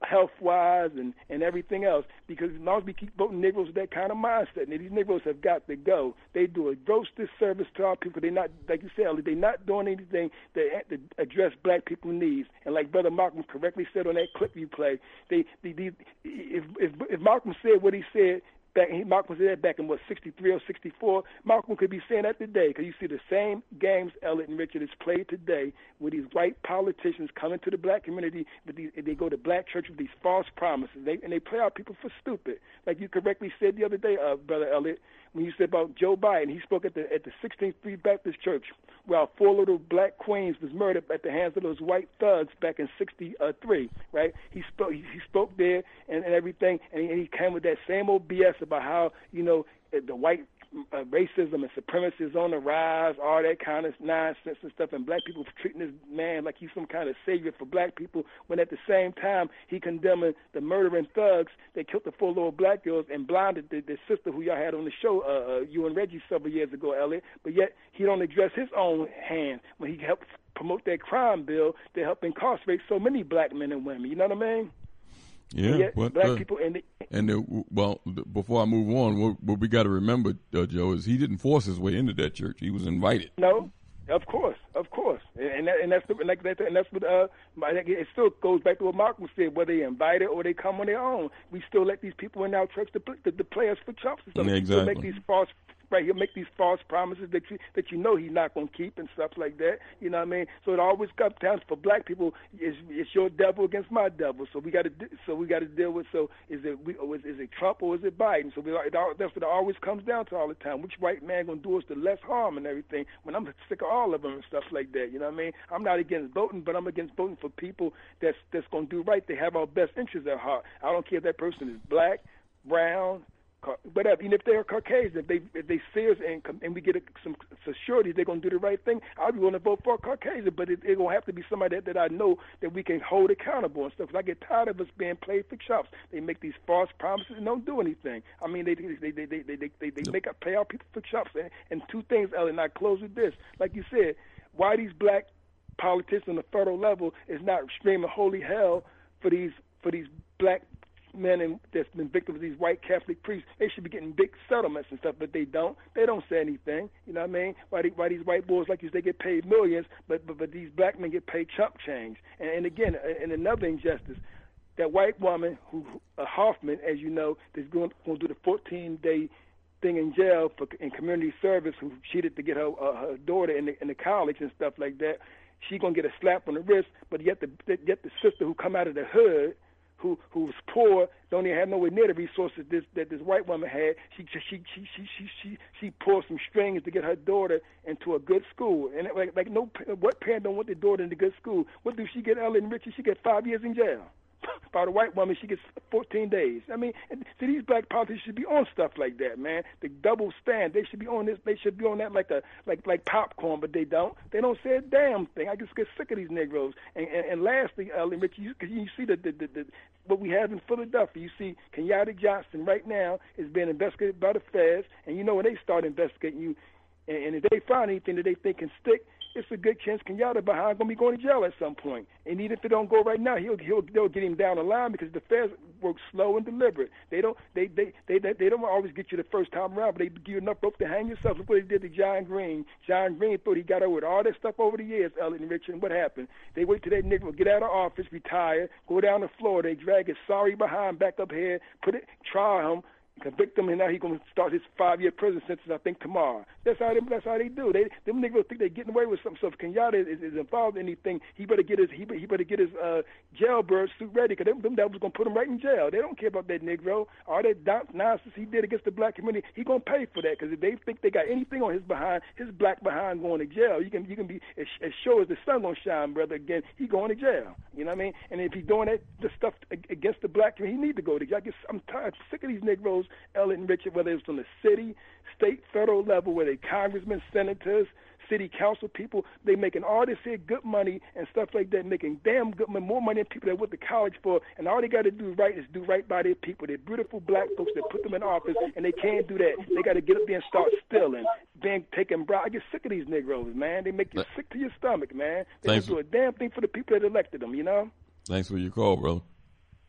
health-wise and, and everything else, because as long as we keep voting Negroes with that kind of mindset, and these Negroes have got to go. They do a gross disservice to our people. They're not, like you said, they're not doing anything that, to address black people's needs. And like Brother Malcolm correctly said on that clip you played, they, they, they if, if, if Malcolm said what he said, Back, Malcolm said that back in, what, sixty-three or sixty-four. Malcolm could be saying that today, because you see the same games, Elliot and Richard, is played today with these white politicians coming to the black community. With these, they go to black church with these false promises, they, and they play our people for stupid. Like you correctly said the other day, uh, Brother Elliot, when you said about Joe Biden. He spoke at the at the sixteenth Street Baptist Church, while four little black queens was murdered at the hands of those white thugs back in sixty-three, right? He spoke he, he spoke there and, and everything, and he, and he came with that same old B S about how, you know, the white uh, racism and supremacy is on the rise, all that kind of nonsense and stuff, and black people treating this man like he's some kind of savior for black people, when at the same time he condemning the murdering thugs that killed the four little black girls and blinded the, the sister who y'all had on the show, uh, uh, you and Reggie, several years ago, Elliot, but yet he don't address his own hand when he helped promote that crime bill that helped incarcerate so many black men and women, you know what I mean? Yeah, but, black uh, people and the, and the, well, before I move on, what, what we got to remember, uh, Joe, is he didn't force his way into that church. He was invited. No, of course, of course, and that, and that's the, like that, and that's what uh, it still goes back to what Malcolm said. Whether they invited or they come on their own, we still let these people in our church to, to, to play us for chumps and stuff. Yeah, exactly. He'll make these false. Right, he'll make these false promises that you that you know he's not going to keep and stuff like that. You know what I mean? So it always comes down for black people. It's, it's your devil against my devil. So we got to so we got to deal with. So is it we, is, is it Trump or is it Biden? So we, it, that's what it always comes down to all the time. Which white man going to do us the less harm and everything? When I'm sick of all of them and stuff like that. You know what I mean? I'm not against voting, but I'm against voting for people that's that's going to do right. They have our best interests at heart. I don't care if that person is black, brown, whatever, even if they're Caucasian, if they if they serious and and we get a, some security they're going to do the right thing, I'll be willing to vote for a Caucasian, but it's it going to have to be somebody that, that I know that we can hold accountable and stuff. Cause I get tired of us being played for chops. They make these false promises and don't do anything. I mean, they they they they they they, they, they make up play our people for chops. And, and two things, Ellen, I close with this. Like you said, why these black politicians on the federal level is not screaming holy hell for these for these black men and that's been victims of these white Catholic priests. They should be getting big settlements and stuff, but they don't. They don't say anything. You know what I mean? Why, they, why these white boys like you, they get paid millions, but but, but these black men get paid chump change. And, and again, and another injustice, that white woman who uh, Hoffman, as you know, is going, going to do the fourteen-day thing in jail for in community service, who cheated to get her uh, her daughter in the, in the college and stuff like that. She gonna get a slap on the wrist, but yet the yet the sister who come out of the hood, who who was poor, don't even have nowhere near the resources this, that this white woman had. She she she she she she she pulled some strings to get her daughter into a good school. And it, like like no, what parent don't want their daughter into good school? What do she get, Ellen Richard? She get five years in jail. By the white woman, she gets fourteen days. I mean, see, these black politicians should be on stuff like that, man. The double stand, they should be on this. They should be on that like a like like popcorn, but they don't. They don't say a damn thing. I just get sick of these Negroes. And and, and lastly, Ellen Richard, you, you see the, the, the, the what we have in Philadelphia. You see, Kenyatta Johnson right now is being investigated by the feds, and you know when they start investigating you, and, and if they find anything that they think can stick, it's a good chance Kenyatta behind going to be going to jail at some point. And even if it don't go right now, he'll he'll they'll get him down the line because the feds work slow and deliberate. They don't they they they they, they don't always get you the first time around, but they give you enough rope to hang yourself. Look what they did to John Green. John Green thought he got away with all that stuff over the years, Elliot and Richard. And what happened? They wait till that nigga will get out of office, retire, go down the floor. They drag his sorry behind back up here, put it, try him, convict him, and now he's going to start his five-year prison sentence, I think, tomorrow. That's how they, that's how they do. They them niggas think they're getting away with something. So if Kenyatta is, is involved in anything, he better get his he, he better get his uh, jailbird suit ready, because them, them devils going to put him right in jail. They don't care about that Negro. All that nonsense he did against the black community, he going to pay for that, because if they think they got anything on his behind, his black behind going to jail, you can you can be as, as sure as the sun going to shine, brother. Again, he going to jail. You know what I mean? And if he's doing that the stuff against the black community, he need to go to jail. I guess I'm tired, sick of these Negroes, Ellen and Richard, whether it's on the city, state, federal level, where they congressmen, senators, city council people, they making all this here good money and stuff like that, making damn good money, more money than people that went to college for, and all they got to do right is do right by their people. They're beautiful black folks that put them in office, and they can't do that. They got to get up there and start stealing, then taking bribe. I get sick of these Negroes, man. They make you sick to your stomach, man. They don't do a damn thing for the people that elected them, you know? Thanks for your call, brother.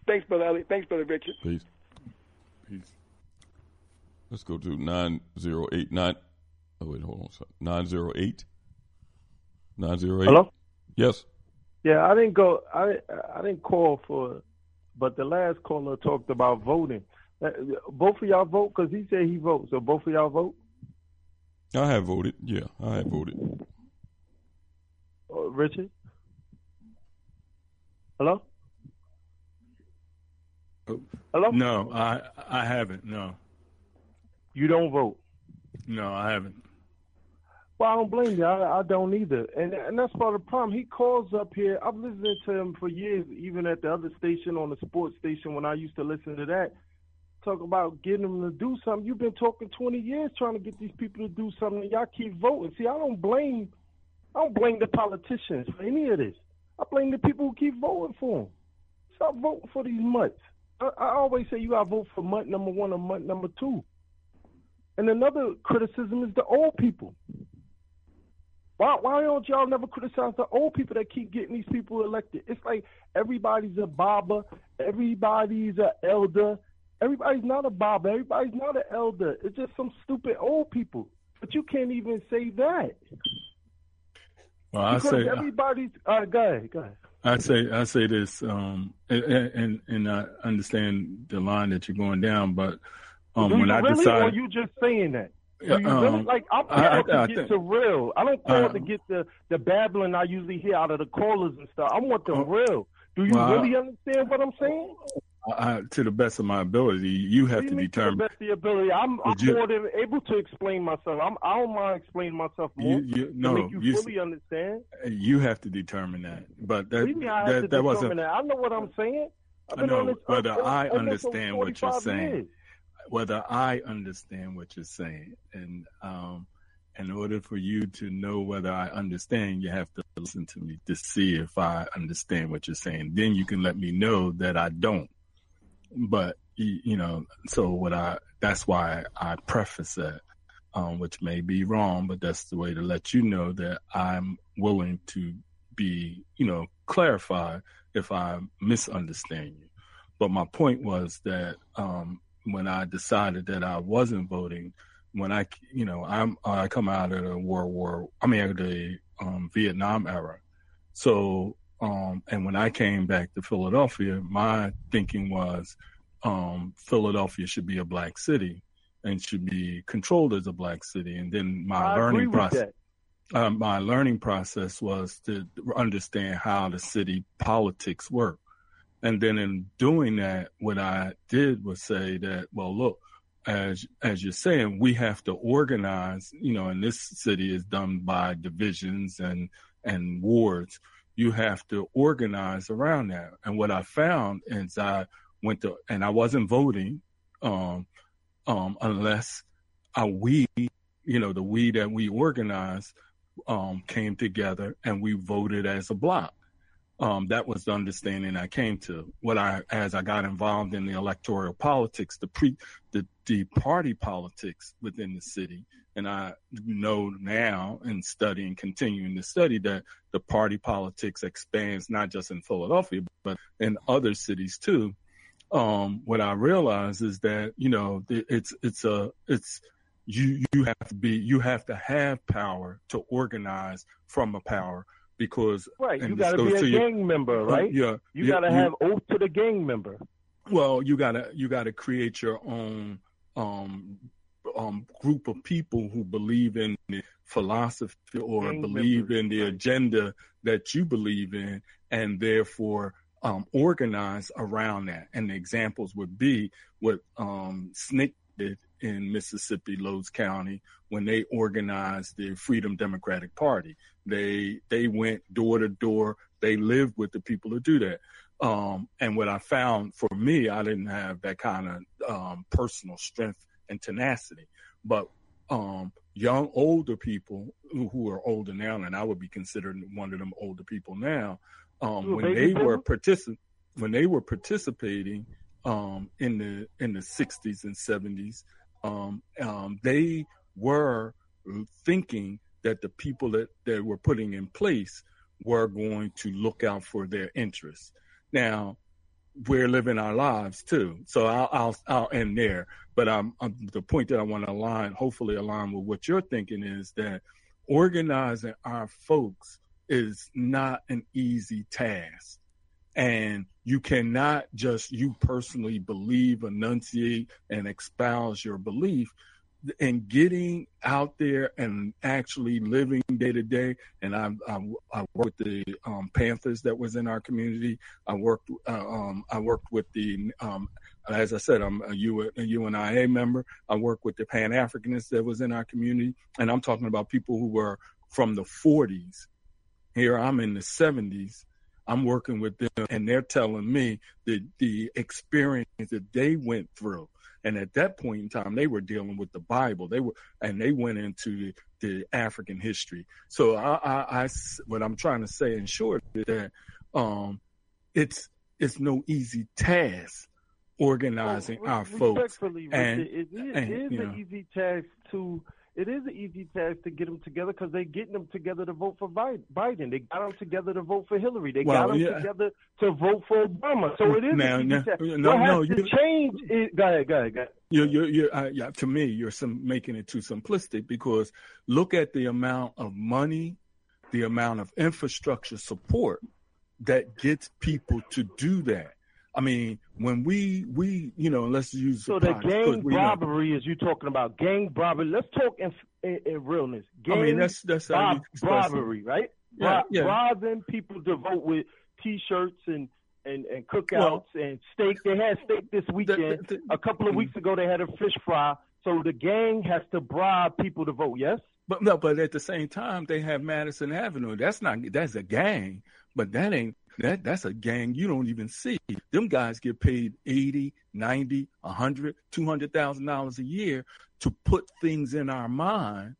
Thanks, Brother Elliot. Thanks, Brother Richard. Peace. Peace. Let's go to nine zero eight nine. Oh, wait, hold on. nine zero eight. nine zero eight. Hello? Yes. Yeah, I didn't go. I I didn't call for, but the last caller talked about voting. Uh, both of y'all vote because he said he votes. So both of y'all vote. I have voted. Yeah, I have voted. Uh, Richard. Hello. Hello. No, I I haven't. No. You don't vote. No, I haven't. Well, I don't blame you. I, I don't either. And and that's part of the problem. He calls up here. I've listened to him for years, even at the other station, on the sports station, when I used to listen to that. Talk about getting them to do something. You've been talking twenty years trying to get these people to do something, and y'all keep voting. See, I don't blame I don't blame the politicians for any of this. I blame the people who keep voting for them. Stop voting for these mutts. I, I always say you got to vote for mutt number one or mutt number two. And another criticism is the old people. Why why don't y'all never criticize the old people that keep getting these people elected? It's like everybody's a Baba, everybody's an elder. Everybody's not a Baba, everybody's not an elder. It's just some stupid old people. But you can't even say that. Well, I because say everybody's. All right, go ahead, go ahead. I say I say this, um, and, and and I understand the line that you're going down, but um, Do when you I really, decided, or you just saying that? Do you um, really, like I'm I- called I- I to get think- to real. I don't call uh, it to get the the babbling I usually hear out of the callers and stuff. I want the real. Do you well, I- really understand what I'm saying? I, to the best of my ability, you have What do to you mean to the determine. best of your ability? I'm, I'm Would you- more than able to explain myself. I'm, I don't mind explaining myself more You, you, to no, make you, you, fully understand. you have to determine that. But that Believe me, I have that, to that determine wasn't. that. I know what I'm saying. I've I been on know this whether earth I almost over understand what you're forty-five saying. years. Whether I understand what you're saying, and um, in order for you to know whether I understand, you have to listen to me to see if I understand what you're saying. Then you can let me know that I don't. But you, you know, so what I that's why I preface that, um, which may be wrong, but that's the way to let you know that I'm willing to be, you know, clarify if I misunderstand you. But my point was that um, when I decided that I wasn't voting, when I, you know, I'm I come out of the World War, I mean, out of the um, Vietnam era. So, um, and when I came back to Philadelphia, my thinking was um, Philadelphia should be a black city and should be controlled as a black city. And then my I learning agree with process. Uh, my learning process was to understand how the city politics work. And then in doing that, what I did was say that, well, look, as as you're saying, we have to organize, you know, and this city is done by divisions and, and wards. You have to organize around that. And what I found is I went to, and I wasn't voting um, um, unless a we, you know, the we that we organized um, came together and we voted as a block. Um, that was the understanding I came to. What I, as I got involved in the electoral politics, the pre, the, the party politics within the city, and I know now in studying, continuing to study, that the party politics expands not just in Philadelphia, but in other cities too. Um, what I realized is that, you know, it's, it's a, it's, you, you have to be, you have to have power to organize from a power. Because right, you got to be a to gang your, member, right? Uh, yeah, you yeah, got to you, have oath to the gang member. Well, you gotta you gotta create your own um, um, group of people who believe in the philosophy or gang believe members, in the right. agenda that you believe in, and therefore um, organize around that. And the examples would be what um, S N C C did in Mississippi, Lowndes County, when they organized the Freedom Democratic Party. They they went door to door. They lived with the people who do that. Um, and what I found for me, I didn't have that kind of um, personal strength and tenacity. But um, young, older people who, who are older now, and I would be considered one of them older people now, um, Ooh, when they were particip- when they were participating um, in the in the sixties and seventies, um, um, they were thinking that the people that they were putting in place were going to look out for their interests. Now, we're living our lives too. So I'll I'll, I'll end there. But um, um, the point that I want to align, hopefully align with what you're thinking, is that organizing our folks is not an easy task. And you cannot just, you personally believe, enunciate, and espouse your belief. And getting out there and actually living day to day. And I, I, I worked with the um, Panthers that was in our community. I worked, uh, um, I worked with the, um, as I said, I'm a, U, a U N I A member. I worked with the Pan-Africanists that was in our community. And I'm talking about people who were from the forties. Here I'm in the seventies. I'm working with them, and they're telling me the the experience that they went through. And at that point in time, they were dealing with the Bible. They were, and they went into the, the African history. So I, I, I, what I'm trying to say in short is that um, it's it's no easy task organizing well, our folks. Richard, and, it is, and, it is you an know, easy task to. It is an easy task to get them together because they're getting them together to vote for Biden. They got them together to vote for Hillary. They well, got them yeah. together to vote for Obama. So it is now, an easy now, task. no, what no, has to you, change is, go ahead, go ahead, go ahead. You, you, you, uh, yeah, to me, you're some, making it too simplistic, because look at the amount of money, the amount of infrastructure support that gets people to do that. I mean, when we, we, you know, let's use so the, the gang we, robbery is you talking about gang robbery. Let's talk in, in, in realness. Gang I mean, that's that's how you express robbery, it. right? Yeah, Rob, yeah. Robbing people to vote with T-shirts and and, and cookouts well, and steak. They had steak this weekend. The, the, the, a couple of weeks ago, they had a fish fry. So the gang has to bribe people to vote. Yes. But no, but at the same time, they have Madison Avenue. That's not that's a gang, but that ain't. That that's a gang you don't even see. Them guys get paid eighty, ninety, a hundred, two hundred thousand dollars a year to put things in our mind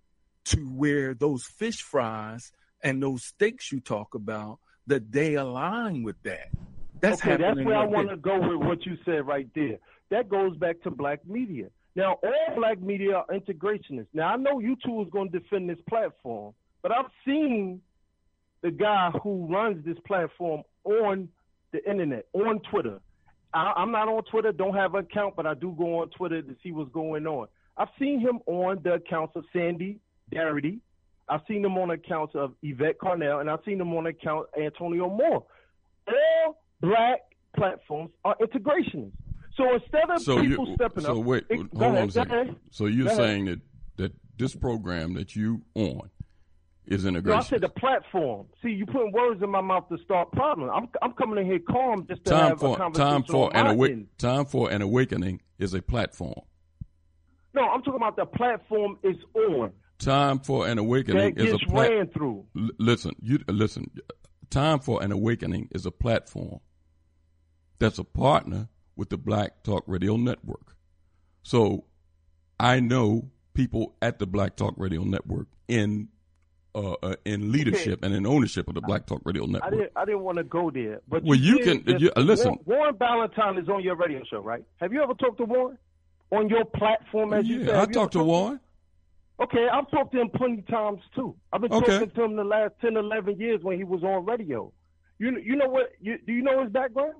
to where those fish fries and those steaks you talk about, that they align with that. That's okay, happening. That's where right I want to there. go with what you said right there. That goes back to black media. Now, all black media are integrationists. Now, I know you two is going to defend this platform, but I've seen the guy who runs this platform on the internet, on Twitter. I, I'm not on Twitter, don't have an account, but I do go on Twitter to see what's going on. I've seen him on the accounts of Sandy Darity. I've seen him on accounts of Yvette Carnell, and I've seen him on account of Antonio Moore. All black platforms are integrationists. So instead of so people you, stepping so up... wait, it, hold ahead, on a second. ahead. So you're Go saying ahead. that, that this program that you on is integration? No, I said the platform. See, you putting words in my mouth to start problems. I'm I'm coming in here calm just to time have for, a conversation time for on an my awa- end. Time for an Awakening is a platform. No, I'm talking about the platform is on. Time for an Awakening that is a gets platform. ran through. L- listen, you listen. Time for an Awakening is a platform that's a partner with the Black Talk Radio Network. So I know people at the Black Talk Radio Network in uh, uh, in leadership okay. and in ownership of the Black Talk Radio I Network. didn't I didn't want to go there, but Well, you did can- just- you- uh, listen. Warren, Warren Ballantyne is on your radio show, right? Have you ever talked to Warren on your platform? As you Yeah, said, I Have you talked ever to Warren. Okay, I've talked to him plenty of times too. I've been Okay. talking to him the last ten, eleven years when he was on radio. You you know what? You, do you know his background?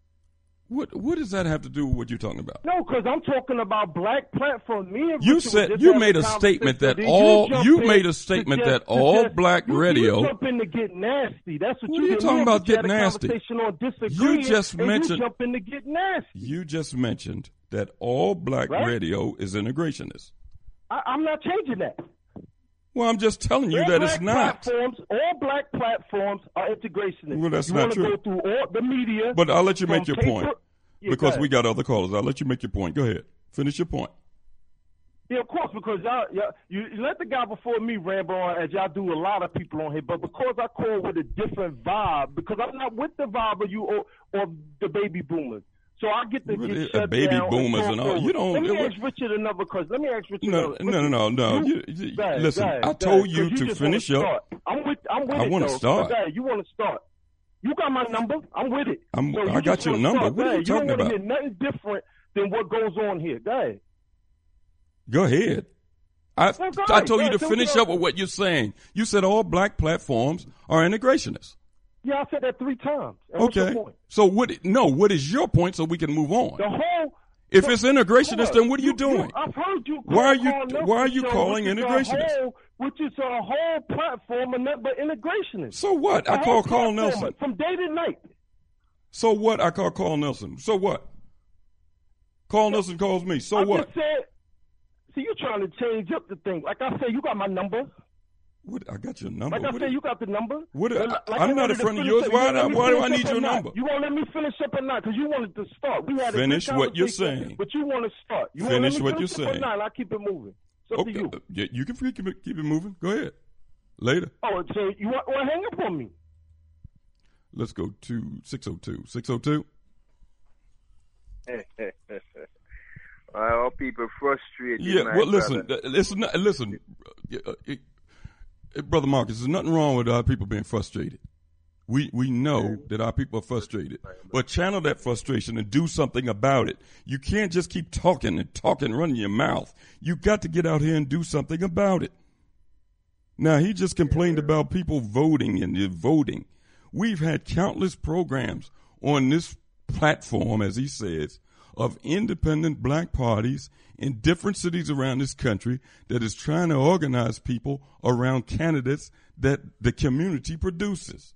What what does that have to do with what you're talking about? No, because I'm talking about black platforms. Me and You Richard said was just you having made a conversation. statement that Then all jump you in made a to statement just- that to all just- black you, radio. You jump in to get nasty. That's what, What you are you did. talking Me and about Richard had get a nasty? conversation on disagreeing, You just and mentioned- you jump in to get nasty. You just mentioned that all black Right? radio is integrationist. I, I'm not changing that. Well, I'm just telling you all that black it's not. Platforms, all black platforms are integrationists. Well, that's you not wanna true. Go through all the media, But I'll let you from make your paper- point Yeah, because go we ahead. got other callers. I'll let you make your point. Go ahead. Finish your point. Yeah, of course, because y'all, y'all, you you let the guy before me ramble on, as y'all do a lot of people on here, but because I call with a different vibe, because I'm not with the vibe of you or, or the baby boomers. So I get to Well, get uh, shut baby down boomers talk and all. over. You don't- Let me it- ask Richard another question. Let me ask Richard No, another no, no, no, no. You, You- you- go ahead, listen, go ahead, I go told ahead, you 'cause to just finish wanna up. start. I'm with, I'm with I it, wanna though. start. Go ahead, you want to start. You got my number. I'm with it. I'm- So you I just got your wanna number. start. What Go are you ahead. talking don't wanna about? hear nothing different than what goes on here. Go ahead. Go ahead. I, Well, go I ahead. told you Go to ahead. finish Go up with what you're saying. You said all black platforms are integrationists. Yeah, I said that three times. And what's your Okay. point? So what? No, what is your point so we can move on? The whole. If it's integrationist, then what are you doing? I've heard you. Why are you Carl Nelson Why are you show, calling which is a integrationist? whole- Which is a whole platform of nothing but integrationist. So what? A I whole call Carl platform Nelson. from day to night. So what? I call Carl Nelson. So what? Carl Nelson calls me. So I what? just said. See, you're trying to change up the thing. Like I said, you got my number. What? I got your number. Like I What said, is- you got the number. What? Like I, I I'm not wanted in to front of finish yours. up- Why? you won't let me Why do I finish need up your or not. number? You won't let me finish up or not because you wanted to start. We had a good Finish what you're conversation, saying. But you want to start. You Finish won't let me what finish you're up or saying. not, and I keep it moving. It's up Okay. to you. uh, Yeah, you can free- keep it, keep it moving. Go ahead. Later. Oh, so you want, want to hang up on me? Let's go to six oh two. six oh two. Well, people frustrated. Yeah, my well, listen, brother. uh, listen, uh, listen, uh, uh, uh, Brother Marcus, there's nothing wrong with our people being frustrated. We we know that our people are frustrated, but channel that frustration and do something about it. You can't just keep talking and talking, running your mouth. You got to get out here and do something about it. Now, he just complained about people voting and uh, voting. We've had countless programs on this platform, as he says, of independent black parties in different cities around this country that is trying to organize people around candidates that the community produces.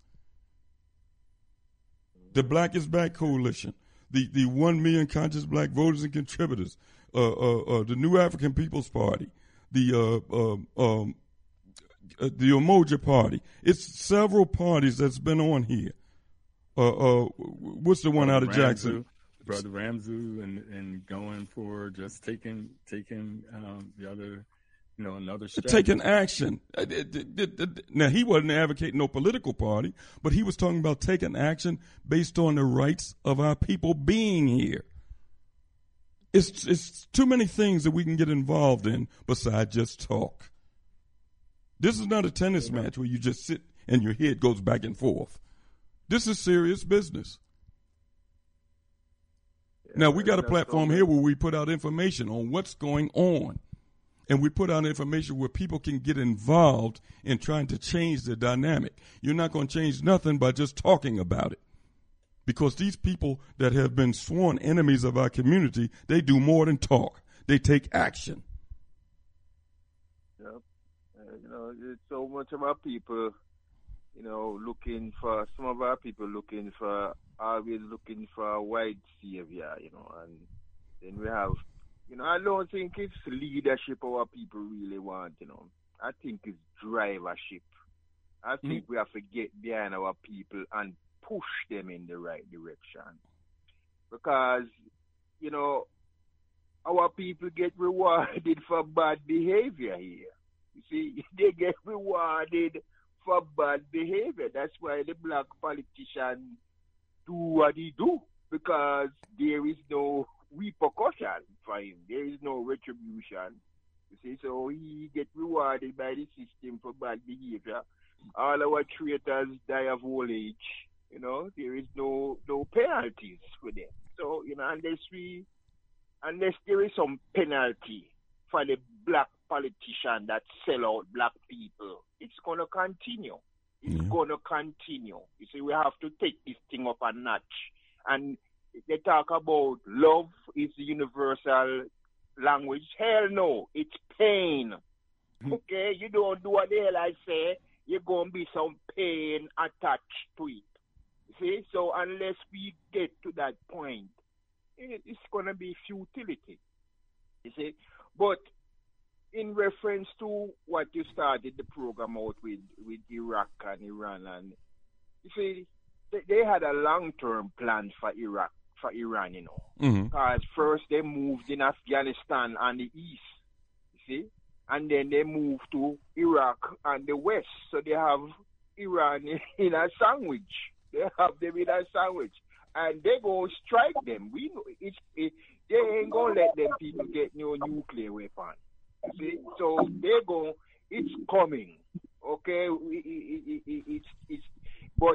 The Black is Back Coalition, the, the one million conscious black voters and contributors, uh, uh, uh, the New African People's Party, the uh, uh, um, uh, the Umoja Party. It's several parties that's been on here. Uh, uh, what's the one Brother out of Ramsey, Jackson? Brother Ramsey, and, and going for just taking taking um, the other, you know, another step. Taking action. Uh, th- th- th- th- Now, he wasn't advocating no political party, but he was talking about taking action based on the rights of our people being here. It's it's too many things that we can get involved in besides just talk. This is not a tennis match where you just sit and your head goes back and forth. This is serious business. Now, we got a platform here where we put out information on what's going on. And we put out information where people can get involved in trying to change the dynamic. You're not going to change nothing by just talking about it. Because these people that have been sworn enemies of our community, they do more than talk. They take action. Yep. Uh, you know, there's so much of our people, you know, looking for, some of our people looking for, always looking for a white savior, you know, and then we have, you know, I don't think it's leadership our people really want, you know. I think it's drivership. I think mm-hmm. we have to get behind our people and push them in the right direction. Because, you know, our people get rewarded for bad behavior here. You see, they get rewarded for bad behavior. That's why the black politicians do what they do, because there is no repercussion for him. There is no retribution. You see, so he get rewarded by the system for bad behavior. All our traitors die of old age. You know, there is no no penalties for them. So, you know, unless we unless there is some penalty for the black politician that sell out black people, it's gonna continue. It's yeah. gonna continue. You see, we have to take this thing up a notch. And they talk about love is the universal language. Hell no, it's pain. Mm-hmm. Okay, you don't do what the hell I say, you're gonna be some pain attached to it. See, so unless we get to that point, it's gonna be futility. You see, but in reference to what you started the program out with, with Iraq and Iran, and you see, they, they had a long-term plan for Iraq, for Iran, you know. Mm-hmm. Because first they moved in Afghanistan and the east, you see, and then they moved to Iraq and the west. So they have Iran in, in a sandwich. They have them in a sandwich, and they go strike them. We know it's it, they ain't gonna let them people get no nuclear weapon. You see, so they go. It's coming. Okay, it, it, it, it's it's but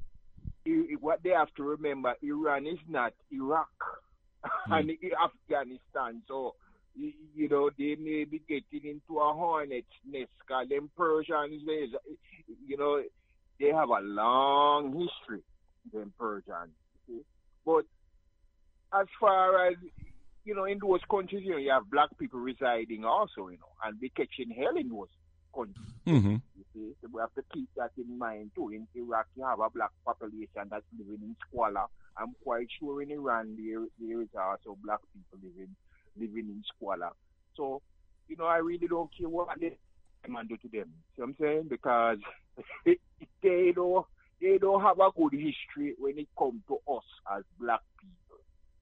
it, what they have to remember, Iran is not Iraq mm. and Afghanistan. So you, you know they may be getting into a hornet's nest. Cause them Persians, you know. they have a long history, them Persians. You see? But as far as, you know, in those countries, you know, you have black people residing also, you know, and they catching hell in those countries. Mm-hmm. You see? So we have to keep that in mind too. In Iraq, you have a black population that's living in squalor. I'm quite sure in Iran there, there is also black people living living in squalor. So, you know, I really don't care what they man do to them. See what I'm saying? Because they don't they don't have a good history when it comes to us as black people.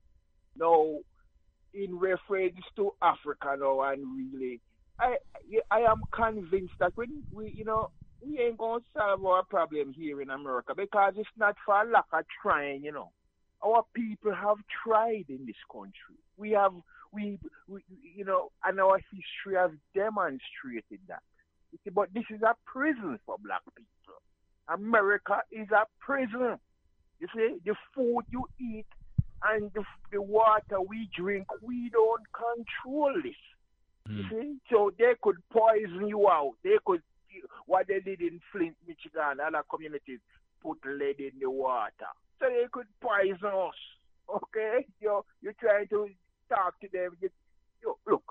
Now, in reference to Africa now, and really, I I am convinced that when we, you know, we ain't gonna solve our problem here in America because it's not for lack of trying, you know. Our people have tried in this country. We have, we, we you know, and our history has demonstrated that. You see, but this is a prison for black people. America is a prison. You see, the food you eat and the, the water we drink, we don't control this. Mm. You see, so they could poison you out. They could, what they did in Flint, Michigan, other communities, put lead in the water. So they could poison us. Okay? You're, you're trying to talk to them. You, you, look,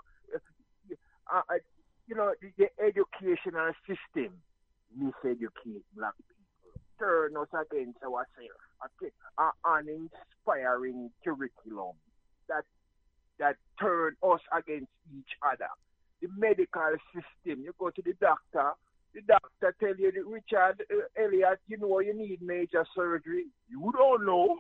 uh, uh, you know, the, the educational system miseducate black people, turn us against ourselves. Okay? Uh, an inspiring curriculum that that turn us against each other. The medical system, you go to the doctor, the doctor tell you, Richard uh, Elliott, you know you need major surgery. You don't know.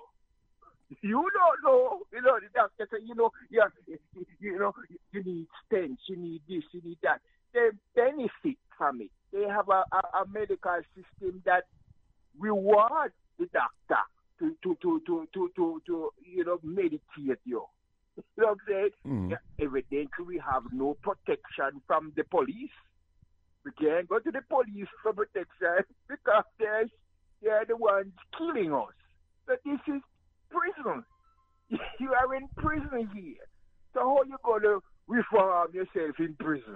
You don't know. You know, the doctor say, you know, yeah, you, you know, you need stents, you need this, you need that. They benefit from it. They have a, a, a medical system that rewards the doctor to to, to, to, to, to, to you know, meditate you. You know what I'm saying? Mm. Yeah, evidently, we have no protection from the police. We can't go to the police for protection because they're, they're the ones killing us. So this is prison. You are in prison here. So how you going to reform yourself in prison?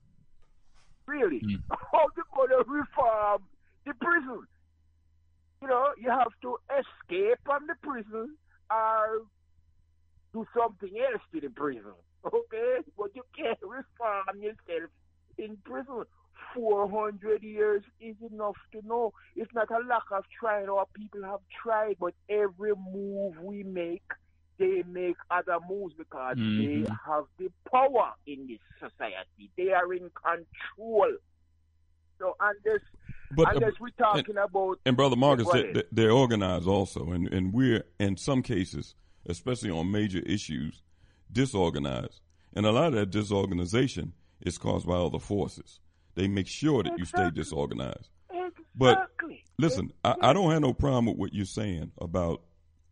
Really? Mm. How you going to reform the prison? You know, you have to escape from the prison or do something else to the prison. Okay? But you can't reform yourself in prison. four hundred years is enough to know. It's not a lack of trying. Our people have tried, but every move we make, they make other moves because mm-hmm. they have the power in this society. They are in control. So unless, but, unless we're talking and, about... And Brother Marcus, they, they're organized also, and, and we're, in some cases, especially on major issues, disorganized. And a lot of that disorganization is caused by other forces. They make sure that exactly. you stay disorganized. Exactly. But listen, I, I don't have no problem with what you're saying about,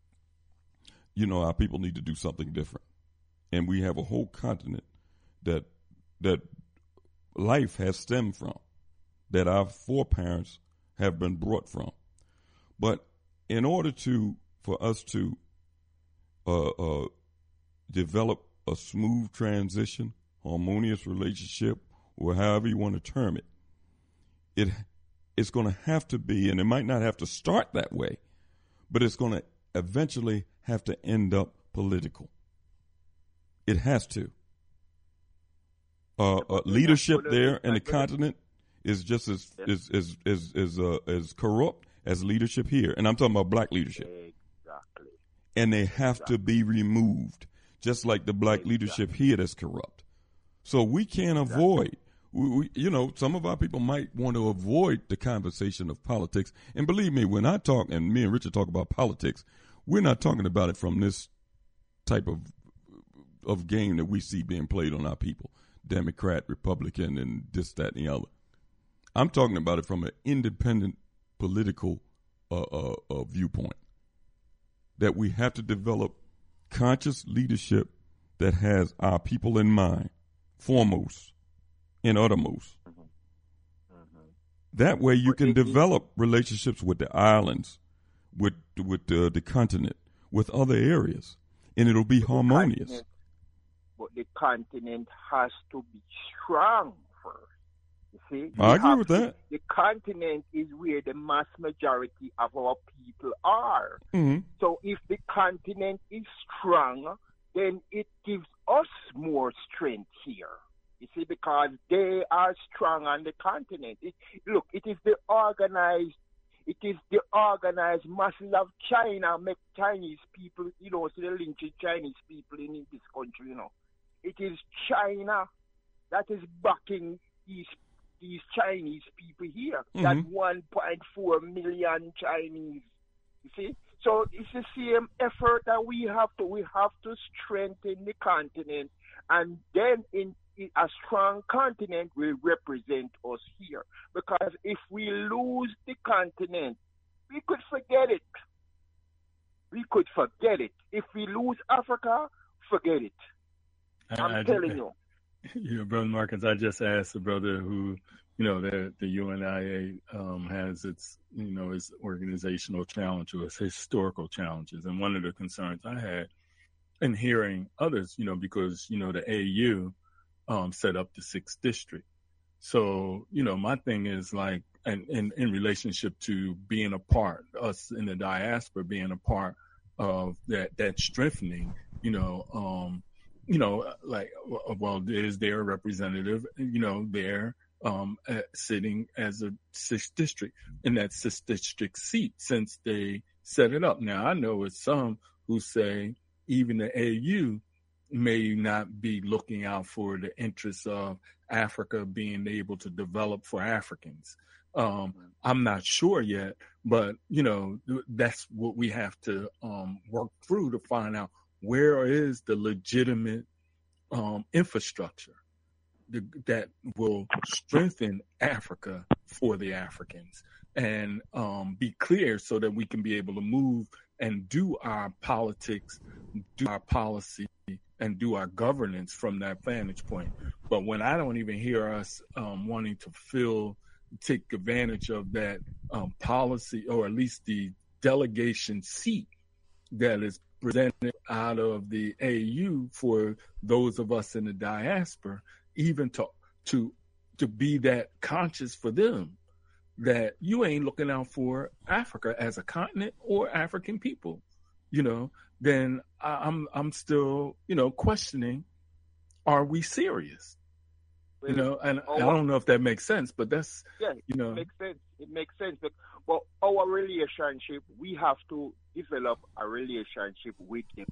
you know, our people need to do something different. And we have a whole continent that that life has stemmed from, that our foreparents have been brought from. But in order to, for us to uh, uh, develop a smooth transition, harmonious relationship, or however you want to term it, it it's going to have to be, and it might not have to start that way, but it's going to eventually have to end up political. It has to. Uh, uh, leadership there in the continent is just as as as as as, uh, as corrupt as leadership here, and I'm talking about black leadership. Exactly. And they have exactly. to be removed, just like the black exactly. leadership here that's corrupt. So we can't exactly. avoid. We, we, you know, some of our people might want to avoid the conversation of politics. And believe me, when I talk, and me and Richard talk about politics, we're not talking about it from this type of of game that we see being played on our people, Democrat, Republican, and this, that, and the other. I'm talking about it from an independent political uh, uh, uh, viewpoint, that we have to develop conscious leadership that has our people in mind, foremost and uttermost. Mm-hmm. Mm-hmm. That way you can develop relationships with the islands, with with the, the continent, with other areas, and it'll be harmonious. Continent, but the continent has to be strong first. You see? I We agree have with to- that. The continent is where the mass majority of our people are. Mhm. So if the continent is strong, then it gives us more strength here. You see, because they are strong on the continent. It, look, it is the organized, it is the organized masses of China make Chinese people, you know, so they lynching Chinese people in, in this country, you know. It is China that is backing these these Chinese people here. That Mhm. one point four million Chinese. You see? So it's the same effort that we have to we have to strengthen the continent, and then in, in a strong continent will represent us here. Because if we lose the continent, we could forget it. We could forget it. If we lose Africa, forget it. I'm I- I- telling you. You know, Brother Marcus, I just asked a brother who, you know, the the U N I A um, has its, you know, its organizational challenge or its historical challenges. And one of the concerns I had in hearing others, you know, because, you know, the A U um, set up the sixth district. So, you know, my thing is like, and in, in relationship to being a part, us in the diaspora being a part of that, that strengthening, you know, um, you know, like, well, is there a representative, you know, there um, uh, sitting as a sixth district in that sixth district seat since they set it up? Now, I know it's some who say even the A U may not be looking out for the interests of Africa being able to develop for Africans. Um, I'm not sure yet, but, you know, that's what we have to um, work through to find out where is the legitimate um, infrastructure the, that will strengthen Africa for the Africans and um, be clear so that we can be able to move and do our politics, do our policy, and do our governance from that vantage point. But when I don't even hear us um, wanting to fill, take advantage of that um, policy, or at least the delegation seat that is presented out of the A U for those of us in the diaspora, even to to to be that conscious for them that you ain't looking out for Africa as a continent or African people, you know, then I- I'm I'm still, you know, questioning, are we serious? You know, and I don't know if that makes sense, but that's, Yeah, you know, it makes sense. It makes sense. But, but our relationship, we have to develop a relationship with the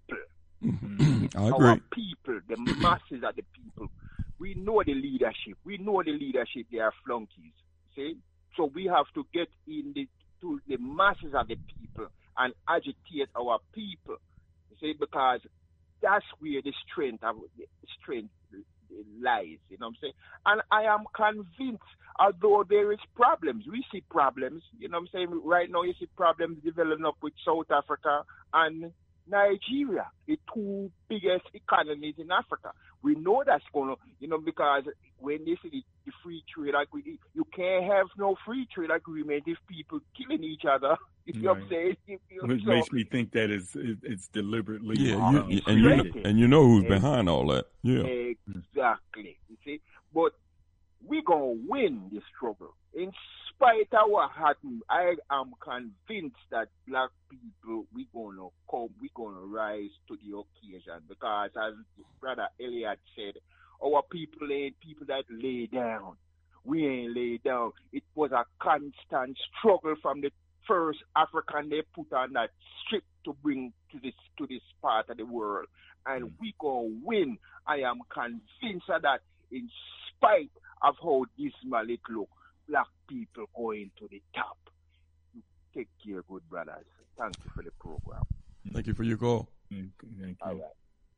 people. I Our agree. people, the masses of the people. We know the leadership. We know the leadership. They are flunkies. See? So we have to get in the to the masses of the people and agitate our people. You see, because that's where the strength of the strength lies, you know what I'm saying? And I am convinced, although there is problems, we see problems, you know what I'm saying? Right now you see problems developing up with South Africa and Nigeria, the two biggest economies in Africa. We know that's going to, you know, because when they say the, the free trade agreement, you can't have no free trade agreement if people killing each other. You know what I'm Right. saying? You know, which so- makes me think that it's it, it's deliberately Yeah, um, you, you- and you know, created. and you know who's Yeah. behind all that. Yeah. Exactly. You see, but we gonna win the struggle. In spite of what happened, I am convinced that black people we gonna come, we gonna rise to the occasion because, as Brother Elliot said, our people ain't people that lay down. We ain't lay down. It was a constant struggle from the first African they put on that strip to bring to this to this part of the world, and we gonna win. I am convinced of that. In spite of how dismal it look, black people going to the top. Take care, good brothers. Thank you for the program. Thank you for your call. Thank you. All right.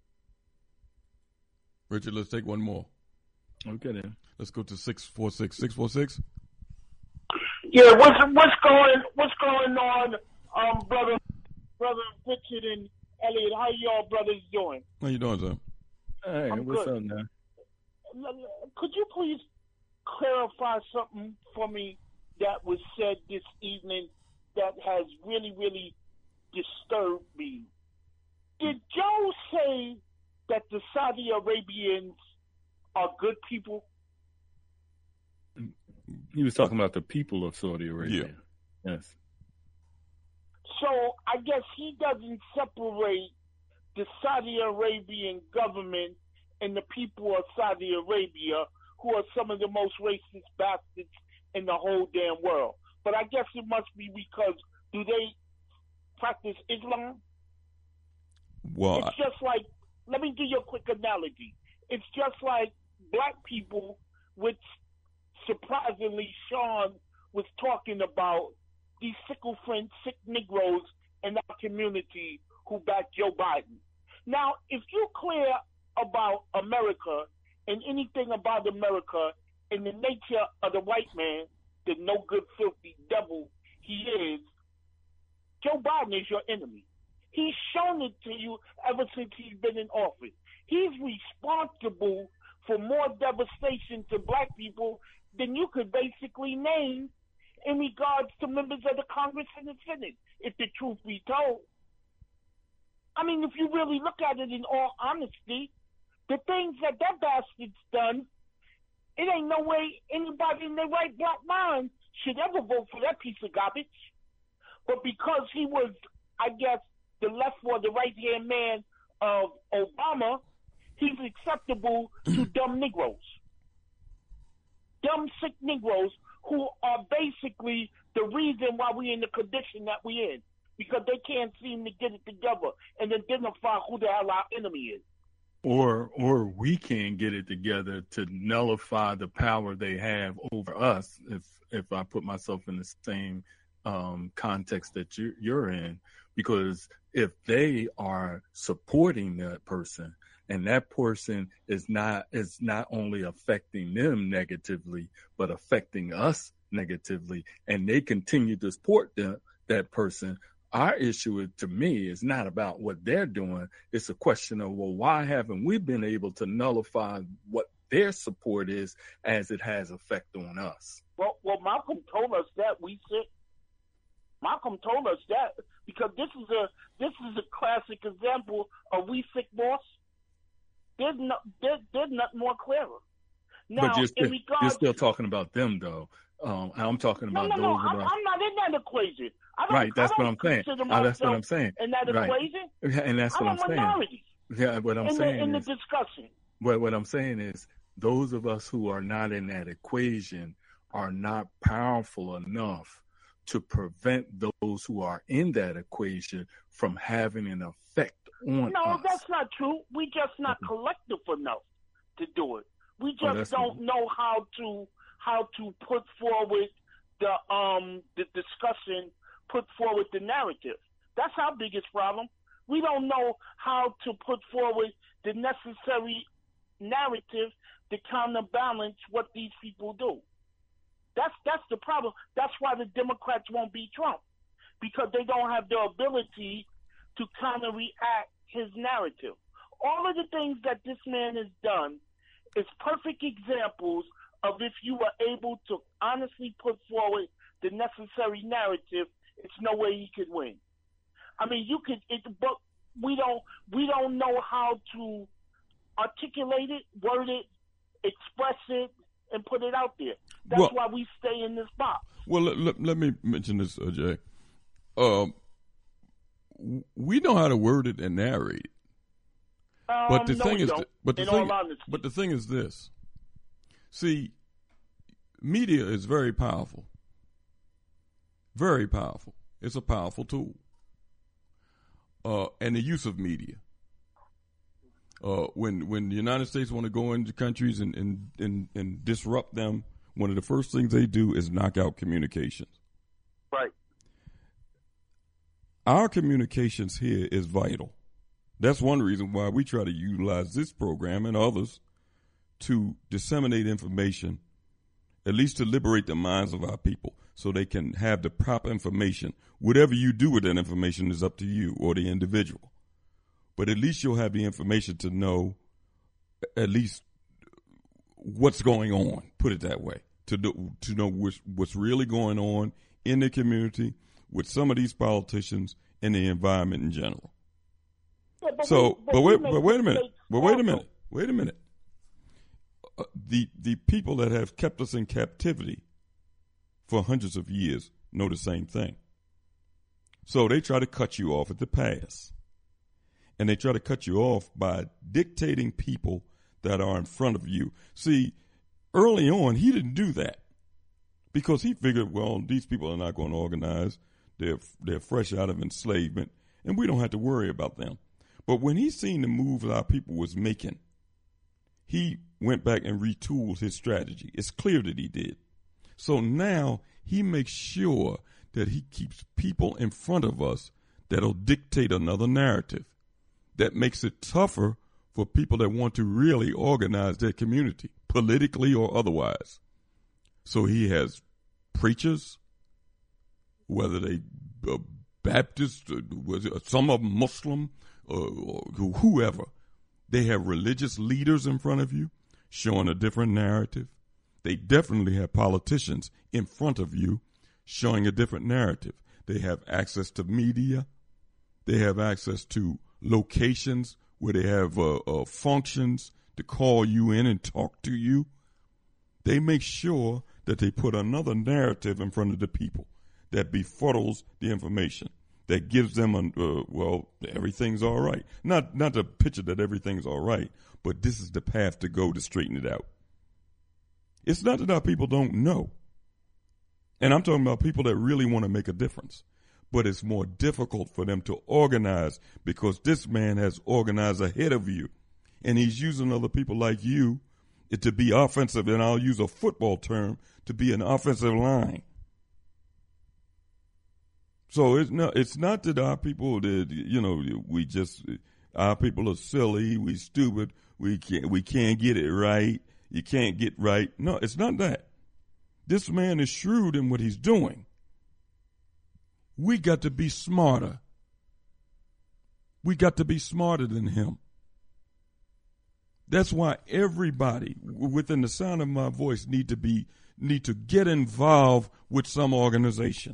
Richard, let's take one more. Okay, then. Let's go to six four six. six four six? Yeah, what's what's going what's going on, um, brother, brother Richard and Elliot? How y'all brothers doing? How you doing, sir? Hey, I'm what's good. up now? L- l- Could you please clarify something for me that was said this evening that has really, really disturbed me? Did Joe say that the Saudi Arabians are good people? He was talking about the people of Saudi Arabia. Yeah. Yes. So I guess he doesn't separate the Saudi Arabian government and the people of Saudi Arabia, who are some of the most racist bastards in the whole damn world. But I guess it must be because, do they practice Islam? Well, it's just like, let me give you a quick analogy. It's just like black people, which surprisingly Sean was talking about, these sickle friends, sick Negroes in our community who back Joe Biden. Now, if you're clear about America and anything about America and the nature of the white man, the no good, filthy devil he is, Joe Biden is your enemy. He's shown it to you ever since he's been in office. He's responsible for more devastation to black people than you could basically name in regards to members of the Congress and the Senate, if the truth be told. I mean, if you really look at it in all honesty, the things that that bastard's done, it ain't no way anybody in their right black mind should ever vote for that piece of garbage. But because he was, I guess, the left or the right-hand man of Obama, he's acceptable to dumb Negroes. Dumb, sick Negroes who are basically the reason why we're in the condition that we're in, because they can't seem to get it together and identify who the hell our enemy is. Or or we can't get it together to nullify the power they have over us, if if I put myself in the same um, context that you, you're in. Because if they are supporting that person, and that person is not is not only affecting them negatively, but affecting us negatively, and they continue to support the, that person, our issue is, to me, is not about what they're doing. It's a question of, well, why haven't we been able to nullify what their support is as it has effect on us? Well, well, Malcolm told us that we sick. Malcolm told us that because this is a this is a classic example of we sick, boss. There's no there, there's nothing more clearer. Now, but you're still, in regards, you're still talking about them, though. Um, I'm talking about no, no, those. No, I'm, I'm not in that equation. I don't, right, that's I what don't I'm saying. Uh, that's what I'm saying. In that right. equation, and that's what I'm, I'm a minority. saying. Yeah, what I'm in saying the, in is, the discussion. What what I'm saying is, those of us who are not in that equation are not powerful enough to prevent those who are in that equation from having an effect on no, us. No, that's not true. We just not mm-hmm. collective enough to do it. We just oh, don't know how to how to put forward the um the discussion, put forward the narrative. That's our biggest problem. We don't know how to put forward the necessary narrative to counterbalance what these people do. That's that's the problem. That's why the Democrats won't beat Trump, because they don't have the ability to counter-react his narrative. All of the things that this man has done is perfect examples of if you were able to honestly put forward the necessary narrative, it's no way he could win. I mean, you could, it, but we don't we don't know how to articulate it, word it, express it, and put it out there. That's well, why we stay in this box. Well, let, let, let me mention this, uh, Jay. Um, we know how to word it and narrate it. Um, but the no, thing we is, don't, but the in thing, all honesty. but the thing is this. See, media is very powerful. Very powerful. It's a powerful tool. Uh, and the use of media. Uh, when when the United States want to go into countries and, and, and, and disrupt them, one of the first things they do is knock out communications. Right. Our communications here is vital. That's one reason why we try to utilize this program and others to disseminate information, at least to liberate the minds of our people so they can have the proper information. Whatever you do with that information is up to you or the individual. But at least you'll have the information to know at least what's going on, put it that way, to do, to know what's, what's really going on in the community with some of these politicians and the environment in general. Yeah, but so, we, but, but wait, but wait a minute. But wait a minute. Wait a minute. Uh, the the people that have kept us in captivity for hundreds of years know the same thing. So they try to cut you off at the pass. And they try to cut you off by dictating people that are in front of you. See, early on, he didn't do that because he figured, well, these people are not going to organize. They're, they're fresh out of enslavement, and we don't have to worry about them. But when he seen the moves our people was making, he went back and retooled his strategy. It's clear that he did. So now he makes sure that he keeps people in front of us that'll dictate another narrative that makes it tougher for people that want to really organize their community, politically or otherwise. So he has preachers, whether they uh, Baptist, uh, some of them Muslim, uh, or whoever. They have religious leaders in front of you showing a different narrative. They definitely have politicians in front of you showing a different narrative. They have access to media. They have access to locations where they have uh, uh, functions to call you in and talk to you. They make sure that they put another narrative in front of the people that befuddles the information, that gives them, a, uh, well, everything's all right. Not, not the picture that everything's all right, but this is the path to go to straighten it out. It's not that our people don't know. And I'm talking about people that really want to make a difference. But it's more difficult for them to organize because this man has organized ahead of you. And he's using other people like you to be offensive, and I'll use a football term, to be an offensive line. So it's not, it's not that our people, that, you know, we just, our people are silly, we stupid, we can't, we can't get it right, you can't get right. No, it's not that. This man is shrewd in what he's doing. We got to be smarter. We got to be smarter than him. That's why everybody within the sound of my voice need to be, need to get involved with some organization.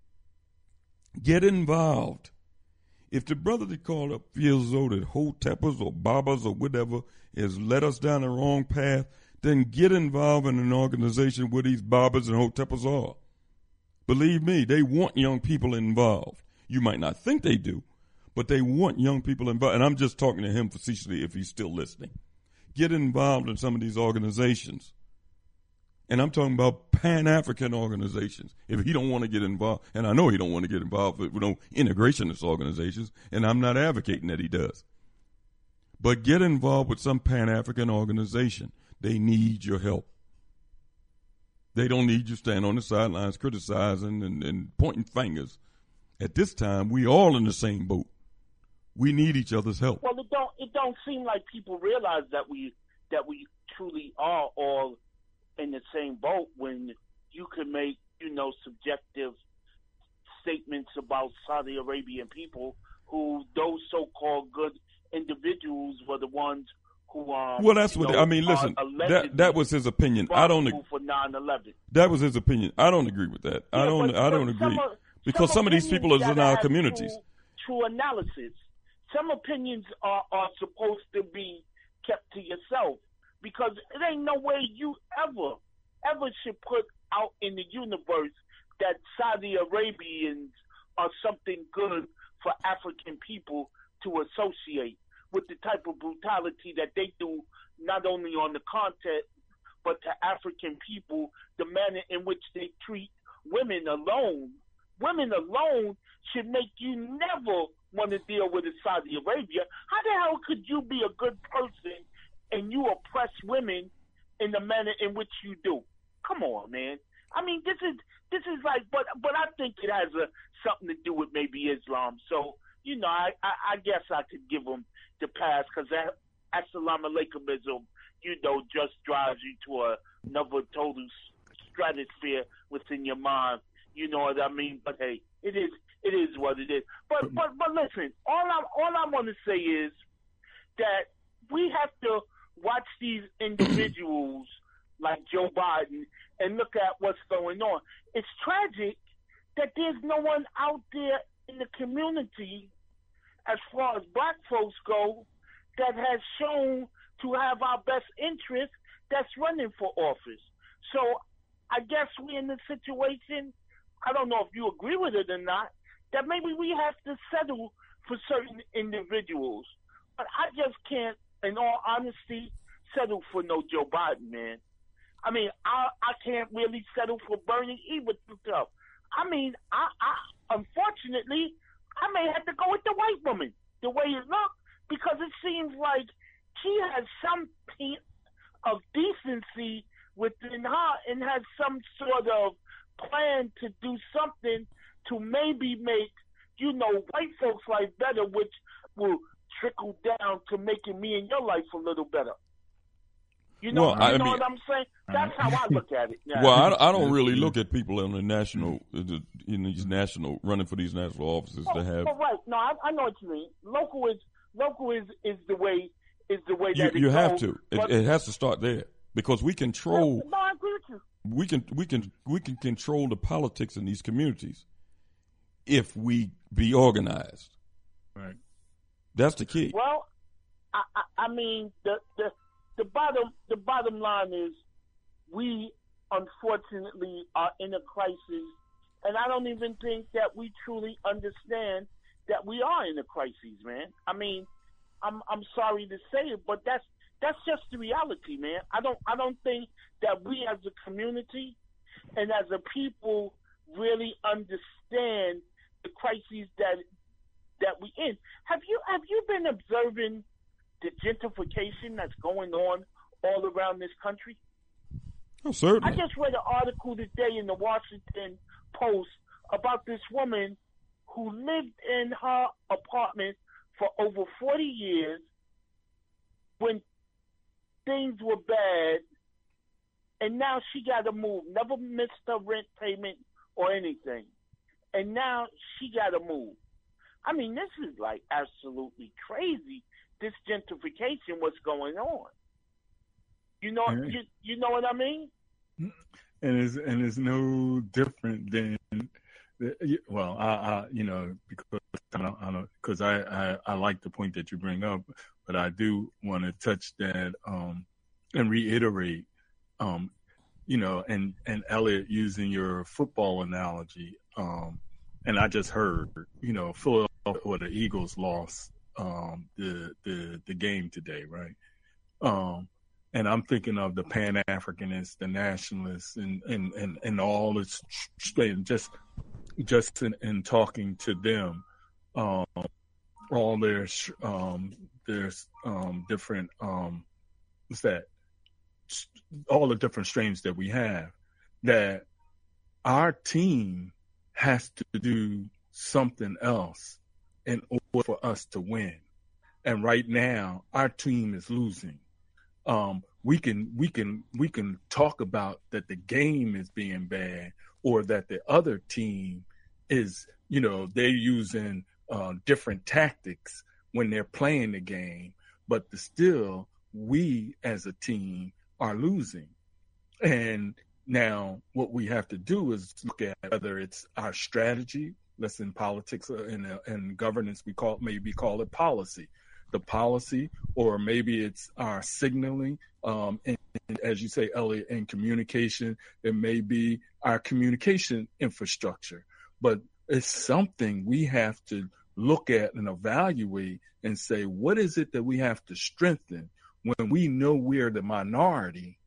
Get involved. If the brother that called up feels as though that Hoteppers or Babas or whatever has led us down the wrong path, then get involved in an organization where these Babas and Hoteppers are. Believe me, they want young people involved. You might not think they do, but they want young people involved. And I'm just talking to him facetiously if he's still listening. Get involved in some of these organizations. And I'm talking about Pan-African organizations. If he don't want to get involved, and I know he don't want to get involved with no integrationist organizations, and I'm not advocating that he does. But get involved with some Pan-African organization. They need your help. They don't need you stand on the sidelines criticizing and, and pointing fingers. At this time, we all in the same boat. We need each other's help. Well, it don't it don't seem like people realize that we that we truly are all in the same boat when you can make, you know, subjective statements about Saudi Arabian people who those so-called good individuals were the ones who um, well, that's what know, I mean. Listen, that that was his opinion. I don't agree. For nine eleven. That was his opinion. I don't agree with that. Yeah, I don't. but, I don't but agree some of, because some, some of these people are in our communities. True, true analysis. Some opinions are, are supposed to be kept to yourself because it ain't no way you ever, ever should put out in the universe that Saudi Arabians are something good for African people to associate with the type of brutality that they do, not only on the continent, but to African people, the manner in which they treat women alone. Women alone should make you never want to deal with Saudi Arabia. How the hell could you be a good person and you oppress women in the manner in which you do? Come on, man. I mean, this is this is like, but but I think it has a, something to do with maybe Islam. So, you know, I, I, I guess I could give them the pass because that Assalamu Alaikumism, you know, just drives you to a, another total stratosphere within your mind. You know what I mean? But hey, it is it is what it is. But but but listen, all I all I want to say is that we have to watch these individuals like Joe Biden and look at what's going on. It's tragic that there's no one out there in the community, as far as black folks go, that has shown to have our best interest that's running for office. So I guess we're in the situation, I don't know if you agree with it or not, that maybe we have to settle for certain individuals. But I just can't, in all honesty, settle for no Joe Biden, man. I mean, I I can't really settle for Bernie either. I mean, I, I unfortunately, I may have to go with the white woman, the way it looks, because it seems like she has some piece of decency within her and has some sort of plan to do something to maybe make, you know, white folks' life better, which will trickle down to making me and your life a little better. You know, well, you I know mean, what I'm saying? That's how I look at it. Now. Well, I, I don't really look at people in the national, in these national, running for these national offices oh, to have. Oh, right. No, I, I know what you mean. Local is local is, is the way is the way You, that it you have goes, to. but- It, it has to start there because we control. No, I agree with you. We can we can we can control the politics in these communities if we be organized. Right. That's the key. Well, I, I, I mean the, the the bottom the bottom line is we unfortunately are in a crisis, and I don't even think that we truly understand that we are in a crisis, man. I mean, I'm I'm sorry to say it, but that's that's just the reality, man. I don't I don't think that we as a community and as a people really understand the crises that that we in. Have you have you been observing the gentrification that's going on all around this country? Oh, certainly. I just read an article today in the Washington Post about this woman who lived in her apartment for over forty years when things were bad, and now she got to move. Never missed her rent payment or anything. And now she got to move. I mean, this is like absolutely crazy, this gentrification, what's going on. You know, Right. you, you know what I mean? And it's and it's no different than the, well, I, I you know because I don't, I don't because I, I I like the point that you bring up, but I do want to touch that um and reiterate um you know and and Elliot, using your football analogy, um and I just heard you know Philadelphia or the Eagles lost um the the the game today, right? Um. And I'm thinking of the Pan-Africanists, the nationalists, and and, and, and all this, and just just in, in talking to them, um, all their um, their um, different um, what's that? All the different strains that we have. That our team has to do something else in order for us to win. And right now, our team is losing. Um, we can we can we can talk about that the game is being bad, or that the other team is, you know, they're using uh, different tactics when they're playing the game, but the, still we as a team are losing. And now what we have to do is look at whether it's our strategy. Let's in politics and uh, in governance we call maybe call it policy. The policy, or maybe it's our signaling, um, and, and as you say, Elliot, in communication, it may be our communication infrastructure. But it's something we have to look at and evaluate and say, what is it that we have to strengthen when we know we're the minority,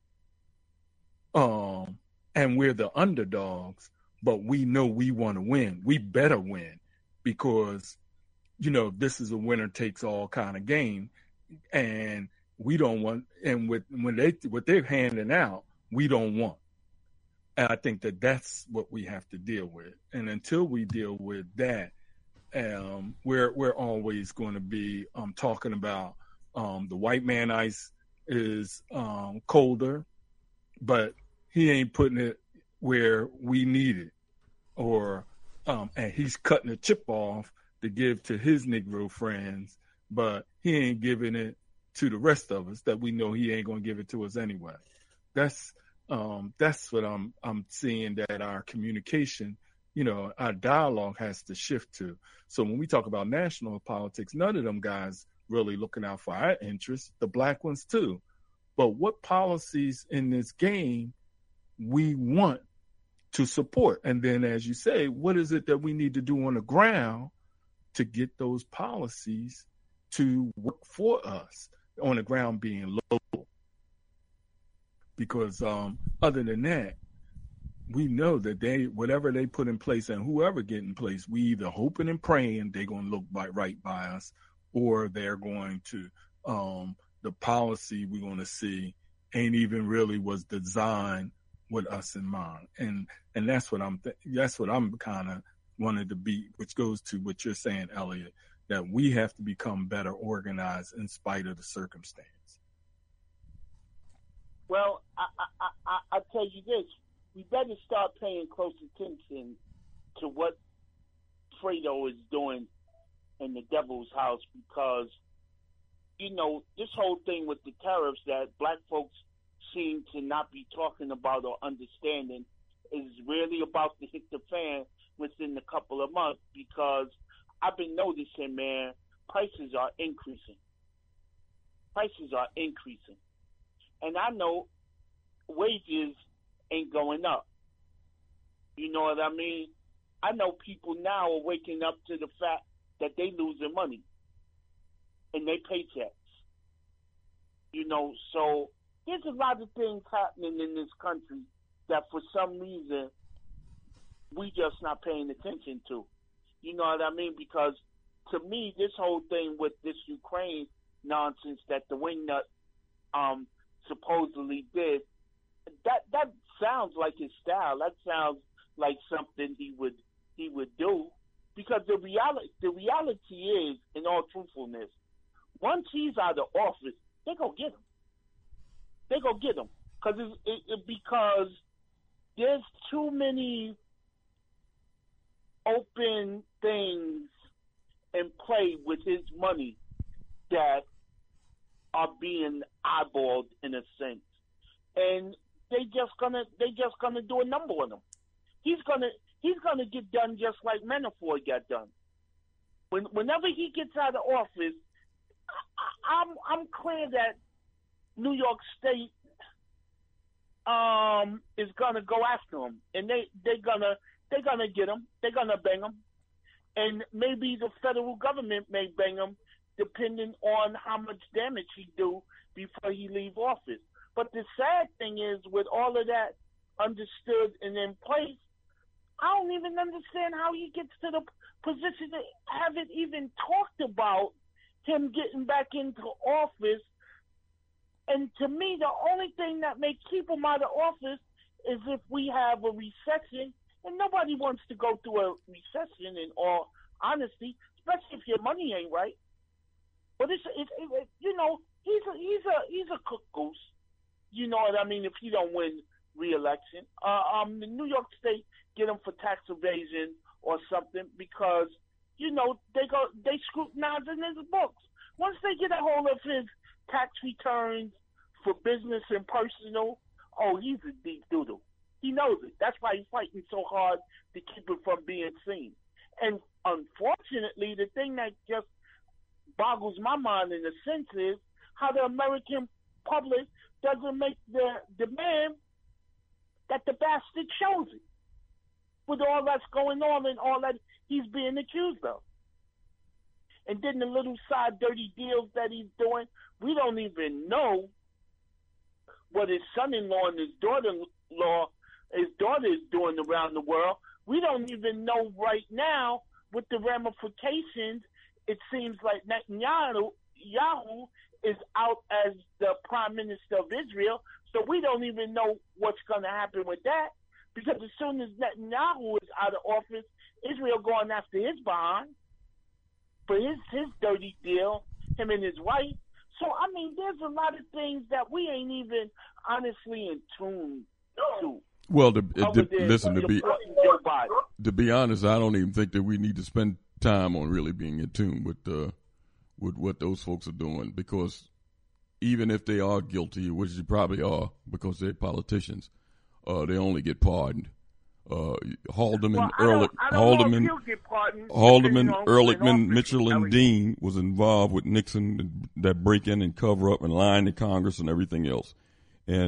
um, and we're the underdogs, but we know we want to win. We better win, because you know, this is a winner takes all kind of game, and we don't want. And with when they what they're handing out, we don't want. And I think that that's what we have to deal with. And until we deal with that, um, we're we're always going to be um, talking about um, the white man ice is um, colder, but he ain't putting it where we need it, or um, and he's cutting the chip off to give to his Negro friends, but he ain't giving it to the rest of us that we know he ain't gonna give it to us anyway. That's um, that's what I'm I'm seeing, that our communication, you know, our dialogue has to shift to. So when we talk about national politics, none of them guys really looking out for our interests, the black ones too. But what policies in this game we want to support. And then, as you say, what is it that we need to do on the ground to get those policies to work for us, on the ground being local? Because um, other than that, we know that they, whatever they put in place and whoever get in place, we either hoping and praying they're going to look by, right by us, or they're going to, um, the policy we're going to see ain't even really was designed with us in mind. And and that's what I'm, th- that's what I'm kind of wanted to be, which goes to what you're saying, Elliot, that we have to become better organized in spite of the circumstance. Well, I, I, I, I'll tell you this. We better start paying close attention to what Fredo is doing in the devil's house, because, you know, this whole thing with the tariffs that black folks seem to not be talking about or understanding is really about to hit the fan within a couple of months, because I've been noticing, man, prices are increasing. Prices are increasing. And I know wages ain't going up. You know what I mean? I know people now are waking up to the fact that they losing money in their paychecks. You know, so there's a lot of things happening in this country that for some reason we just not paying attention to. You know what I mean? Because to me, this whole thing with this Ukraine nonsense that the wingnut um, supposedly did, that that sounds like his style. That sounds like something he would he would do. Because the reality the reality is, in all truthfulness, once he's out of office, they go get him. They go get him because it, it, it, because there's too many open things in play with his money that are being eyeballed in a sense, and they just gonna they just gonna do a number on him. He's gonna he's gonna get done just like Manafort got done. When whenever he gets out of office, I, I'm I'm clear that New York State um, is gonna go after him, and they they gonna they're gonna get him. They're gonna bang him, and maybe the federal government may bang him, depending on how much damage he do before he leave office. But the sad thing is, with all of that understood and in place, I don't even understand how he gets to the position to have it even talked about him getting back into office. And to me, the only thing that may keep him out of office is if we have a recession, and nobody wants to go through a recession in all honesty, especially if your money ain't right. But it's, it's it, you know, he's a he's a he's a cook goose. You know what I mean? If he don't win re-election, uh, um, the New York State get him for tax evasion or something, because you know they go they scrutinize in his books. Once they get a hold of his tax returns for business and personal, oh, he's a deep doodle. He knows it. That's why he's fighting so hard to keep it from being seen. And unfortunately, the thing that just boggles my mind in a sense is how the American public doesn't make the demand that the bastard shows it with all that's going on and all that he's being accused of. And then the little side dirty deals that he's doing, we don't even know what his son-in-law and his daughter-in-law, his daughter is doing around the world. We don't even know right now what the ramifications. It seems like Netanyahu Yahoo is out as the prime minister of Israel, so we don't even know what's going to happen with that, because as soon as Netanyahu is out of office, Israel going after his behind for his, his dirty deal, him and his wife. So, I mean, there's a lot of things that we ain't even honestly in tune to. Well, to, to, listen, to be, to be honest, I don't even think that we need to spend time on really being in tune with uh, with what those folks are doing, because even if they are guilty, which they probably are because they're politicians, uh, they only get pardoned. Uh, Haldeman, well, Ehrlich, Haldeman, Haldeman, Ehrlichman, Mitchell, and Dean was involved with Nixon, that break-in and cover-up and lying to Congress and everything else. And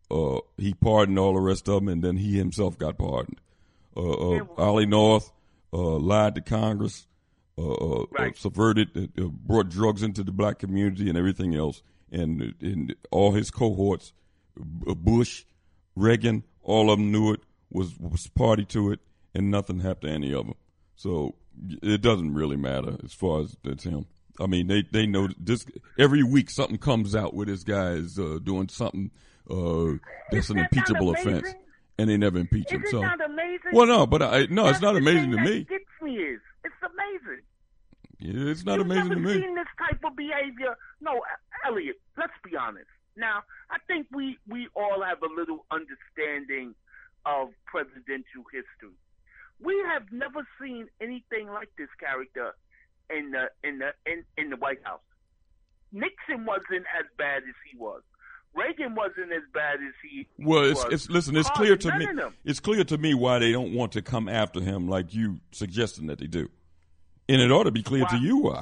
uh, he pardoned all the rest of them, and then he himself got pardoned. Uh, uh, Ollie North uh, lied to Congress, uh, uh, right. uh, subverted, uh, brought drugs into the black community and everything else. And, and all his cohorts, Bush, Reagan, all of them knew it, was, was party to it, and nothing happened to any of them. So it doesn't really matter as far as it's him. I mean, they, they know this. Every week something comes out where this guy is uh, doing something uh, that's an impeachable offense, and they never impeach him. Is it so, not amazing? Well, no, but I, no, That's it's not the amazing thing to that me. Gets me is it's amazing. Yeah, it's not You've amazing never to me. seen this type of behavior. No, Elliot, let's be honest. Now, I think we, we all have a little understanding of presidential history. We have never seen anything like this character in the in the in, in the White House. Nixon wasn't as bad as he was. Reagan wasn't as bad as he Well, it's, was. it's listen. It's Carter, clear to none me. of them. It's clear to me why they don't want to come after him like you suggesting that they do, and it ought to be clear Why? to you why.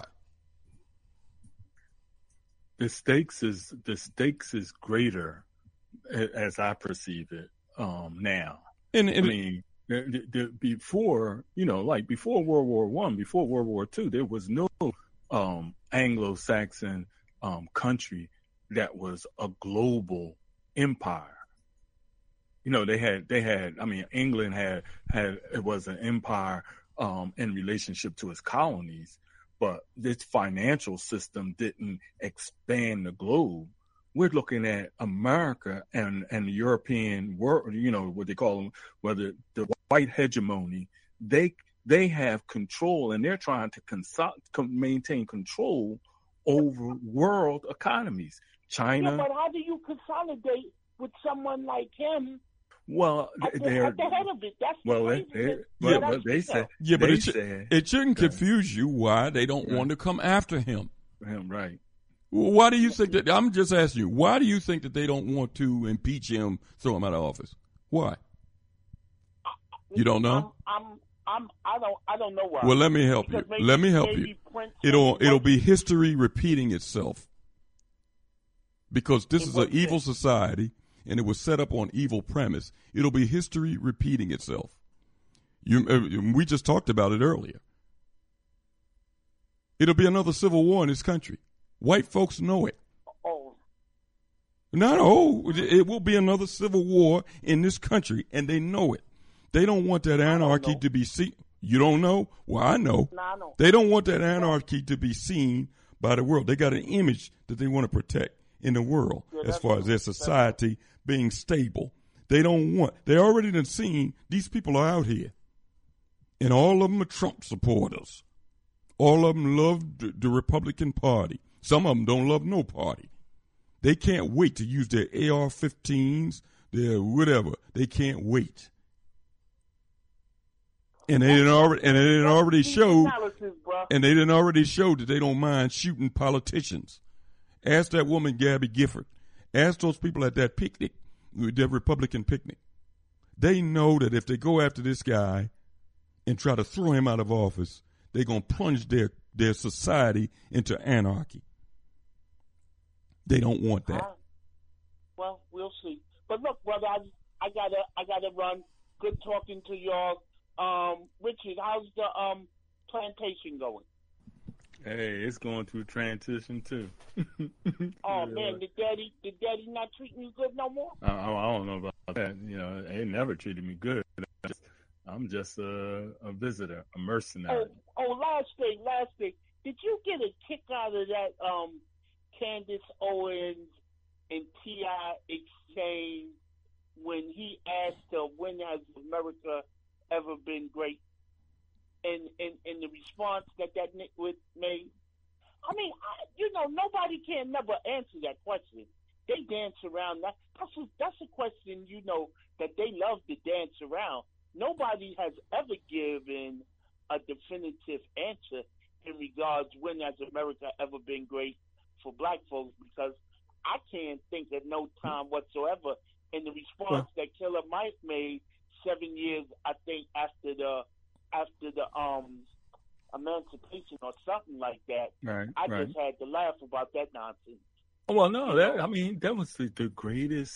The stakes is the stakes is greater, a- as I perceive it um, now. And, and I mean, the, the, before you know, like before World War One, before World War Two, there was no um, Anglo-Saxon um, country that was a global empire. You know, they had they had. I mean, England had had it was an empire um, in relationship to its colonies. But this financial system didn't expand the globe. We're looking at America and, and the European world, you know, what they call them, whether the white hegemony, they they have control, and they're trying to consol- maintain control over world economies. China. Yeah, but how do you consolidate with someone like him? Well, at the, they're at the head of it. That's well, the they, they, Yeah, well, they said Yeah, but they it, sh- said, it shouldn't confuse you why they don't want to come after him. him right. Well, why do you think that? I'm just asking you. Why do you think that they don't want to impeach him, throw him out of office? Why? You don't know? I'm, I'm, I'm, I don't, I don't know why. Well, let me help you. Because maybe- Let me help maybe you. Prince It'll was- it'll be history repeating itself because this In is what an evil sense? society and it was set up on evil premise. It'll be history repeating itself. You, uh, we just talked about it earlier. It'll be another civil war in this country. White folks know it. Oh, No, no, it will be another civil war in this country, and they know it. They don't want that anarchy to be seen. You don't know? Well, I know. No, I know. They don't want that anarchy to be seen by the world. They got an image that they want to protect in the world Yeah, as far as their society being stable. They don't want, they already done seen these people are out here, and all of them are Trump supporters. All of them love the, the Republican Party. Some of them don't love no party. They can't wait to use their A R fifteens, their whatever. They can't wait. And they didn't already, and they didn't already show, and they didn't already show that they don't mind shooting politicians. Ask that woman Gabby Gifford. Ask those people at that picnic, that Republican picnic. They know that if they go after this guy and try to throw him out of office, they're gonna plunge their their society into anarchy. They don't want that. Uh, well, we'll see. But look, brother, I, I gotta, I gotta run. Good talking to y'all. Um, Richard, how's the um plantation going? Hey, it's going through transition too. Oh man, the daddy, the daddy not treating you good no more. I, I don't know about that. You know, they never treated me good. I'm just, I'm just a, a visitor, a mercenary. Oh, oh, last thing, last thing. Did you get a kick out of that um Candace Owens and T I exchange when he asked her, when has America ever been great? And, and, and the response that that nitwit made. I mean, I, you know, nobody can never answer that question. They dance around that. That's a, that's a question, you know, that they love to dance around. Nobody has ever given a definitive answer in regards when has America ever been great for black folks, because I can't think of no time whatsoever in the response that Killer Mike made seven years, I think, after the after the um emancipation or something like that. Right, I right. just had to laugh about that nonsense. Well, no, that I mean that was the, the greatest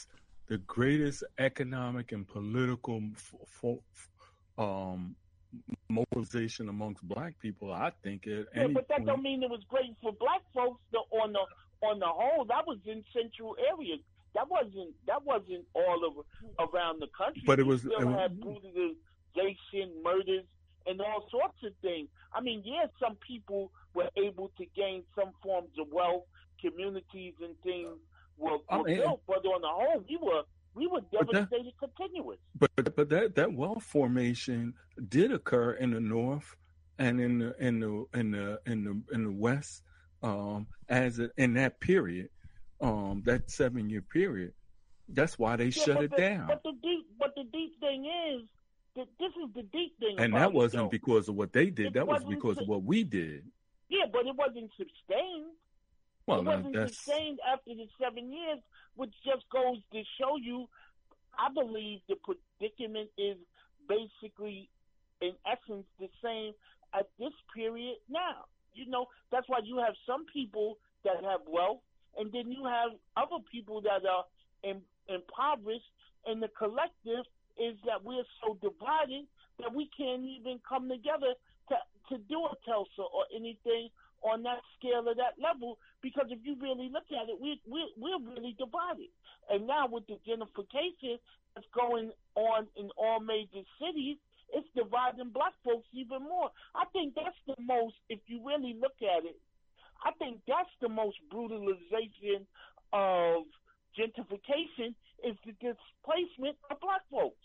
the greatest economic and political f- f- um, mobilization amongst black people, I think. At yeah, any but that point. don't mean it was great for black folks. The, on the on the whole, that was in central areas. That wasn't that wasn't all of around the country. But it You was- still it was- had brutalization, murders, and all sorts of things. I mean, yeah, some people were able to gain some forms of wealth, communities and things were, I were mean- built, but on the whole, we were we were But that- devastated continuous. But but that, that wealth formation did occur in the north and in the in the in the in the in the west, um, as a, in that period, um, that seven year period. That's why they Yeah, shut but it the, down. But the deep, but the deep thing is that this is the deep thing, And about that it, wasn't though. because of what they did. It That was wasn't because su- of what we did. Yeah, but it wasn't sustained. Well, it now, wasn't that's sustained after the seven years, which just goes to show you. I believe the predicament is basically, in essence, the same at this period now. You know, that's why you have some people that have wealth, and then you have other people that are in, impoverished, and the collective is that we're so divided that we can't even come together to, to do a Tulsa or anything on that scale or that level, because if you really look at it, we, we, we're really divided. And now with the gentrification that's going on in all major cities, it's dividing black folks even more. I think that's the most, if you really look at it, I think that's the most brutalization of gentrification is the displacement of black folks.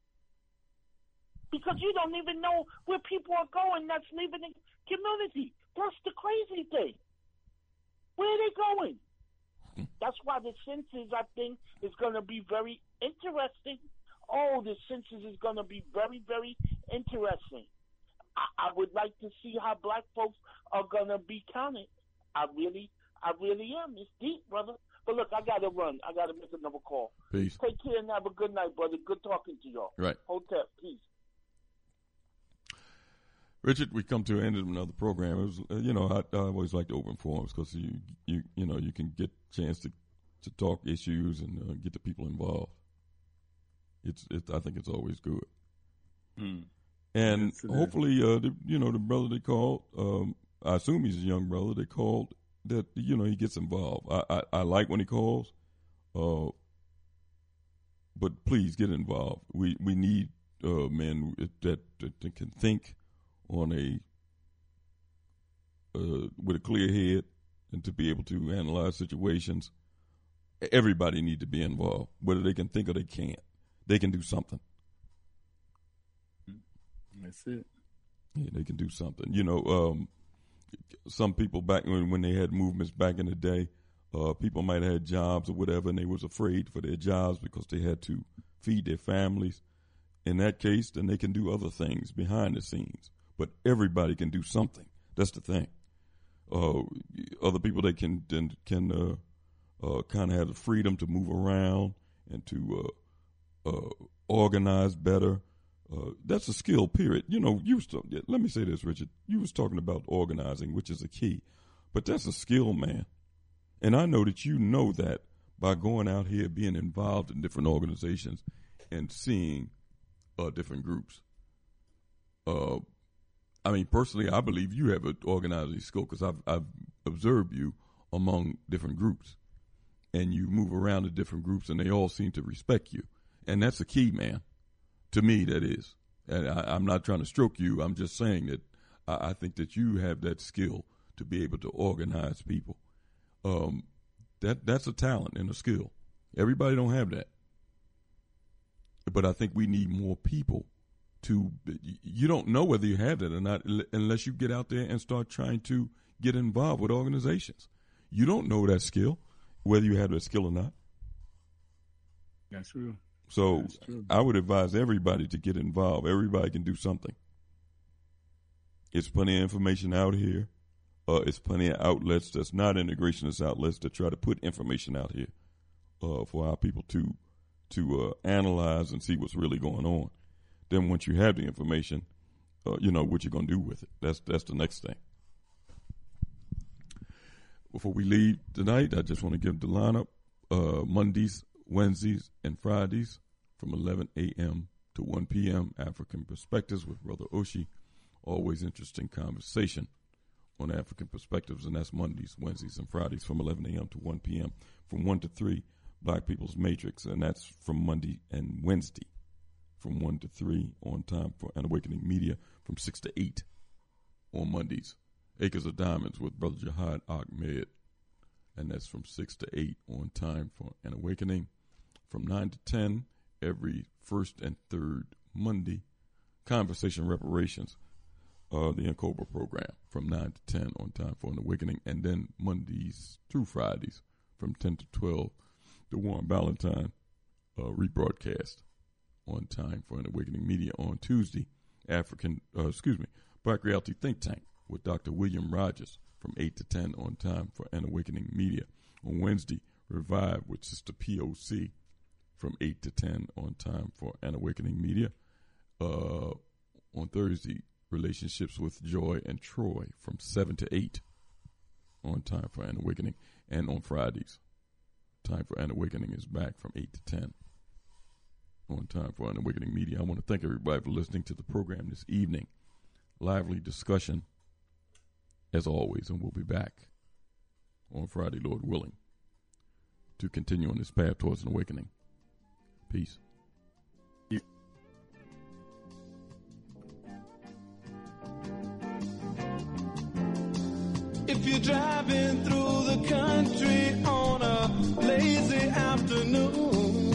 Because you don't even know where people are going that's leaving the community. That's the crazy thing. Where are they going? That's why the census, I think, is going to be very interesting. Oh, the census is going to be very, very interesting. I, I would like to see how black folks are going to be counted. I really, I really am. It's deep, brother. But look, I got to run. I got to make another call. Peace. Take care and have a good night, brother. Good talking to y'all. Right. Hotep. Peace. Richard, we come to the end of another program. It was, uh, you know, I, I always like the open forums because you, you, you know, you can get a chance to, to talk issues and uh, get the people involved. It's, it, I think it's always good. Mm. And Yes, it hopefully, uh, the, you know, the brother they called, um, I assume he's a young brother. They called that, you know, he gets involved. I, I, I like when he calls, uh, but please get involved. We we need uh, men that, that, that can think on a uh, with a clear head and to be able to analyze situations. Everybody need to be involved, whether they can think or they can't. They can do something. That's it. Yeah, they can do something. You know, um, some people back when, when they had movements back in the day, uh, people might have had jobs or whatever, and they was afraid for their jobs because they had to feed their families. In that case, then they can do other things behind the scenes. But everybody can do something. That's the thing. Uh, other people, they can can uh, uh, kind of have the freedom to move around and to uh, uh, organize better. Uh, that's a skill, period. You know, you was to, let me say this, Richard. You was talking about organizing, which is a key. But that's a skill, man. And I know that you know that by going out here, being involved in different organizations and seeing uh, different groups. Uh, I mean, personally, I believe you have an organizing skill because I've, I've observed you among different groups. And you move around to different groups, and they all seem to respect you. And that's a key, man. To me, that is. And I, I'm not trying to stroke you. I'm just saying that I, I think that you have that skill to be able to organize people. Um, that that's a talent and a skill. Everybody don't have that. But I think we need more people to, you don't know whether you have that or not unless you get out there and start trying to get involved with organizations. You don't know that skill, whether you have that skill or not. That's true. So I would advise everybody to get involved. Everybody can do something. It's plenty of information out here. Uh, it's plenty of outlets that's not integrationist outlets that try to put information out here uh, for our people to to uh, analyze and see what's really going on. Then once you have the information, uh, you know what you're going to do with it. That's that's the next thing. Before we leave tonight, I just want to give the lineup. Uh, Mondays, Wednesdays and Fridays from eleven a.m. to one p.m. African Perspectives with Brother Oshi. Always interesting conversation on African Perspectives, and that's Mondays, Wednesdays, and Fridays from eleven a.m. to one p.m. From one to three, Black People's Matrix, and that's from Monday and Wednesday from one to three on Time for an Awakening Media from six to eight on Mondays. Acres of Diamonds with Brother Jihad Ahmed, and that's from six to eight on Time for an Awakening. From nine to ten every first and third Monday, Conversation Reparations, uh, the N-Cobra program from nine to ten on Time for an Awakening, and then Mondays through Fridays from ten to twelve, the Warren Ballantine uh, rebroadcast on Time for an Awakening Media. On Tuesday, African, uh, excuse me, Black Reality Think Tank with Doctor William Rogers from eight to ten on Time for an Awakening Media. On Wednesday, Revive with Sister P O C from eight to ten on Time for an Awakening Media. Uh, on Thursday, Relationships with Joy and Troy from seven to eight on Time for an Awakening. And on Fridays, Time for an Awakening is back from eight to ten on Time for an Awakening Media. I want to thank everybody for listening to the program this evening. Lively discussion, as always, and we'll be back on Friday, Lord willing, to continue on this path towards an awakening. Peace. If you're driving through the country on a lazy afternoon,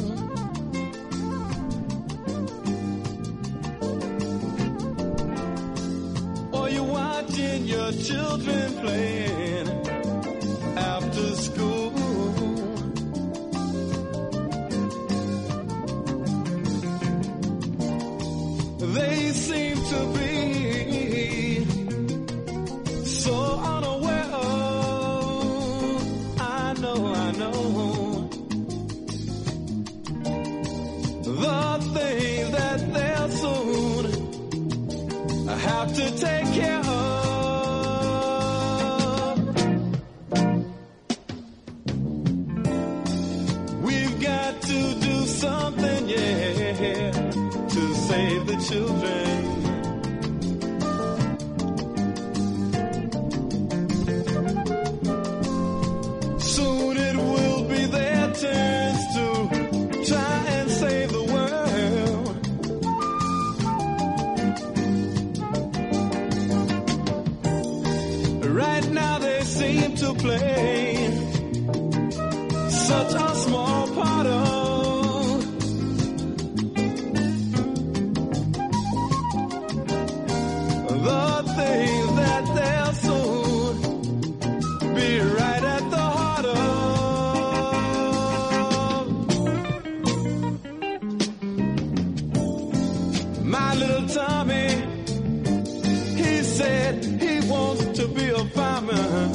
or you're watching your children playing after school, they seem to be so unaware of, I know, I know, the things that they'll soon have to take care of. We've got to do something, yeah, to save the children. Soon it will be their turns to try and save the world. Right now they seem to play such a small part of the things that they'll soon be right at the heart of. My little Tommy, he said he wants to be a fireman.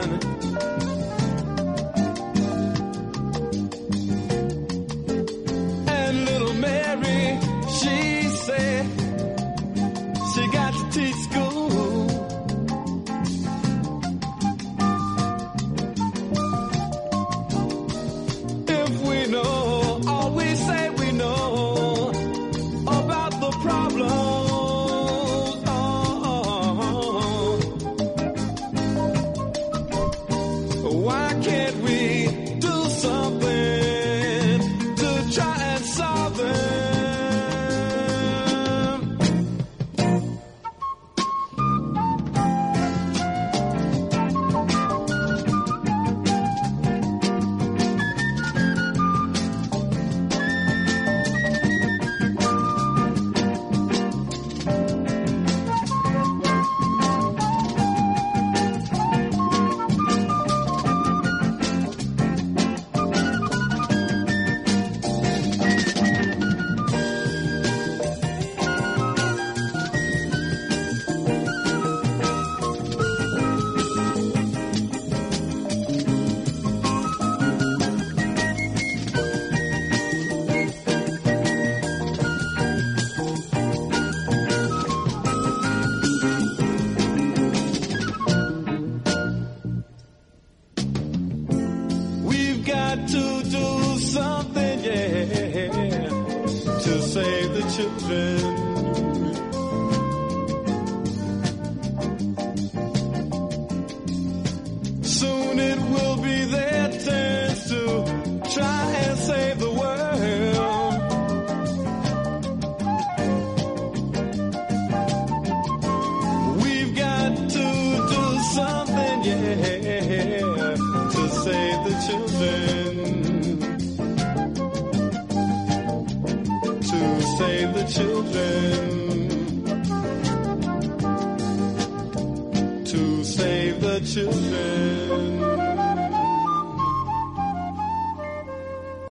And little Mary, she said she got to teach school. If we know all we say we know about the problems, oh, why can't we do something to try and solve them? We've got to do something, children. Soon it will be their turns to try and save the world. We've got to do something, yeah, to save the children. To save the children. To save the children.